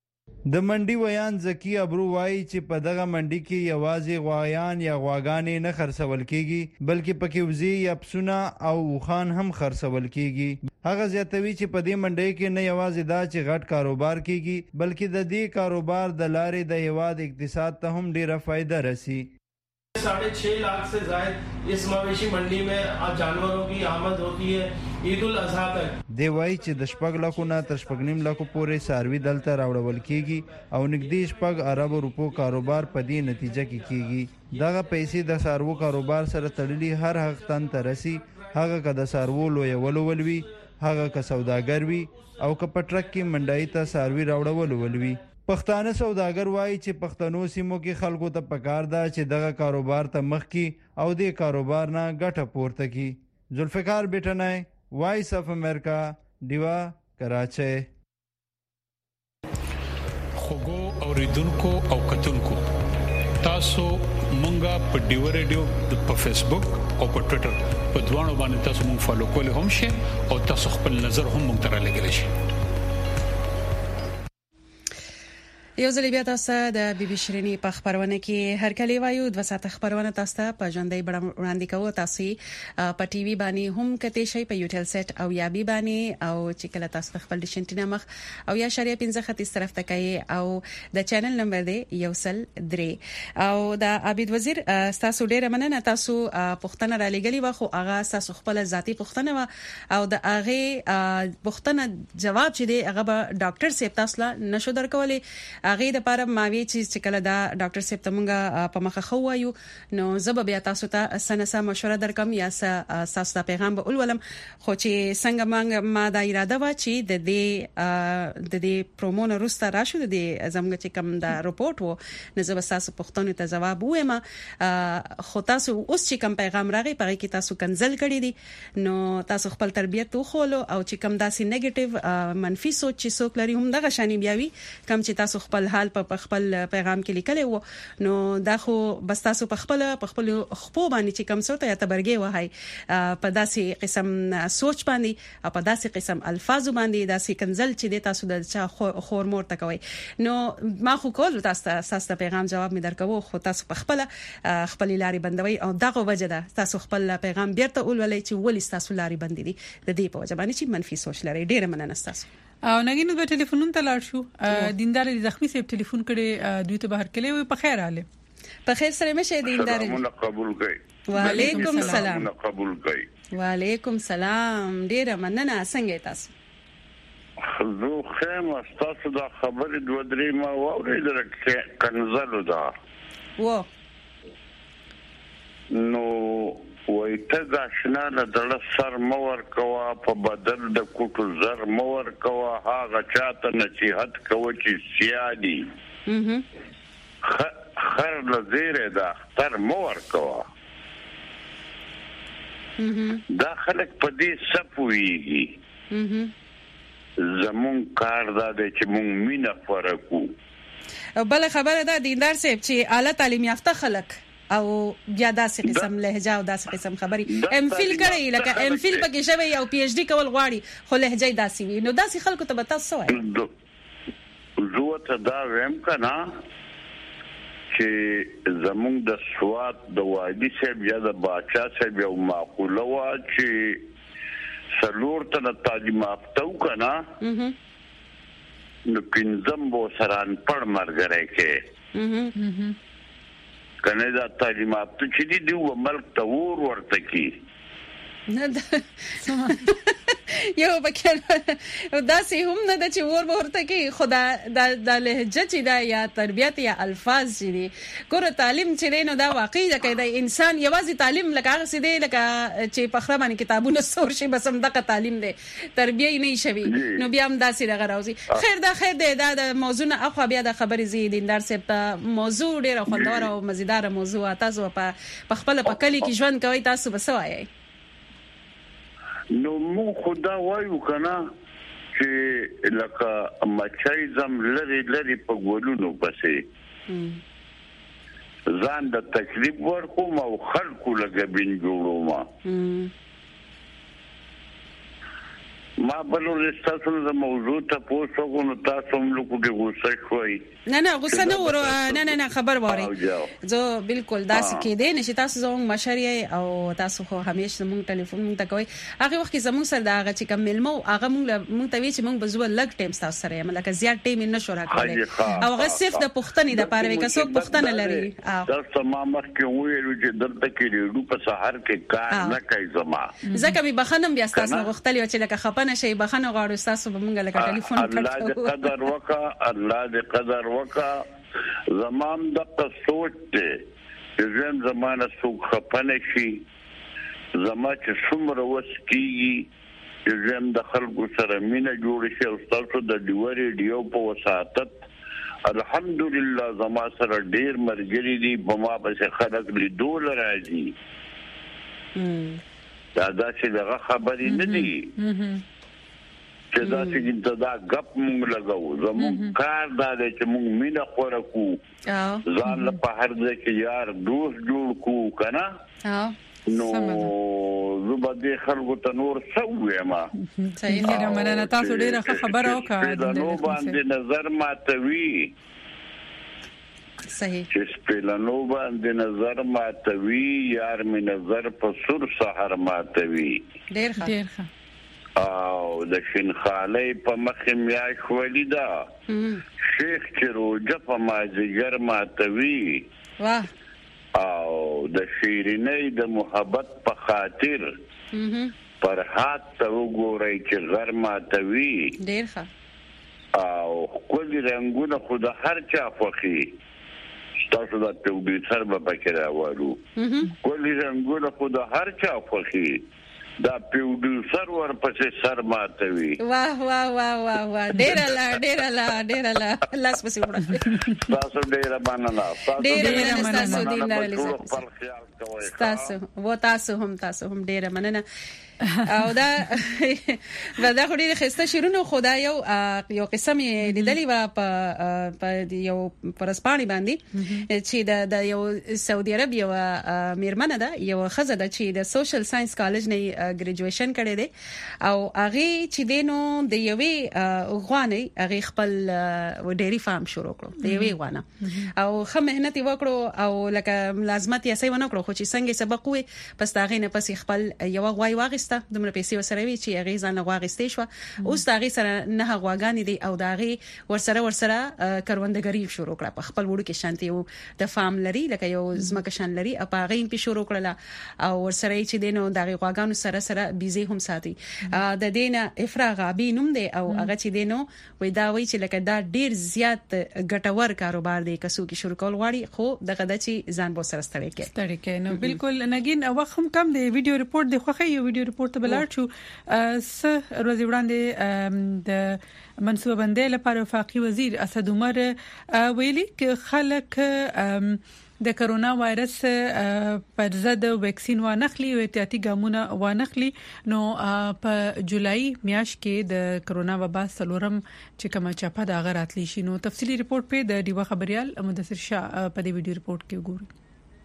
د منډي ویان زکی ابرو وای چې په دغه منډي کې یوازې غوایان یا غواګانې نه خرڅول کیږي بلکې پکې وزي یا پسونه او خان هم خرڅول کیږي هغه زیاتوي چې په دې منډي کې نه یوازې دا چې غټ کاروبار کیږي بلکې د دې کاروبار د لارې د هیواد اقتصاد ته هم ډیره فائدہ رسي साढ़े छह लाख से ज्यादा इस मवेशी मंडी में जानवरों की आमद होती है ईद उल अजहा तक دی وای چې د شپږ لکو نه تر شپږ نیم لکو پورې ساروي دلته راوړل کیږي او نږدې شپږ ارب روپو کاروبار په دې نتیجه کې کیږي دغه پیسې د سارو کاروبار سره تړلي هر حق تن ته رسي هغه که د سارو لوی ولولوي هغه که سوداګر وي او که په ټرک کې منډای ته ساروي راوړل ولوي پښتانه سوداګر وای چې پښتنو سیمو کې خلکو ته پکار ده چې دغه کاروبار ته مخ کی او دې کاروبار نه ګټه پورته کی ذوالفقار بیٹنای وایس اف امریکا دیوا کراچۍ اوریدونکو او کتونکو تاسو مونږه په ډیو ریډیو په فیسبوک او په ټوئیټر په دوانو باندې تاسو مونږ فالو کولای هم شئ او تاسو خپل نظر هم مونږ ته رالیږئ شئ. یو ځل بیا تاسو د بي بي شيريني په خبرونه کې هر کلی وایو د وساته خبرونه تاسو ته په ژوندۍ وړاندې کوو. تاسو په ټي وي باندې هم کته شي په یوټل سیټ او یا بي باندې او چې کله تاسو خپل ډیشنټینا مخ او یا شریعه پنځه خطي طرف ته کوي او د چینل نمبر دی یو سل درې او د عابد وزیر تاسو ډیره مننه. تاسو پښتنه را لګلی و خو هغه تاسو خپل ذاتی پښتنه و او د هغه پښتنه جواب چې دی هغه ډاکټر سیب تاسو نشو درکولې. هغه د پاره ماوي چې کله دا ډاکټر صاحب ته مونږه په مخه خو وایو نو زب بیا تاسو ته سنسه مشوره درکم یا تاسو ته پیغام به ولولم خو چې څنګه مونږ ما دا اراده و چې د دې د دې پرومو نه روسته راشو د دې زموږ چې کوم دا رپورت وو نه زب تاسو پښتون ته جواب وایم خو تاسو اوس چې کوم پیغام راغی پاره کې تاسو کنزل کړی دي نو تاسو خپل تربيت وخولو او چې کوم داسې نیگیټیو منفي سوچ چې څوک لري هم دغه شانی بیاوي کم چې تاسو خپل حال په خپل پیغام کې لیکلی وو نو دا خو بس تاسو په خپل په خپل خپو باندې چې کوم څه ته تبرګي وهای په داسې قسم سوچ باندې او په داسې قسم الفاظ باندې داسې کنزل چې د تاسو د چا خور مور تکوي نو ما خو کول تاسو تاسو پیغام جواب می درکوو خو تاسو په خپل خپل لاري بندوي او دغه وجه ده تاسو خپل پیغام بیرته اولولې چې ولې تاسو لاري بندې دي د دې په وجه باندې چې منفي سوچ لري. ډیره مننه تاسو. او نګینو به ټلیفون ته لاړ شو دیندار زخمی صاحب ټلیفون کړي دوی ته بهر کله وي په خیر حاله په خیر سره مشه دیندار قبول کړي. وعلیکم السلام. قبول کړي. وعلیکم السلام. ډیره مننه. څنګه تاسو؟ زه خیم تاسو دا خبرې دوه درې ما واورېدل چې کنزلو دا و نو وای ته دا شناله د سر مور کوا په بدل د کوټو زر مور کوا هغه چاته نصيحت کوي چې سیادي خر لزیره دا تر مور کوا دا خلک په دې سپويږي زمون کار دا چې مونږ مینا فرقو. بل خبره ده دیندار صاحب چې اعلی تعلیم یافته خلک او بیا داسې قسم لهجه او داسې قسم خبري ام فیل کړي لکه ام فیل پکې شوی او پی ایچ ډی کول غواړي خو لهجه داسې وي نو داسې خلکو ته به تاسو وایي زه ته دا ویم کنه چې زمونږ د سواد د وادي صاحب یا د باچا صاحب یو معقوله وا چې سلور ته تعلیم یافتو کنه نو پنځم بو سران پړ مرګره کې کنه دا تعلیم یافته چې دی د ملک ته ور ورته کی نه یو بکر دا سه هم نه د چې ور ورته کی خدا د لهجه چې دا یا تربیت یا الفاظ چې دي ګوره تعلیم چې دی نو دا واقعي ده کله انسان یوازې تعلیم لکه هغه سي دی لکه چې په خره باندې کتابونه سور شي بس هم دغه تعلیم دی تربیه نه شي نو بیا هم داسې دغه راوځي. خیر دا خیر دی دا د موضوع نه اخو بیا د خبرې زی دیندار صاحب موضوع ډیره خوندور او مزیدار موضوع تاسو په خپل په کلی کې ژوند کوي تاسو بسوایي نو مو خدا وایو کنه چې لکه مچای زم لری لری په ګولونو پسې ځان د تکلیف ورکوم او خلکو لګه بین جوړوم ما بلو رستاسو د موضوع ته پوښتنه نو تاسو هم لکه کې غوسه شوي نه نه غوسه نه ورو نه نه نه خبر واره زه بالکل داسې کې دي نشي تاسو زموږ مشري او تاسو خو همیشه زموږ ټلیفون مونږ ته کوي هغه وخت کې زموږ سره دا هغه چې کوم ملمو هغه مونږ مونږ ته وی چې مونږ بزو لګ ټیم تاسو سره یم لکه زیات ټیم نه شو راکړي او هغه صرف د پښتنې د پاره وکړو څوک پښتنه لري تاسو ما مخ کې ویلو چې دلته کې ډو په سحر کې کار نه کوي زما ځکه می بخنم بیا تاسو غوښتلی چې لکه خپنه شي بخنه غواړو تاسو به مونږ لکه ټلیفون کړو الله دې قدر وکا الله دې قدر وکا زمان د سوچ دې ځین زمانه سوق خپنه شي زما چې څومره وسکیږي ځین د خلکو سره مینه جوړ شي او تاسو د ډیوري ډیو په وساتت الحمدلله زما سره ډیر مرګري دي بما به خلک لیدول راځي دا دا چې دغه خبرې نه دي چې دا چې دا غپ مونږ لګاو زموږ کار دا دی چې مونږ مینا خور کو ځان په هر ځای کې یار دوست جوړ کو کنه نو زبدي خلکو ته نور سوې ما صحیح نه مننه تاسو ډیره خبره وکړه نو باندې نظر ماتوي صحیح چې سپلانو باندې نظر ماتوي یار می نظر په سر سحر ماتوي ډیر ښه ډیر ښه او د شینخالۍ په مخ میاش ولیدا شیخ چې روجه په مازیګر ماتوي واه او د شیرینۍ د محبت په خاطر پر هات ته وګورئ چې غر ماتوي ډیر ښه او کلی رنگونه خود هر چا خوخي تاسو د پروډوسر په پکې راوړو کلی رنگونه خود هر چا خوخي دا پروډوسر ورپسې سر ماتوي واه واه واه واه واه ډیر لا ډیر لا ډیر لا لاس پسې وړه تاسو ډیر مننه ډیر مننه تاسو دې لري تاسو و تاسو هم تاسو هم ډیر مننه او دا دا خو ډیره خسته شیرونو خدای یو یو قسم لیدلی و په یو پرسپانی باندې چې د یو سعودي عرب یو میرمنه ده یو خزه ده چې د سوشل ساينس کالج نه ګریجویشن کړي دي او هغه چې دینو د یوې غواني هغه خپل ډيري فارم شروع کړو د یوې غوانه او خه مهنت وکړو او لکه لازمت یې سي ونه کړو خو چې څنګه سبق وي پس دا غي نه پس خپل یو غوای واغ دمره پیسې وسره وی چې هغه ځان غواغستې شو اوس دا غي سره نه غواګانی دي او دا غي ورسره ورسره کروندګری شروع کړه په خپل وړو کې شانتي او د فارم لري لکه یو زمکه شان لري او هغه په شروع کړله او ورسره چې دینو دا غي غواګانو سره سره بيزي هم ساتي د دینه افراغ ابي نوم دی او هغه چې دینو وای دا وای چې لکه دا ډیر زیات ګټور کاروبار دی کسو کې شروع کول غواړي خو دغه د چې ځان بو سره ستړي کې ستړي کې نو بالکل نګین وخت هم کم دی ویډیو ریپورت دی خو یو ویډیو ریپورت ته بلار شو س روزي وړاندې د منصوبه بندۍ لپاره وفاقي وزیر اسد عمر ویلي ک خلک د کرونا وایرس پر ضد ویکسین وانخلي او احتیاطي ګامونه وانخلي نو په جولای میاشت کې د کرونا وبا سلورم چې کومه چاپه د غراتلی شي نو تفصيلي ریپورت په د ډیوا خبريال مدثر شاه په دې ویډیو ریپورت کې وګورئ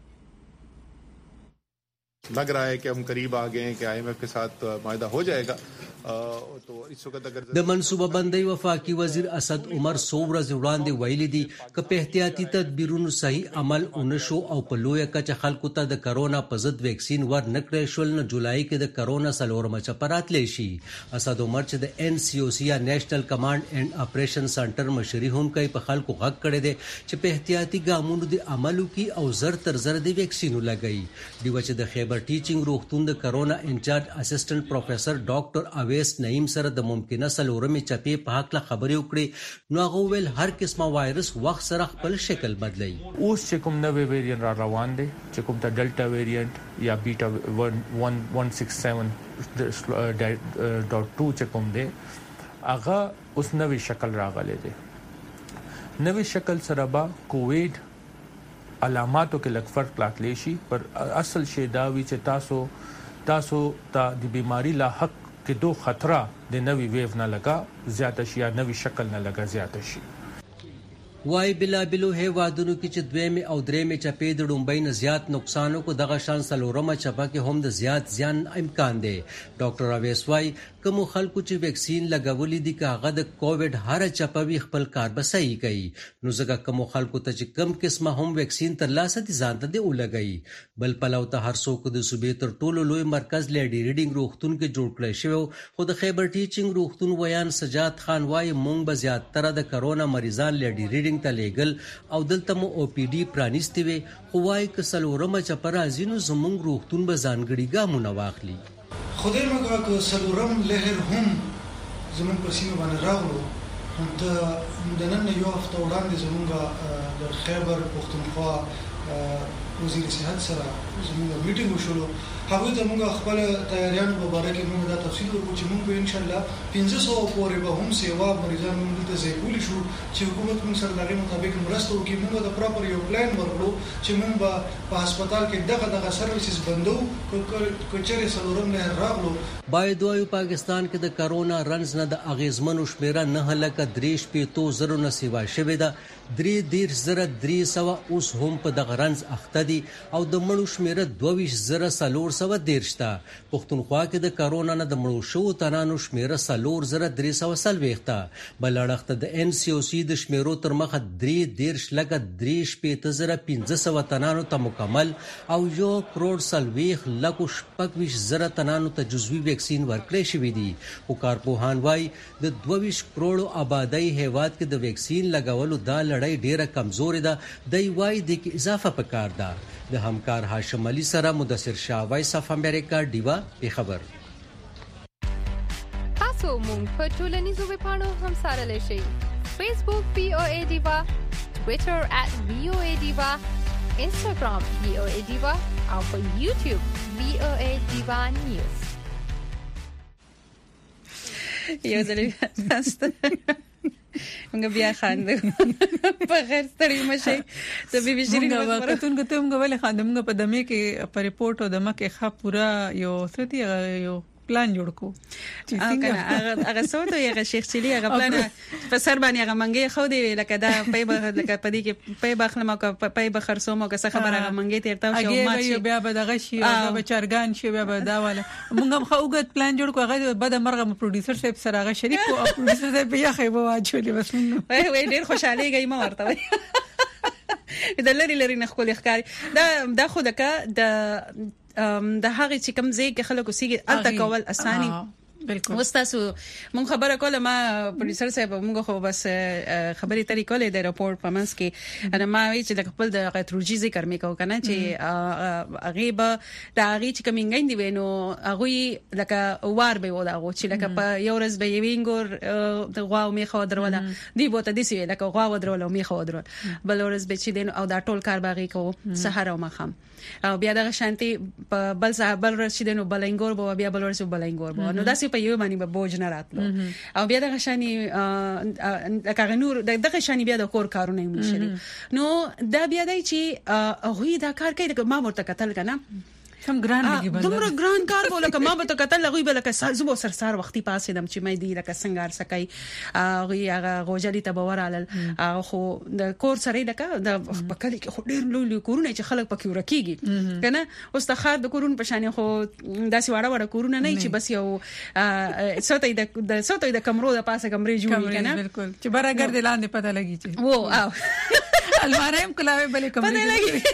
लग रहा है कि हम करीब आ गए हैं कि आईएमएफ के साथ मायदा हो जाएगा तो इस वक्त अगर د منصوبه بندۍ وفاقي وزیر اسد عمر سوورز وړاندې ویلي دي ک په احتیاطي تدبیرونو صحیح عمل اونشو او په لوی کچ خلکو ته د کرونا په ضد ویکسین ور نکړې شول نو جولای کې د کرونا سلورم چپرات لشي اسد عمر چې د ان سی او سی یا نېشنل کمانډ اینڈ اپریشن سنټر مشري هم کوي په خلکو غږ کړي دي چې په احتیاطي ګامونو د عملو کې او زر تر زر د ویکسین لګي دی چې د خیبر ټیچینګ روغتون د کرونا انچارج اسسټنټ پروفیسور ډاکټر اویس نعیم سره د ممکنه سلورمي چپی په حق له خبرې وکړي نو هغه ویل هر قسمه وایرس وخت سره خپل شکل بدلي اوس چې کوم نوې ویریانت را روان دي چې کوم ته ډلټا ویریانت یا بیٹا one six seven dot two چې کوم دي هغه اوس نوې شکل راغلي دي نوې شکل سره با کووید علاماتو کې لږ فرق راتلی شي پر اصل شی دا وی چې تاسو تاسو ته د بیماری لا حق کې دو خطره د نوې ویو نه لگا زیاته شي یا نوې شکل نه لگا زیاته شي وای بلا بلو هیوادونو کې چې دویمه او درېمه چپې د ډومبۍ نه زیات نقصانو کو دغه شان سلورمه چپه کې هم د زیات زیان امکان دی ډاکټر اویس وای کوم خلکو چې ویکسین لګولې دي کاغه د کووډ هر چپه وی خپل کار به صحیح کوي نو ځکه کوم خلکو ته چې کم قسمه هم ویکسین تر لاسه دي ځان ته دی ولګي بل پلو ته هر څوک د صوبې تر ټولو لوی مرکز لیډي ریډینګ روغتون کې جوړ کړی شو خو د خیبر ټیچینګ روغتون ویان سجاد خان وای مونږ به زیاتره د کرونا مریضان لیډي ریډینګ ته لیګل او دلته مو او پی ډی پرانیستي وي خو وای ک سلورمه چپر ازینو زمونږ روغتون به ځانګړي ګامونه واخلي خدای مګه ک سلورم لهر هم زمونږ په سیمه باندې راغلو هم ته د نن یو هفته وړاندې زمونږ د خیبر پښتونخوا وزیر صحت سره زموږ میټینګ وشولو. هغه ته موږ خپل تیاریانو په اړه کې موږ دا تفصیل ورکړو چې موږ به ان شاء الله پنځه سوه پورې به هم سیوا مریضان موږ ته ځای شو چې حکومت موږ سره دغه مطابق مرسته وکړي. موږ د پراپر یو پلان ورکړو چې موږ به په هسپتال کې دغه دغه سرویسز بندو کچره سلورم نه راغلو. باید وایو پاکستان کې د کرونا رنز نه د اغیزمنو شمیره نه لکه دریش پیتو زرو نه سیوا شوې ده. درې دیرش زره درې سوه اوس هم په دغه رنز اخته دي او د مړو شمیره دوه ویشت زره څلور سوه دېرش ده. پښتونخوا کې د کرونا نه د مړو شوو تنانو شمیره څلور زره درې سوه څلوېښت ده. بل اړخ ته د ان سی او سی د شمیرو تر مخه درې دیرش لکه درې شپېته زره پنځه سوه تنانو ته مکمل او یو کروڑ څلوېښت لکو شپږ ویشت زره تنانو ته جزوي ویکسین ورکړی شوي دي. خو کارپوهان وایي د دوه ویشت کروڑو آبادۍ هیواد کې د ویکسین لګولو دا لړۍ ډیره کمزورې ده. دی وایي د کې اضافه پکار ده. د همکار هاشم علي سره مدثر شاه، وایس اف امریکا، ډیوا خبر. تاسو مونږ په ټولنیزو ویبپاڼو هم سره لشي. فیسبوک وی او ای ډیوا، ټوئیټر ات وی او ای ډیوا، انسټاګرام وی او ای ډیوا او په یوټیوب وی او ای ډیوا نیوز. یو ځل تاسو موږ بیا خاندو په غیر ستړي مشه ته به بشری موږ وختون کوته موږ ولې خاندو موږ په دمه کې په ریپورت او دمه کې ښه پورا یو ستې یو پلان جوړ کو چې څنګه هغه سوته یو شیخ چلی هغه پلان په سر باندې هغه منګي خو دی لکه دا پي به لکه پدې کې پي بخلم او پي به خرڅوم او که څه خبره هغه منګي تیرته شو ما چې بیا به دغه شي او به چرګان شي بیا به دا والا موږ هم خو وګت پلان جوړ کو هغه بده مرغه پروډوسر صاحب سره هغه شریک او پروډوسر صاحب یې خیبه واچولې بس وای وای ډیر خوشاله گئی ما ورته د لری لری نه خپل ښکاری دا دا خو دغه د د هغه چې کوم ځای کې خلکو سیګي الته کول اساني بالکل وستاسو مون خبره کوله ما پروډوسر صاحب موږ خو بس خبري طریقې له د راپورټ پمنس کې انا ما وی چې د خپل د غتروجي ذکر مې کو کنه چې غیبه د هغه چې کومینګ دی وینو هغه لکه وار به ودا غو چې لکه په یو ورځ به وینګور د غوا او میخه دروله دی بوته دي سی لکه غوا و دروله او میخه دروله بل ورځ به چې دین او دا ټول کار باغی کو سحر او مخم او بیا د شانتي بل صاحب بل ورځ چې دین بلنګور بو بیا بل ورځ بلنګور بو نو داسې په یو باندې به بوج نه راتلو او بیا د غشاني لکه نور دغه شاني بیا د کور کارونه مشري نو دا بیا دای چې هغه دا کار کوي ما ورته کتل کنه هم ګران لګي بل دومره ګران کار کوله کما به ته کتل لغوي بل لکه زبو سرسار وختي پاسې دم چې مې دی لکه څنګه سکای هغه غوجلي ته باورال خو د کور سره لکه د پکلي کې ډېر لوی کورونه چې خلک پکې ورکیږي کنه اوس ته خار د کورون په شان خو داسې واړه واړه کورونه نه چې بس یو سوتې د سوتې د کمرو د پاسه کمرې جوړي کنه بالکل چې برابر د لاندې پته لګي چې وو او الماریم کلاوي بلې کمرې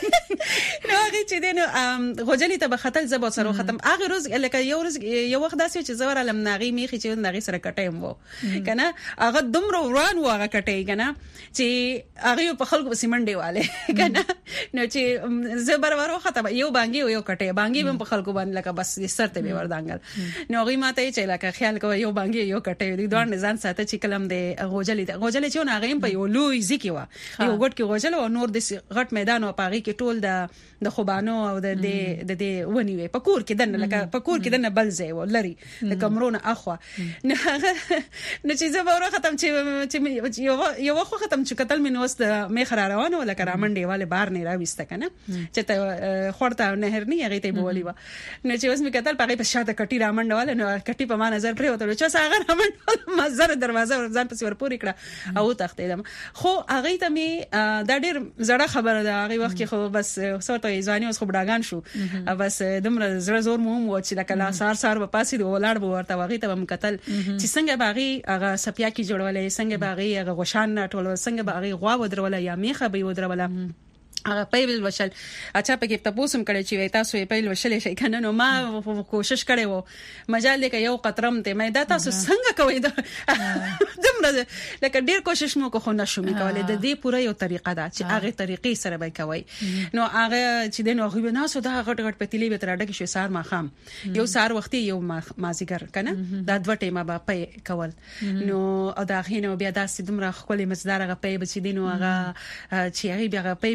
نو هغه چې دینو غوجلي ته بختل زبو سره ختم هغه روز لکه یو روز یو وخت داسې چې زور علم ناغي میخي چې ناغي سره کټایم وو کنه هغه دومره وران و هغه کټای کنه چې هغه په خلکو سیمنډي والے کنه نو چې زبر ورو ختم یو بانګي یو کټای بانګي په خلکو باندې لکه بس سرته به وردانګل نو هغه ماته چې لکه خیال کوي یو بانګي یو کټای دی دوه ځان ساته چې کلم دی غوجلي غوجلي چې هغه په یو لوی ځکی و یو ګټ کې غوجل او نور د غټ میدان او پاغي کې ټول د د خوبانو او د د د ونی وي پکور کې دنه لکه پکور کې دنه بل ځای و لري د کمرونه اخوا نه نه چې زه ورو ختم چې یو یو وخت ختم چې قتل مې نوست مې خراروانه ولا کرامنډي والے بار نه راويسته کنه چې ته خورته نهر نه هغه ته بولی و نه چې اوس مې قتل پغې په شاته کټي رامنډ والے نو کټي په ما نظر پرې وته چې هغه رامنډ مزر دروازه ځان پس ور پوری کړه او تختیدم خو هغه ته مې دا ډېر زړه خبره ده هغه وخت کې خو بس سورته ځواني اوس خو بډاګان شو بس دمر زړه زور مو و چې لکه لا سار سار په پاسې د ولاړ به ورته واغې ته هم قتل چې څنګه باغی هغه سپیا کې جوړولې څنګه باغی هغه غشان ټول څنګه باغی غوا ودرولې یا میخه به ودرولې هغه پیل وشل اچھا پکې تاسو هم کړی چې تاسو یې پیل وشل شي کنه نو ما کوشش کړی وو مجال دې یو قطرم ته مې دا تاسو څنګه کوي دا دمره لکه ډیر کوشش مو کو خو نشو مې کولای د دې پوره یو طریقه ده چې هغه طریقې سره به کوي نو هغه چې دنه هغه نه سو دا غټ غټ پتیلې به تر اډه کې شو سار ما خام یو سار وختي یو مازیګر کنه دا دوه ټیمه به پي کول نو ادا خینو بیا داسې دمره خپل مزدار هغه پي به چې دینو هغه چې هغه بیا پي به وټ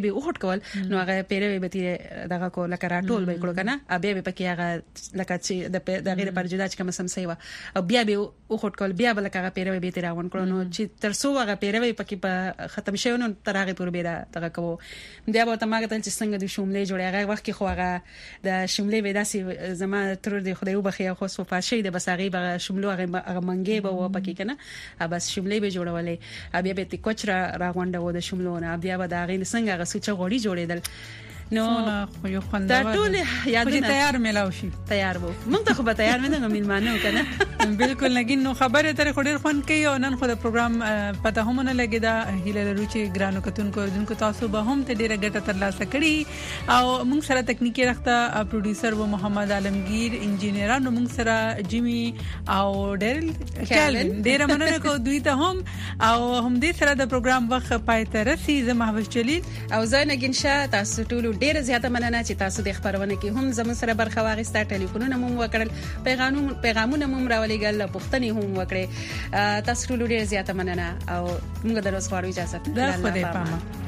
کول نو هغه پیروي به دغه کو لکه راټول به کړو کنه بیا به پکې هغه لکه چې د غیر پر جدا چې کوم سم سیوا او بیا به او خټ کول بیا به لکه هغه پیروي به تیراون کړو نو چې تر څو هغه پیروي پکې په ختم شي نو تر هغه پور به دغه کو بیا به تماګه تل چې څنګه د شوملې جوړي هغه وخت کې خو هغه د شوملې به داسي زما تر دې خدای وبخي خو سو فاشي د بساغي به شوملو هغه منګي به و پکې کنه بس شوملې به جوړولې بیا به تی کوچرا راغونډه و د شوملو نه بیا به دا غي څنګه هغه سوچ غوړي جوړېدل نو خو یو خوندور دا ټول یادونه تیار ملاو شي تیار وو موږ ته خو به تیار مې نه مېلمانه وکنه بالکل لګین نو خبره تر خو ډیر خوان کوي او نن خو د پروګرام پته هم نه لګی دا هیله لرو چې ګرانو کتونکو دونکو تاسو به هم ته ډیره ګټه ترلاسه کړي او موږ سره تکنیکی رخته پروډوسر و محمد عالمگیر انجینرانو موږ سره جیمی او ډیرل کالن ډیره مننه کو دوی ته هم او هم دې سره د پروګرام وخت پای ته رسي زه محوش جلیل او زاینه ګنشا تاسو ټول ډیره زیاته مننه چې تاسو د خبرونه کې هم زموږ سره برخه واغسته ټلیفونونه مو وکړل پیغامونه پیغامونه مو راولېګل پوښتنې هم وکړې تاسو ټول ډیره زیاته مننه او موږ د روز غواړو اجازه ده خدای پامه